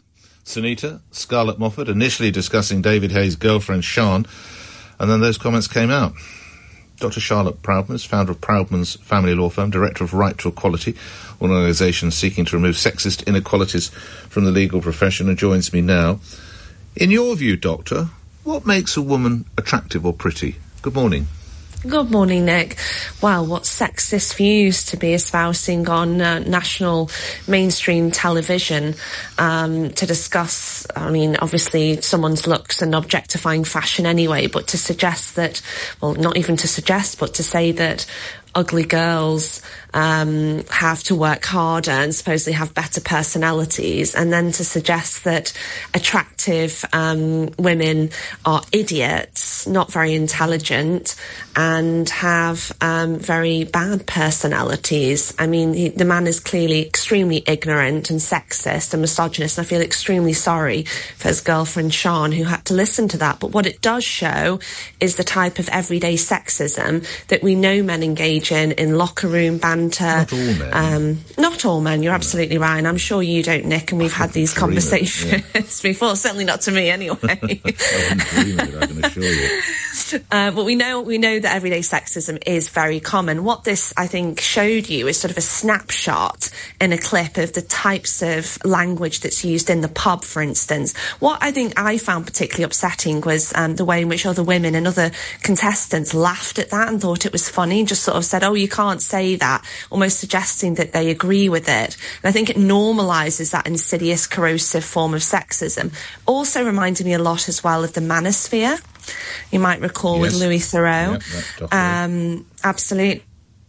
Sunita, Scarlett Moffat, initially discussing David Hay's girlfriend, Sian, and then those comments came out. Dr. Charlotte Proudman is founder of Proudman's family law firm, director of Right to Equality, an organisation seeking to remove sexist inequalities from the legal profession, and joins me now. In your view, Doctor, what makes a woman attractive or pretty? Good morning. Good morning, Nick. Well, what sexist views to be espousing on national mainstream television to discuss, I mean, obviously someone's looks and objectifying fashion anyway, but to suggest that, well, not even to suggest, but to say that ugly girls have to work harder and supposedly have better personalities, and then to suggest that attractive women are idiots, not very intelligent, and have very bad personalities. I mean, the man is clearly extremely ignorant and sexist and misogynist, and I feel extremely sorry for his girlfriend Sian, who had to listen to that. But what it does show is the type of everyday sexism that we know men engage in locker room banter. Not all men. Not all men, you're absolutely right, and I'm sure you don't, Nick, and we've had these conversations before, certainly not to me anyway. I wouldn't dream of it, I can assure you. But we know that everyday sexism is very common. What this, I think, showed you is sort of a snapshot in a clip of the types of language that's used in the pub, for instance. What I think I found particularly upsetting was the way in which other women and other contestants laughed at that and thought it was funny, and just sort of said, oh, you can't say that, almost suggesting that they agree with it. And I think it normalises that insidious, corrosive form of sexism. Also reminded me a lot as well of the manosphere. You might recall with Louis Theroux. Absolute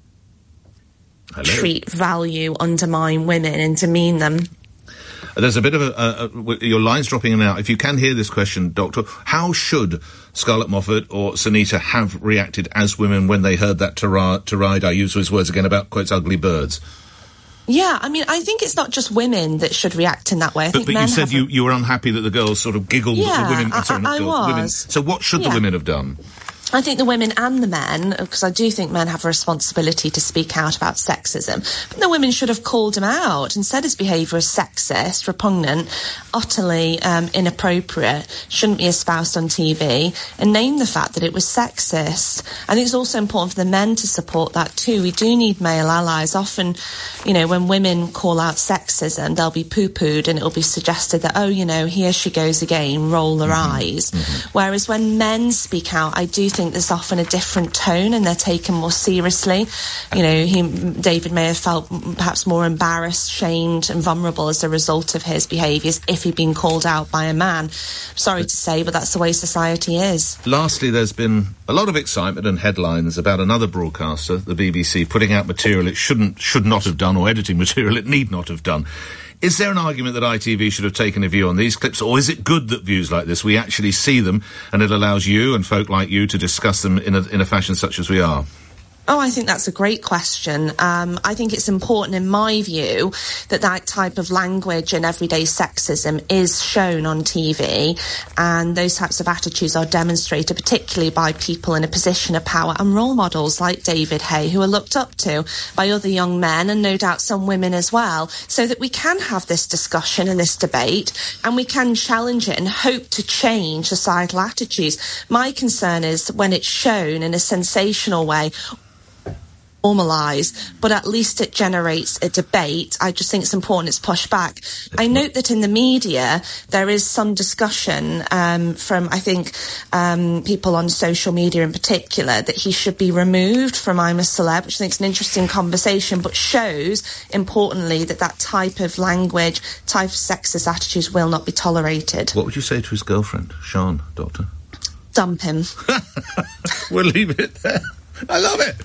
treat, value, undermine women and demean them. There's a bit of your line's dropping in and out. If you can hear this question, Doctor, how should Scarlett Moffat or Sunita have reacted as women when they heard that tirade, I use his words again, about, quotes, ugly birds? Yeah, I mean, I think it's not just women that should react in that way. But you said you were unhappy that the girls sort of giggled at the women. I was. Women. So what should the women have done? I think the women and the men, because I do think men have a responsibility to speak out about sexism, but the women should have called him out and said his behaviour is sexist, repugnant, utterly inappropriate, shouldn't be espoused on TV, and name the fact that it was sexist. I think it's also important for the men to support that too. We do need male allies. Often, you know, when women call out sexism, they'll be poo-pooed and it'll be suggested that, oh, you know, here she goes again, roll their eyes. Whereas when men speak out, I do think there's often a different tone and they're taken more seriously. You know, David may have felt perhaps more embarrassed, shamed and vulnerable as a result of his behaviours if he'd been called out by a man. Sorry to say, but that's the way society is. Lastly, there's been a lot of excitement and headlines about another broadcaster, the BBC, putting out material it should not have done, or editing material it need not have done. Is there an argument that ITV should have taken a view on these clips, or is it good that views like this, we actually see them and it allows you and folk like you to discuss them in a fashion such as we are? Oh, I think that's a great question. I think it's important, in my view, that type of language and everyday sexism is shown on TV, and those types of attitudes are demonstrated particularly by people in a position of power and role models like David Hay, who are looked up to by other young men and no doubt some women as well, so that we can have this discussion and this debate and we can challenge it and hope to change societal attitudes. My concern is when it's shown in a sensational way, normalised, but at least it generates a debate. I just think it's important it's pushed back. I note that in the media there is some discussion from, I think, people on social media in particular, that he should be removed from I'm a Celeb, which I think is an interesting conversation, but shows, importantly, that type of language, type of sexist attitudes will not be tolerated. What would you say to his girlfriend, Sian, Doctor? Dump him. We'll leave it there. I love it.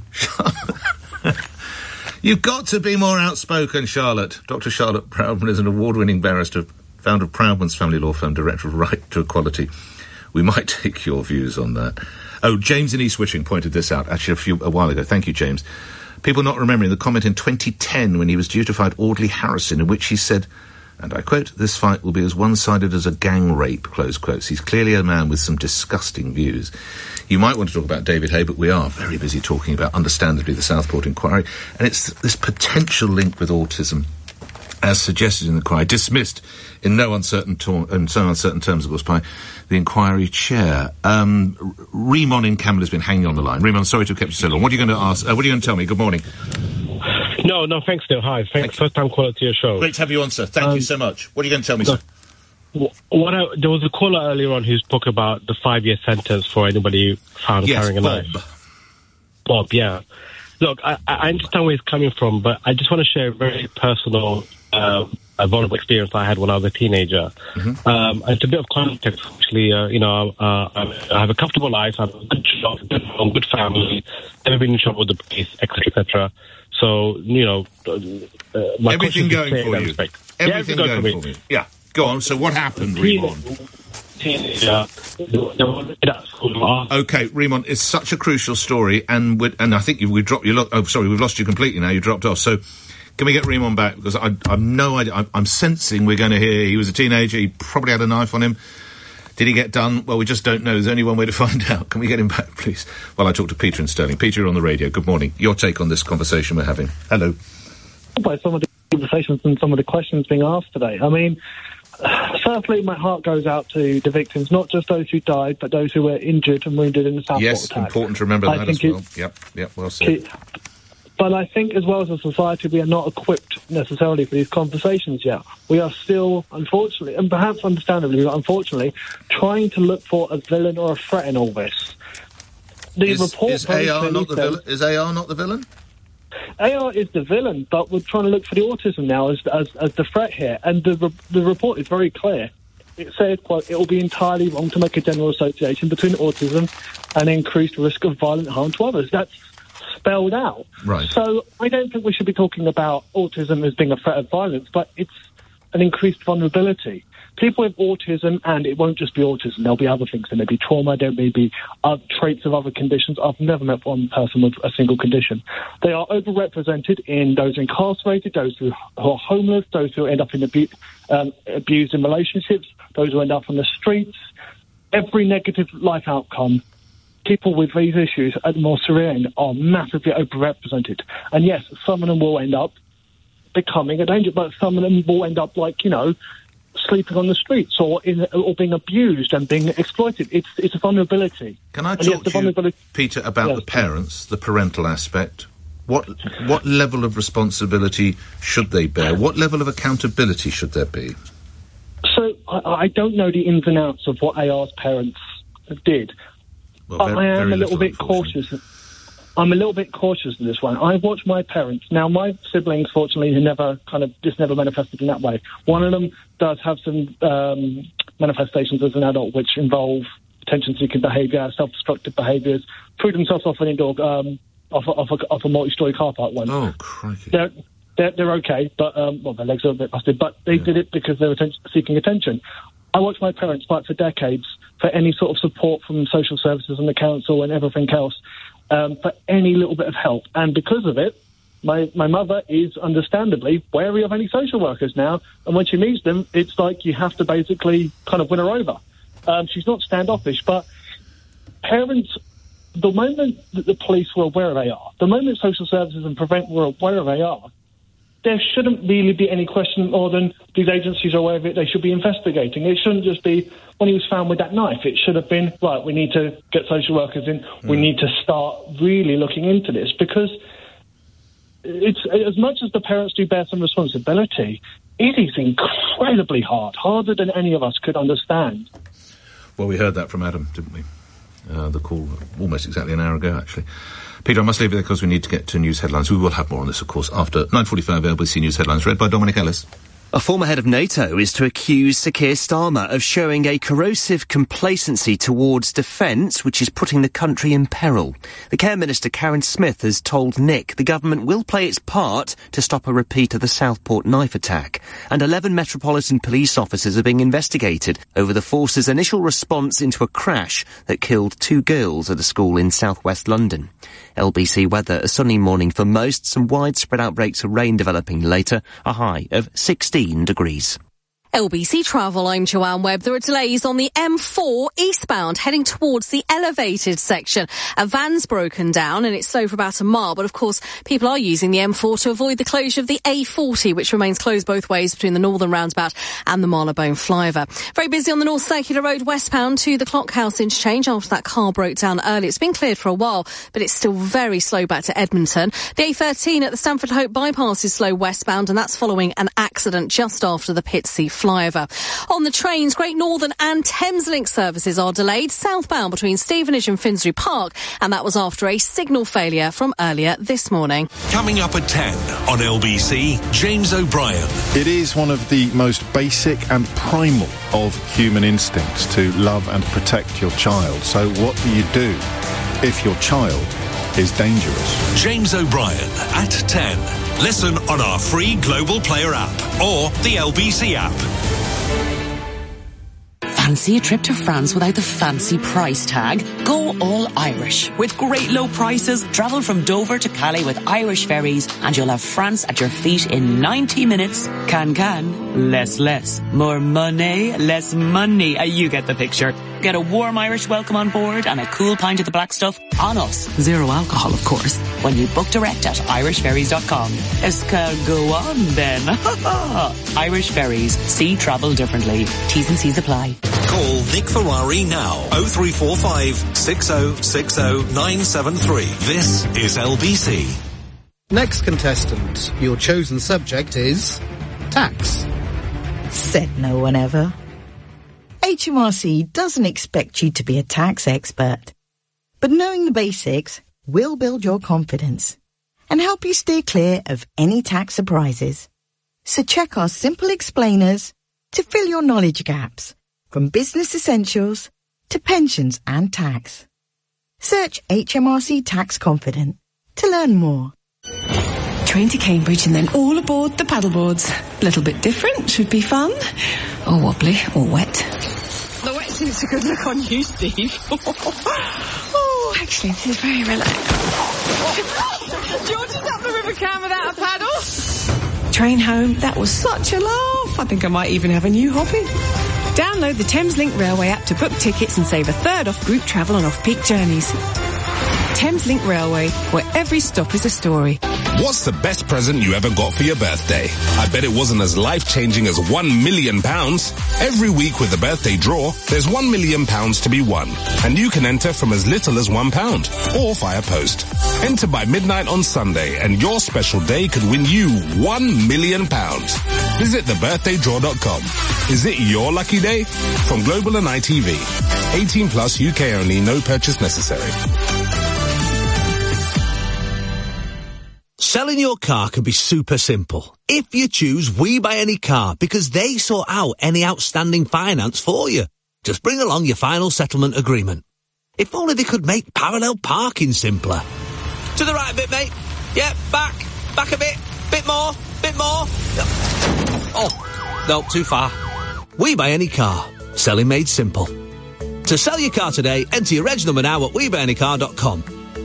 You've got to be more outspoken, Charlotte. Dr. Charlotte Proudman is an award-winning barrister, founder of Proudman's family law firm, director of Right to Equality. We might take your views on that. Oh, James in East Witching pointed this out, actually a while ago. Thank you, James. People not remembering the comment in 2010 when he was due to fight Audley Harrison, in which he said, and I quote, "This fight will be as one-sided as a gang rape," close quotes. He's clearly a man with some disgusting views. You might want to talk about David Hay, but we are very busy talking about, understandably, the Southport inquiry, and it's this potential link with autism. as suggested in the inquiry, dismissed in no uncertain terms, of course, by the inquiry chair. Reemon in Camel has been hanging on the line. Reemon, sorry to have kept you so long. What are you going to ask? What are you going to tell me? Good morning. No, thanks, Neil. Hi. Thanks. First time caller to your show. Great to have you on, sir. Thank you so much. What are you going to tell me, sir? There was a caller earlier on who spoke about the 5-year sentence for anybody found carrying a knife. Bob, yeah. Look, I understand where he's coming from, but I just want to share a very personal, a vulnerable experience I had when I was a teenager. And it's a bit of context, actually. I have a comfortable life, I have a good job, good home, good family, never been in trouble with the police, etc., etc. So, my everything going for you. Everything going for me. Yeah. Go on. So what happened, Reemon? Okay, Reemon, it's such a crucial story, and I think we've dropped you. We've lost you completely now. You dropped off. So can we get Reemon back? Because I've no idea. I'm sensing we're going to hear he was a teenager. He probably had a knife on him. Did he get done? Well, we just don't know. There's only one way to find out. Can we get him back, please? While I talk to Peter in Stirling. Peter, you're on the radio. Good morning. Your take on this conversation we're having. Hello. By some of the conversations and some of the questions being asked today. I mean, firstly, my heart goes out to the victims, not just those who died, but those who were injured and wounded in the Southport attack. Yes, important to remember that as well. Yep, well said. But I think, as well as a society, we are not equipped necessarily for these conversations yet. We are still, unfortunately, and perhaps understandably, but unfortunately, trying to look for a villain or a threat in all this. Is AR not the villain? AR is the villain, but we're trying to look for the autism now as the threat here. And the report is very clear. It says, quote, it will be entirely wrong to make a general association between autism and increased risk of violent harm to others. That's spelled out. Right. So I don't think we should be talking about autism as being a threat of violence, but it's an increased vulnerability. People with autism, and it won't just be autism, there'll be other things. There may be trauma, there may be traits of other conditions. I've never met one person with a single condition. They are overrepresented in those incarcerated, those who are homeless, those who end up in abused in relationships, those who end up on the streets. Every negative life outcome, people with these issues at the more severe end are massively overrepresented. And yes, some of them will end up becoming a danger, but some of them will end up sleeping on the streets or being abused and being exploited. It's a vulnerability. Can I talk to you, Peter, about the parents, the parental aspect? What level of responsibility should they bear? What level of accountability should there be? So I don't know the ins and outs of what AR's parents did. Well, I am a little bit cautious. I'm a little bit cautious in this one. I've watched my parents. Now, my siblings, fortunately, this never manifested in that way. One of them does have some manifestations as an adult, which involve attention-seeking behaviour, self-destructive behaviours, threw themselves off an indoor, off a multi-storey car park once. Oh, crikey. They're okay, but, their legs are a bit busted, but they did it because they were seeking attention. I watched my parents fight for decades for any sort of support from social services and the council and everything else, for any little bit of help. And because of it, my mother is understandably wary of any social workers now, and when she meets them, it's like you have to basically kind of win her over. She's not standoffish, but parents, the moment that the police were aware of AR, the moment social services and Prevent were aware of AR, there shouldn't really be any question more than these agencies are aware of it, they should be investigating. It shouldn't just be when he was found with that knife. It should have been, right, we need to get social workers in, we need to start really looking into this, because it's, as much as the parents do bear some responsibility, it is incredibly hard, harder than any of us could understand. Well, we heard that from Adam, didn't we? The call almost exactly an hour ago, actually. Peter, I must leave you there because we need to get to news headlines. We will have more on this, of course, after 9:45 LBC News Headlines, read by Dominic Ellis. A former head of NATO is to accuse Sir Keir Starmer of showing a corrosive complacency towards defence, which is putting the country in peril. The Care Minister, Karen Smith, has told Nick the government will play its part to stop a repeat of the Southport knife attack. And 11 Metropolitan Police officers are being investigated over the force's initial response into a crash that killed 2 girls at a school in southwest London. LBC weather, a sunny morning for most, some widespread outbreaks of rain developing later, a high of 16 degrees. LBC Travel, I'm Joanne Webb. There are delays on the M4 eastbound heading towards the elevated section. A van's broken down and it's slow for about a mile, but of course people are using the M4 to avoid the closure of the A40, which remains closed both ways between the northern roundabout and the Marylebone flyover. Very busy on the North Circular Road westbound to the Clockhouse interchange after that car broke down early. It's been cleared for a while, but it's still very slow back to Edmonton. The A13 at the Stamford Hope bypass is slow westbound, and that's following an accident just after the Pitsea flyover. On the trains, Great Northern and Thameslink services are delayed southbound between Stevenage and Finsbury Park, and that was after a signal failure from earlier this morning. Coming up at 10 on LBC, James O'Brien. It is one of the most basic and primal of human instincts to love and protect your child. So what do you do if your child is dangerous? James O'Brien at 10. Listen on our free Global Player app or the LBC app. Fancy a trip to France without the fancy price tag? Go all Irish. With great low prices, travel from Dover to Calais with Irish ferries and you'll have France at your feet in 90 minutes. Can, less. More money, less money. You get the picture. Get a warm Irish welcome on board and a cool pint of the black stuff on us. Zero alcohol, of course. When you book direct at irishferries.com. Go on then. Irish Ferries. See travel differently. T's and C's apply. Call Nick Ferrari now. 0345 6060 973. This is LBC. Next contestant, your chosen subject is tax. Said no one ever. HMRC doesn't expect you to be a tax expert, but knowing the basics will build your confidence and help you steer clear of any tax surprises. So check our simple explainers to fill your knowledge gaps, from business essentials to pensions and tax. Search HMRC Tax Confident to learn more. Train to Cambridge and then all aboard the paddleboards. A little bit different, should be fun. Or wobbly, or wet. The wetsuit's a good look on you, Steve. Oh, actually, this is very relaxed. George is up the River Cam without a paddle. Train home, that was such a laugh. I think I might even have a new hobby. Download the Thameslink Railway app to book tickets and save a third off group travel on off-peak journeys. Thameslink Railway, where every stop is a story. What's the best present you ever got for your birthday? I bet it wasn't as life-changing as £1 million. Every week with the birthday draw, there's £1 million to be won. And you can enter from as little as £1 or via post. Enter by midnight on Sunday and your special day could win you £1 million. Visit thebirthdaydraw.com. Is it your lucky day? From Global and ITV. 18 plus, UK only, no purchase necessary. Selling your car can be super simple if you choose We Buy Any Car, because they sort out any outstanding finance for you. Just bring along your final settlement agreement. If only they could make parallel parking simpler. To the right a bit, mate. Yeah, back a bit more. Oh, no, too far. We Buy Any Car. Selling made simple. To sell your car today, enter your reg number now at WeBuyAnyCar.com.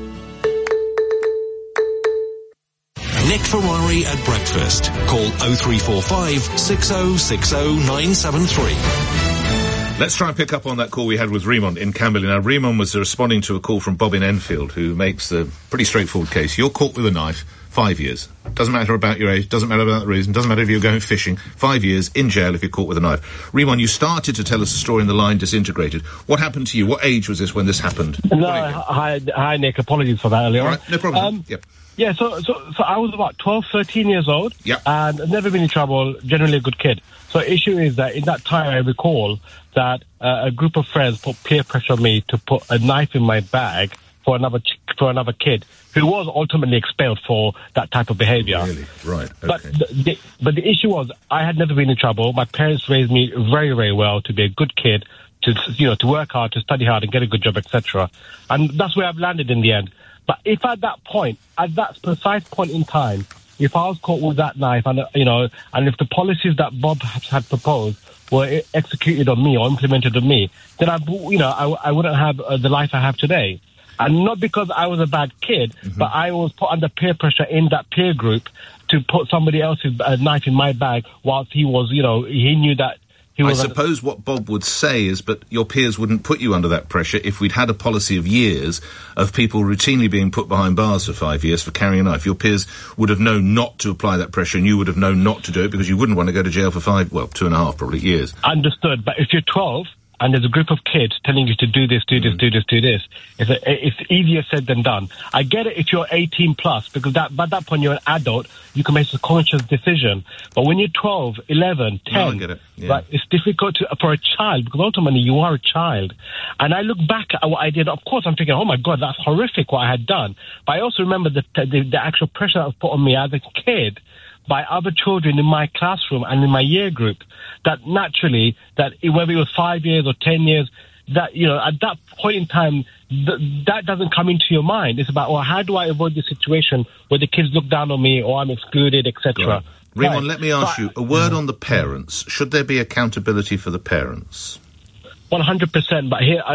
Nick Ferrari at breakfast. Call 0345 6060 973. Let's try and pick up on that call we had with Remond in Camberley. Now, Remond was responding to a call from Bob in Enfield, who makes the pretty straightforward case. You're caught with a knife, 5 years. Doesn't matter about your age, doesn't matter about the reason, doesn't matter if you're going fishing. 5 years in jail if you're caught with a knife. Remond, you started to tell us a story and the line disintegrated. What happened to you? What age was this when this happened? No, hi, Nick. Apologies for that earlier. All right, no problem. Yep. Yeah, so I was about 12, 13 years old. Yep. And I've never been in trouble, generally a good kid. So the issue is that in that time I recall that a group of friends put peer pressure on me to put a knife in my bag for another kid who was ultimately expelled for that type of behavior. Really? Right. Okay. But the issue was I had never been in trouble. My parents raised me very, very well to be a good kid, to work hard, to study hard and get a good job, etc. And that's where I've landed in the end. But if at that precise point in time, if I was caught with that knife and if the policies that Bob had proposed were executed on me or implemented on me, then I wouldn't have the life I have today. And not because I was a bad kid, but I was put under peer pressure in that peer group to put somebody else's knife in my bag whilst he was, he knew that I suppose what Bob would say is, but your peers wouldn't put you under that pressure if we'd had a policy of years of people routinely being put behind bars for 5 years for carrying a knife. Your peers would have known not to apply that pressure, and you would have known not to do it because you wouldn't want to go to jail for 2.5 probably years. Understood. But if you're 12 and there's a group of kids telling you to do this, do this, it's easier said than done. I get it if you're 18 plus, because by that point you're an adult, you can make a conscious decision. But when you're 12, 11, 10, I get it. Yeah. Right, it's difficult for a child, because ultimately you are a child. And I look back at what I did. Of course, I'm thinking, oh my God, that's horrific what I had done. But I also remember the actual pressure that was put on me as a kid by other children in my classroom and in my year group, that naturally, that whether it was 5 years or 10 years, that, at that point in time, that doesn't come into your mind. It's about, well, how do I avoid the situation where the kids look down on me or I'm excluded, etc. Raymond, let me ask you, a word on the parents. Should there be accountability for the parents? 100%, but here,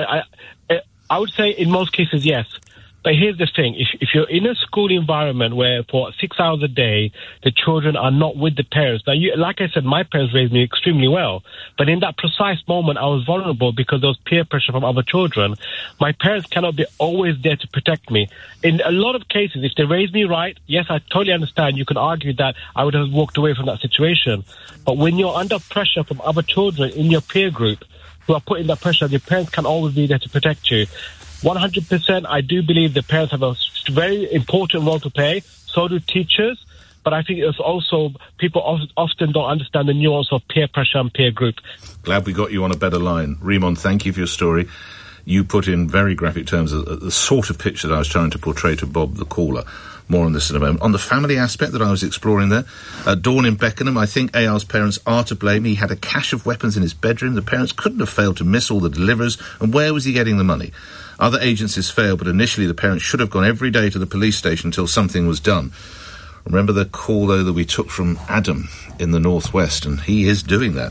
I would say in most cases, yes. But here's the thing, if you're in a school environment where for 6 hours a day, the children are not with the parents. Now, like I said, my parents raised me extremely well. But in that precise moment, I was vulnerable because there was peer pressure from other children. My parents cannot be always there to protect me. In a lot of cases, if they raised me right, yes, I totally understand. You can argue that I would have walked away from that situation. But when you're under pressure from other children in your peer group who are putting that pressure, your parents can always be there to protect you. 100%, I do believe the parents have a very important role to play. So do teachers. But I think it's also, people often don't understand the nuance of peer pressure and peer group. Glad we got you on a better line. Raymond, thank you for your story. You put in very graphic terms the sort of picture that I was trying to portray to Bob, the caller. More on this in a moment. On the family aspect that I was exploring there, Dawn in Beckenham, I think AR's parents are to blame. He had a cache of weapons in his bedroom. The parents couldn't have failed to miss all the deliverers. And where was he getting the money? Other agencies failed, but initially the parents should have gone every day to the police station until something was done. Remember the call, though, that we took from Adam in the northwest, and he is doing that.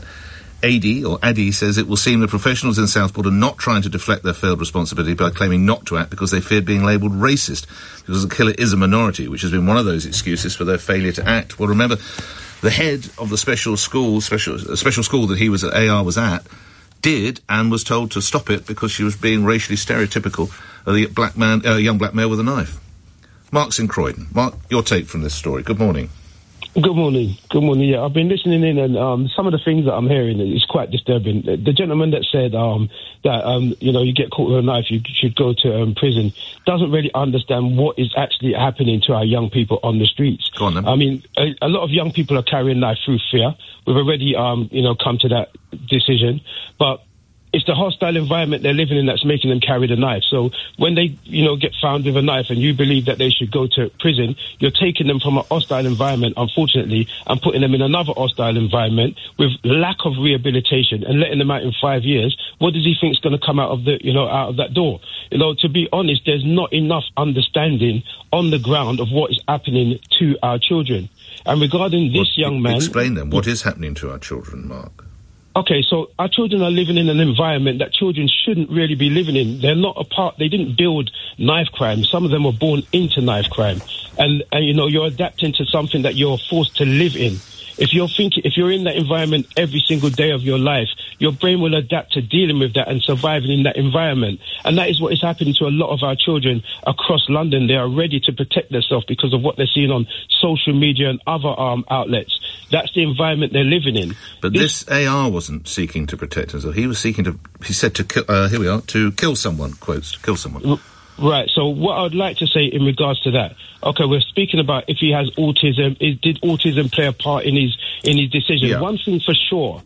Addy says it will seem the professionals in Southport are not trying to deflect their failed responsibility by claiming not to act because they feared being labelled racist, because the killer is a minority, which has been one of those excuses for their failure to act. Well, remember, the head of the special school that he was at, AR was at, did and was told to stop it because she was being racially stereotypical of the young black male with a knife. Mark's in Croydon. Mark, your take from this story. Good morning. Good morning. Good morning. Yeah, I've been listening in, and some of the things that I'm hearing is quite disturbing. The gentleman that said that you get caught with a knife, you should go to prison, doesn't really understand what is actually happening to our young people on the streets. Go on, then. I mean, a lot of young people are carrying knife through fear. We've already come to that decision, but it's the hostile environment they're living in that's making them carry the knife. So when they, get found with a knife and you believe that they should go to prison, you're taking them from a hostile environment, unfortunately, and putting them in another hostile environment with lack of rehabilitation and letting them out in 5 years. What does he think is going to come out of out of that door? To be honest, there's not enough understanding on the ground of what is happening to our children. And regarding this young man... Explain them. What is happening to our children, Mark? Okay, so our children are living in an environment that children shouldn't really be living in. They're not they didn't build knife crime. Some of them were born into knife crime. And you're adapting to something that you're forced to live in. If you're in that environment every single day of your life, your brain will adapt to dealing with that and surviving in that environment. And that is what is happening to a lot of our children across London. They are ready to protect themselves because of what they're seeing on social media and other outlets. That's the environment they're living in. But this AR wasn't seeking to protect himself. He was seeking he said to kill, here we are, to kill someone, quotes, to kill someone. Right, so what I would like to say in regards to that, okay, we're speaking about if he has autism, did autism play a part in his decision? Yeah. One thing for sure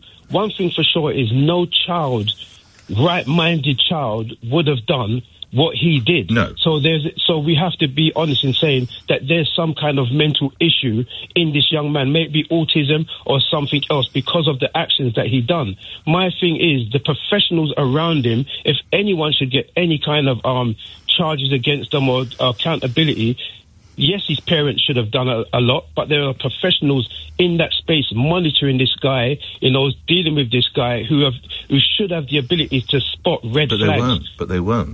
is no child, right-minded child, would have done what he did. No. So we have to be honest in saying that there's some kind of mental issue in this young man, maybe autism or something else because of the actions that he done. My thing is the professionals around him, if anyone should get any kind of charges against them or accountability, yes, his parents should have done a lot, but there are professionals in that space monitoring this guy, dealing with this guy who should have the ability to spot red flags. But they weren't.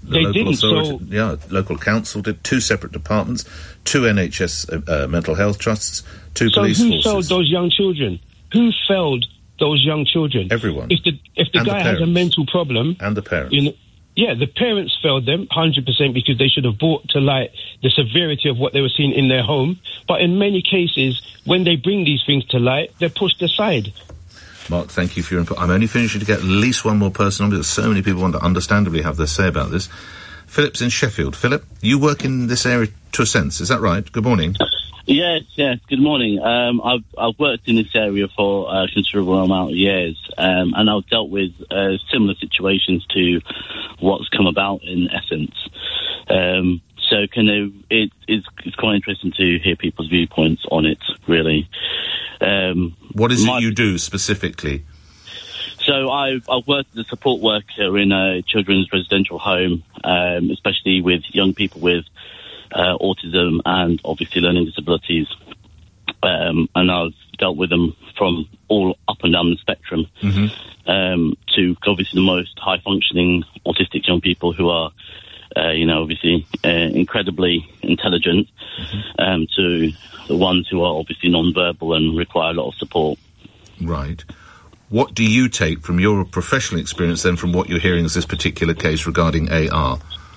They didn't. Local council did, 2 separate departments, 2 NHS mental health trusts, 2 police forces. So who failed those young children? Who failed those young children? Everyone. If the guy has a mental problem, and the parents. The parents failed them 100% because they should have brought to light the severity of what they were seeing in their home. But in many cases, when they bring these things to light, they're pushed aside. Mark, thank you for your input. I'm only finishing to get at least one more person on because so many people want to understandably have their say about this. Philip's in Sheffield. Philip, you work in this area to a sense, is that right? Good morning. Yes, good morning. I've worked in this area for a considerable amount of years, and I've dealt with similar situations to what's come about in essence. So it's quite interesting to hear people's viewpoints on it, really. What is it you do specifically? So I've worked as a support worker in a children's residential home, especially with young people with autism and obviously learning disabilities. And I've dealt with them from all up and down the spectrum to obviously the most high-functioning autistic young people who are, obviously incredibly intelligent, to the ones who are obviously non-verbal and require a lot of support. Right. What do you take from your professional experience then from what you're hearing as this particular case regarding AR?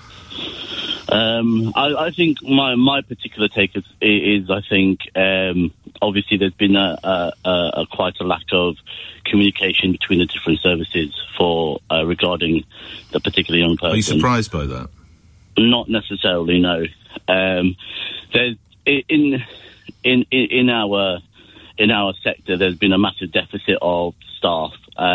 I think my particular take is I think obviously there's been a quite a lack of communication between the different services for regarding the particular young person. Are you surprised by that? Not necessarily, no. There's in our sector there's been a massive deficit of staff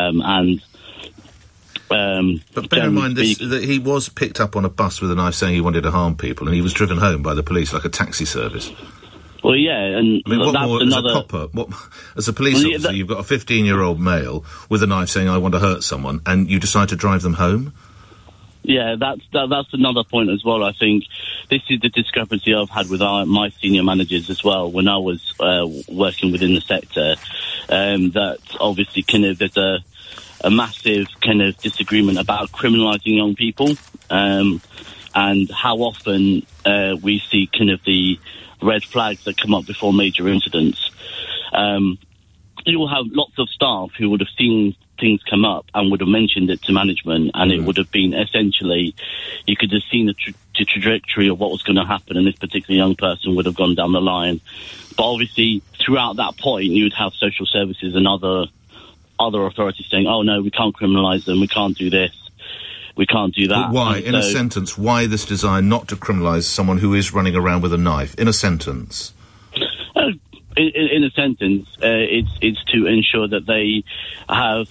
but bear in mind that he was picked up on a bus with a knife saying he wanted to harm people, and he was driven home by the police like a taxi service. Well, yeah, and I mean, what more, as a copper, as a police officer, you've got a 15-year-old male with a knife saying, I want to hurt someone, and you decide to drive them home? Yeah, that's another point as well. I think this is the discrepancy I've had with my senior managers as well when I was working within the sector, that obviously there's a massive kind of disagreement about criminalising young people, and how often we see kind of the red flags that come up before major incidents. You will have lots of staff who would have seen things come up and would have mentioned it to management, and it would have been essentially, you could have seen the trajectory of what was going to happen, and this particular young person would have gone down the line. But obviously, throughout that point, you would have social services and other authorities saying, oh no, we can't criminalise them, we can't do this, we can't do that. But why, in a sentence, why this desire not to criminalise someone who is running around with a knife? In a sentence. In a sentence, it's to ensure that they have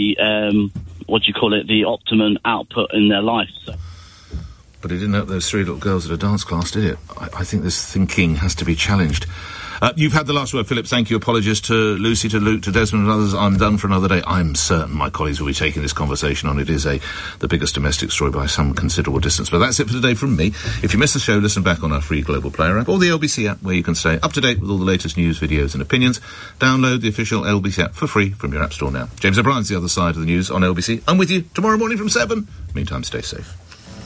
the optimum output in their life. So. But it didn't help those 3 little girls at a dance class, did it? I think this thinking has to be challenged. You've had the last word, Philip. Thank you. Apologies to Lucy, to Luke, to Desmond and others. I'm done for another day. I'm certain my colleagues will be taking this conversation on. It is the biggest domestic story by some considerable distance. But that's it for today from me. If you missed the show, listen back on our free Global Player app or the LBC app, where you can stay up to date with all the latest news, videos and opinions. Download the official LBC app for free from your app store now. James O'Brien's the other side of the news on LBC. I'm with you tomorrow morning from 7. Meantime, stay safe.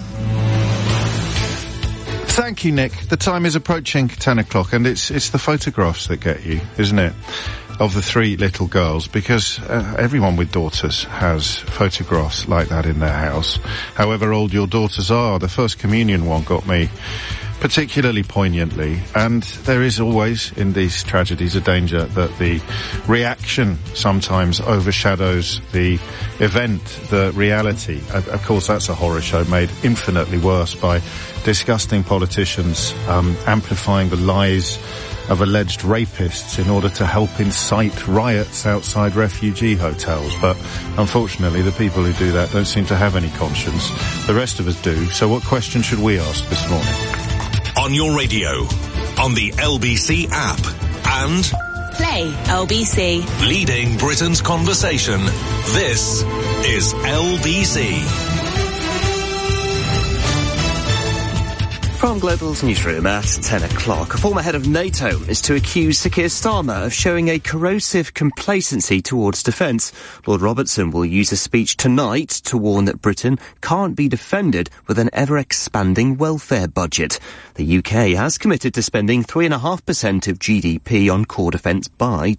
Thank you, Nick. The time is approaching 10 o'clock, and it's the photographs that get you, isn't it, of the 3 little girls, because everyone with daughters has photographs like that in their house. However old your daughters are, the First Communion one got me particularly poignantly, and there is always, in these tragedies, a danger that the reaction sometimes overshadows the event, the reality. Of course, that's a horror show made infinitely worse by disgusting politicians amplifying the lies of alleged rapists in order to help incite riots outside refugee hotels. But unfortunately, the people who do that don't seem to have any conscience. The rest of us do. So what question should we ask this morning? On your radio, on the LBC app, and Play LBC. Leading Britain's conversation. This is LBC. From Global's newsroom at 10 o'clock, a former head of NATO is to accuse Sir Keir Starmer of showing a corrosive complacency towards defence. Lord Robertson will use a speech tonight to warn that Britain can't be defended with an ever-expanding welfare budget. The UK has committed to spending 3.5% of GDP on core defence by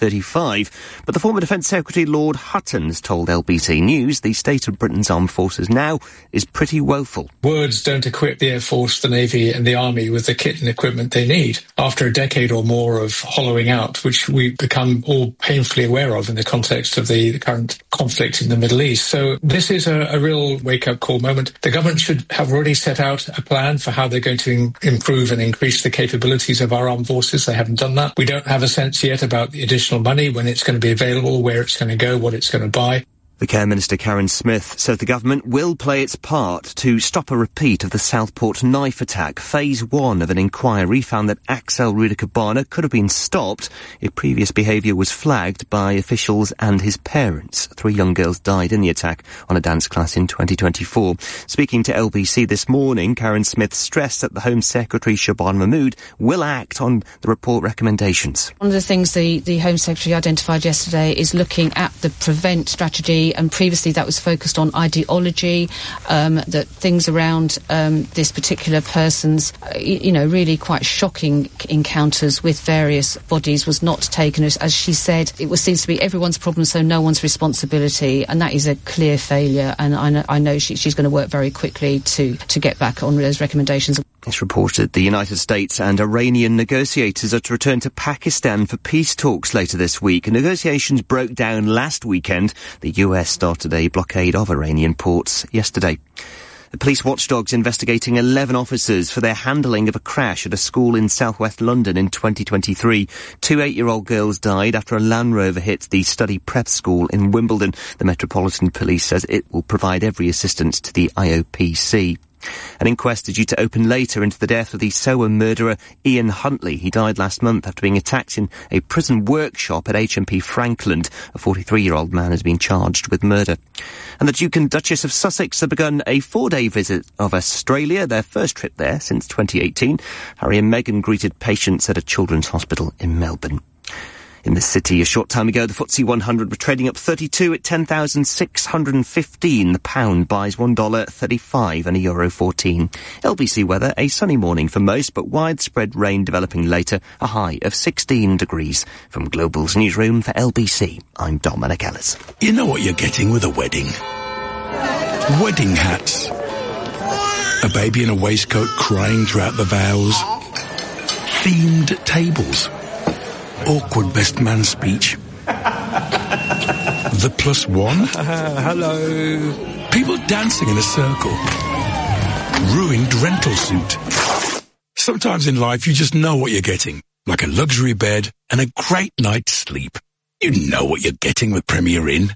2035. But the former Defence Secretary Lord Hutton's told LBC News the state of Britain's armed forces now is pretty woeful. Words don't equip the Air Force, the Navy and the Army with the kit and equipment they need after a decade or more of hollowing out, which we've become all painfully aware of in the context of the current conflict in the Middle East. So this is a real wake-up call moment. The government should have already set out a plan for how they're going to improve and increase the capabilities of our armed forces. They haven't done that. We don't have a sense yet about the additional money, when it's going to be available, where it's going to go, what it's going to buy. The Care Minister Karen Smith says the government will play its part to stop a repeat of the Southport knife attack. Phase 1 of an inquiry found that Axel Rudikabana could have been stopped if previous behaviour was flagged by officials and his parents. 3 young girls died in the attack on a dance class in 2024. Speaking to LBC this morning, Karen Smith stressed that the Home Secretary Shaban Mahmood will act on the report recommendations. One of the things the Home Secretary identified yesterday is looking at the PREVENT strategy, and previously that was focused on ideology, that things around this particular person's, really quite shocking encounters with various bodies was not taken. As she said, it seems to be everyone's problem, so no one's responsibility, and that is a clear failure, and I know she's going to work very quickly to get back on those recommendations. It's reported the United States and Iranian negotiators are to return to Pakistan for peace talks later this week. Negotiations broke down last weekend. The US started a blockade of Iranian ports yesterday. The police watchdog's investigating 11 officers for their handling of a crash at a school in southwest London in 2023. 2 8-year-old girls died after a Land Rover hit the study prep school in Wimbledon. The Metropolitan Police says it will provide every assistance to the IOPC. An inquest is due to open later into the death of the Soham murderer Ian Huntley. He died last month after being attacked in a prison workshop at HMP Frankland. A 43-year-old man has been charged with murder. And the Duke and Duchess of Sussex have begun a 4-day visit of Australia, their first trip there since 2018. Harry and Meghan greeted patients at a children's hospital in Melbourne. In the city, a short time ago, the FTSE 100 were trading up 32 at 10,615. The pound buys $1.35 and a euro 14. LBC weather, a sunny morning for most, but widespread rain developing later, a high of 16 degrees. From Global's newsroom for LBC, I'm Dominic Ellis. You know what you're getting with a wedding? Wedding hats. A baby in a waistcoat crying throughout the vows. Themed tables. Awkward best man speech. The +1. Hello. People dancing in a circle. Ruined rental suit. Sometimes in life you just know what you're getting. Like a luxury bed and a great night's sleep. You know what you're getting with Premier Inn.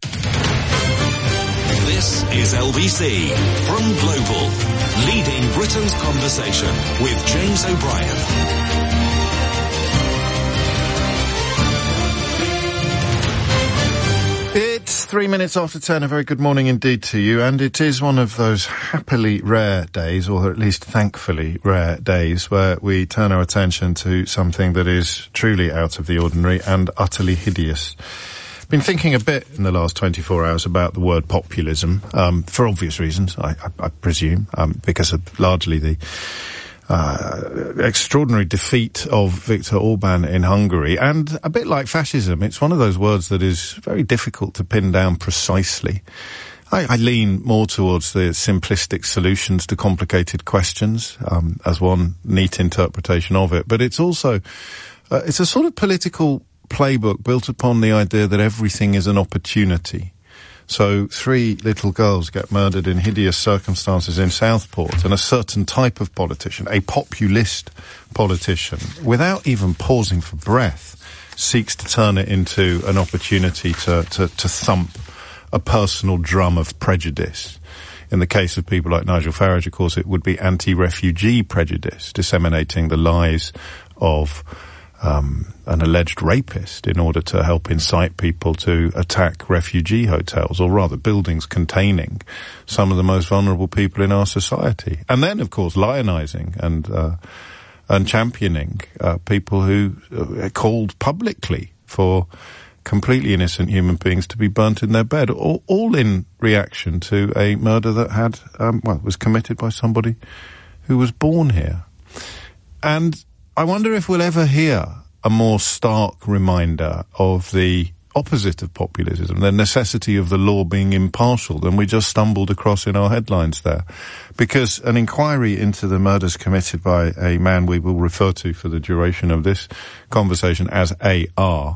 This is LBC from Global, leading Britain's conversation with James O'Brien. It's 3 minutes after 10. A very good morning indeed to you, and it is one of those happily rare days, or at least thankfully rare days, where we turn our attention to something that is truly out of the ordinary and utterly hideous. Been thinking a bit in the last 24 hours about the word populism, for obvious reasons, I presume, because of largely the extraordinary defeat of Viktor Orban in Hungary, and a bit like fascism, it's one of those words that is very difficult to pin down precisely. I lean more towards the simplistic solutions to complicated questions, as one neat interpretation of it, but it's also, it's a sort of political playbook built upon the idea that everything is an opportunity. So 3 little girls get murdered in hideous circumstances in Southport, and a certain type of politician, a populist politician, without even pausing for breath, seeks to turn it into an opportunity to thump a personal drum of prejudice. In the case of people like Nigel Farage, of course, it would be anti-refugee prejudice, disseminating the lies of an alleged rapist in order to help incite people to attack refugee hotels, or rather buildings containing some of the most vulnerable people in our society. And then, of course, lionising and championing people who called publicly for completely innocent human beings to be burnt in their bed, all in reaction to a murder that had, was committed by somebody who was born here. And I wonder if we'll ever hear a more stark reminder of the opposite of populism, the necessity of the law being impartial, than we just stumbled across in our headlines there. Because an inquiry into the murders committed by a man we will refer to for the duration of this conversation as AR,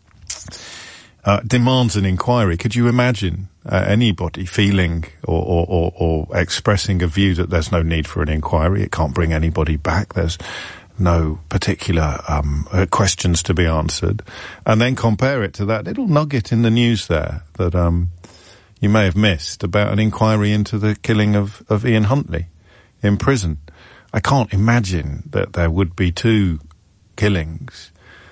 demands an inquiry. Could you imagine anybody feeling or expressing a view that there's no need for an inquiry? It can't bring anybody back. There's no particular questions to be answered. And then compare it to that little nugget in the news there that you may have missed about an inquiry into the killing of Ian Huntley in prison. I can't imagine that there would be two killings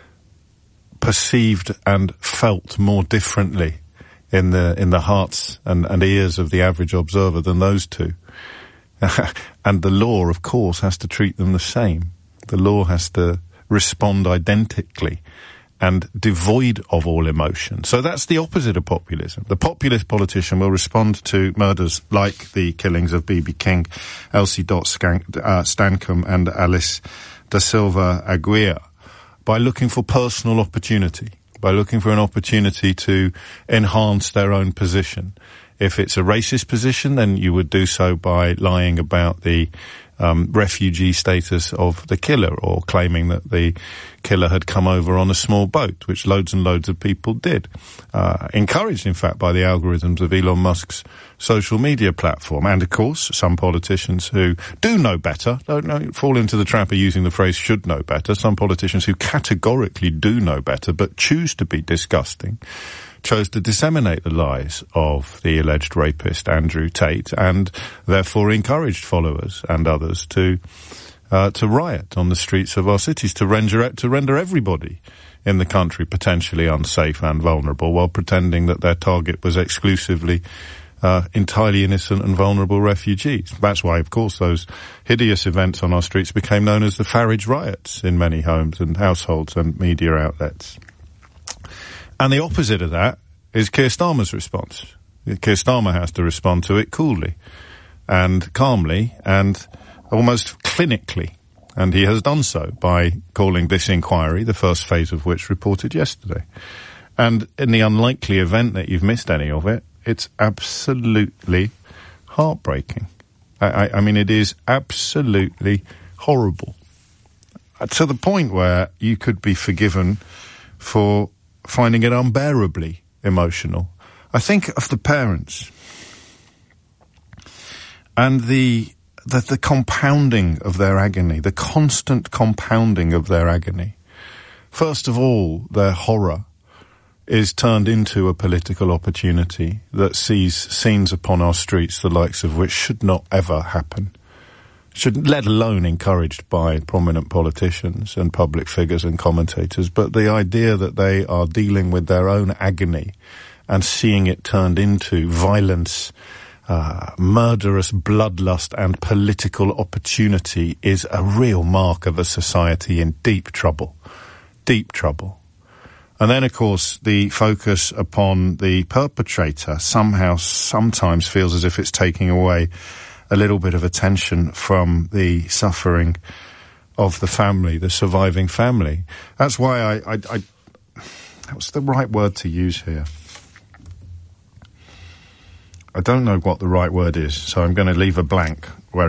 perceived and felt more differently in the hearts and ears of the average observer than those two. And the law, of course, has to treat them the same. The law has to respond identically and devoid of all emotion. So that's the opposite of populism. The populist politician will respond to murders like the killings of B.B. King, Elsie Stancombe and Alice da Silva Aguirre by looking for personal opportunity, by looking for an opportunity to enhance their own position. If it's a racist position, then you would do so by lying about the refugee status of the killer, or claiming that the killer had come over on a small boat, which loads and loads of people did. Encouraged, in fact, by the algorithms of Elon Musk's social media platform. And, of course, some politicians who do know better, don't fall into the trap of using the phrase should know better, some politicians who categorically do know better but choose to be disgusting, chose to disseminate the lies of the alleged rapist Andrew Tate, and therefore encouraged followers and others to riot on the streets of our cities, to render everybody in the country potentially unsafe and vulnerable, while pretending that their target was exclusively entirely innocent and vulnerable refugees. That's why, of course, those hideous events on our streets became known as the Farage riots in many homes and households and media outlets. And the opposite of that is Keir Starmer's response. Keir Starmer has to respond to it coolly and calmly and almost clinically. And he has done so by calling this inquiry, the first phase of which reported yesterday. And in the unlikely event that you've missed any of it, it's absolutely heartbreaking. I mean, it is absolutely horrible. To the point where you could be forgiven for finding it unbearably emotional. I think of the parents and the compounding of their agony, the constant compounding of their agony. First of all, their horror is turned into a political opportunity that sees scenes upon our streets the likes of which should not ever happen. Let alone encouraged by prominent politicians and public figures and commentators, but the idea that they are dealing with their own agony and seeing it turned into violence, murderous bloodlust and political opportunity is a real mark of a society in deep trouble. Deep trouble. And then, of course, the focus upon the perpetrator sometimes feels as if it's taking away a little bit of attention from the suffering of the family, the surviving family. That's why what's the right word to use here? I don't know what the right word is, so I'm going to leave a blank where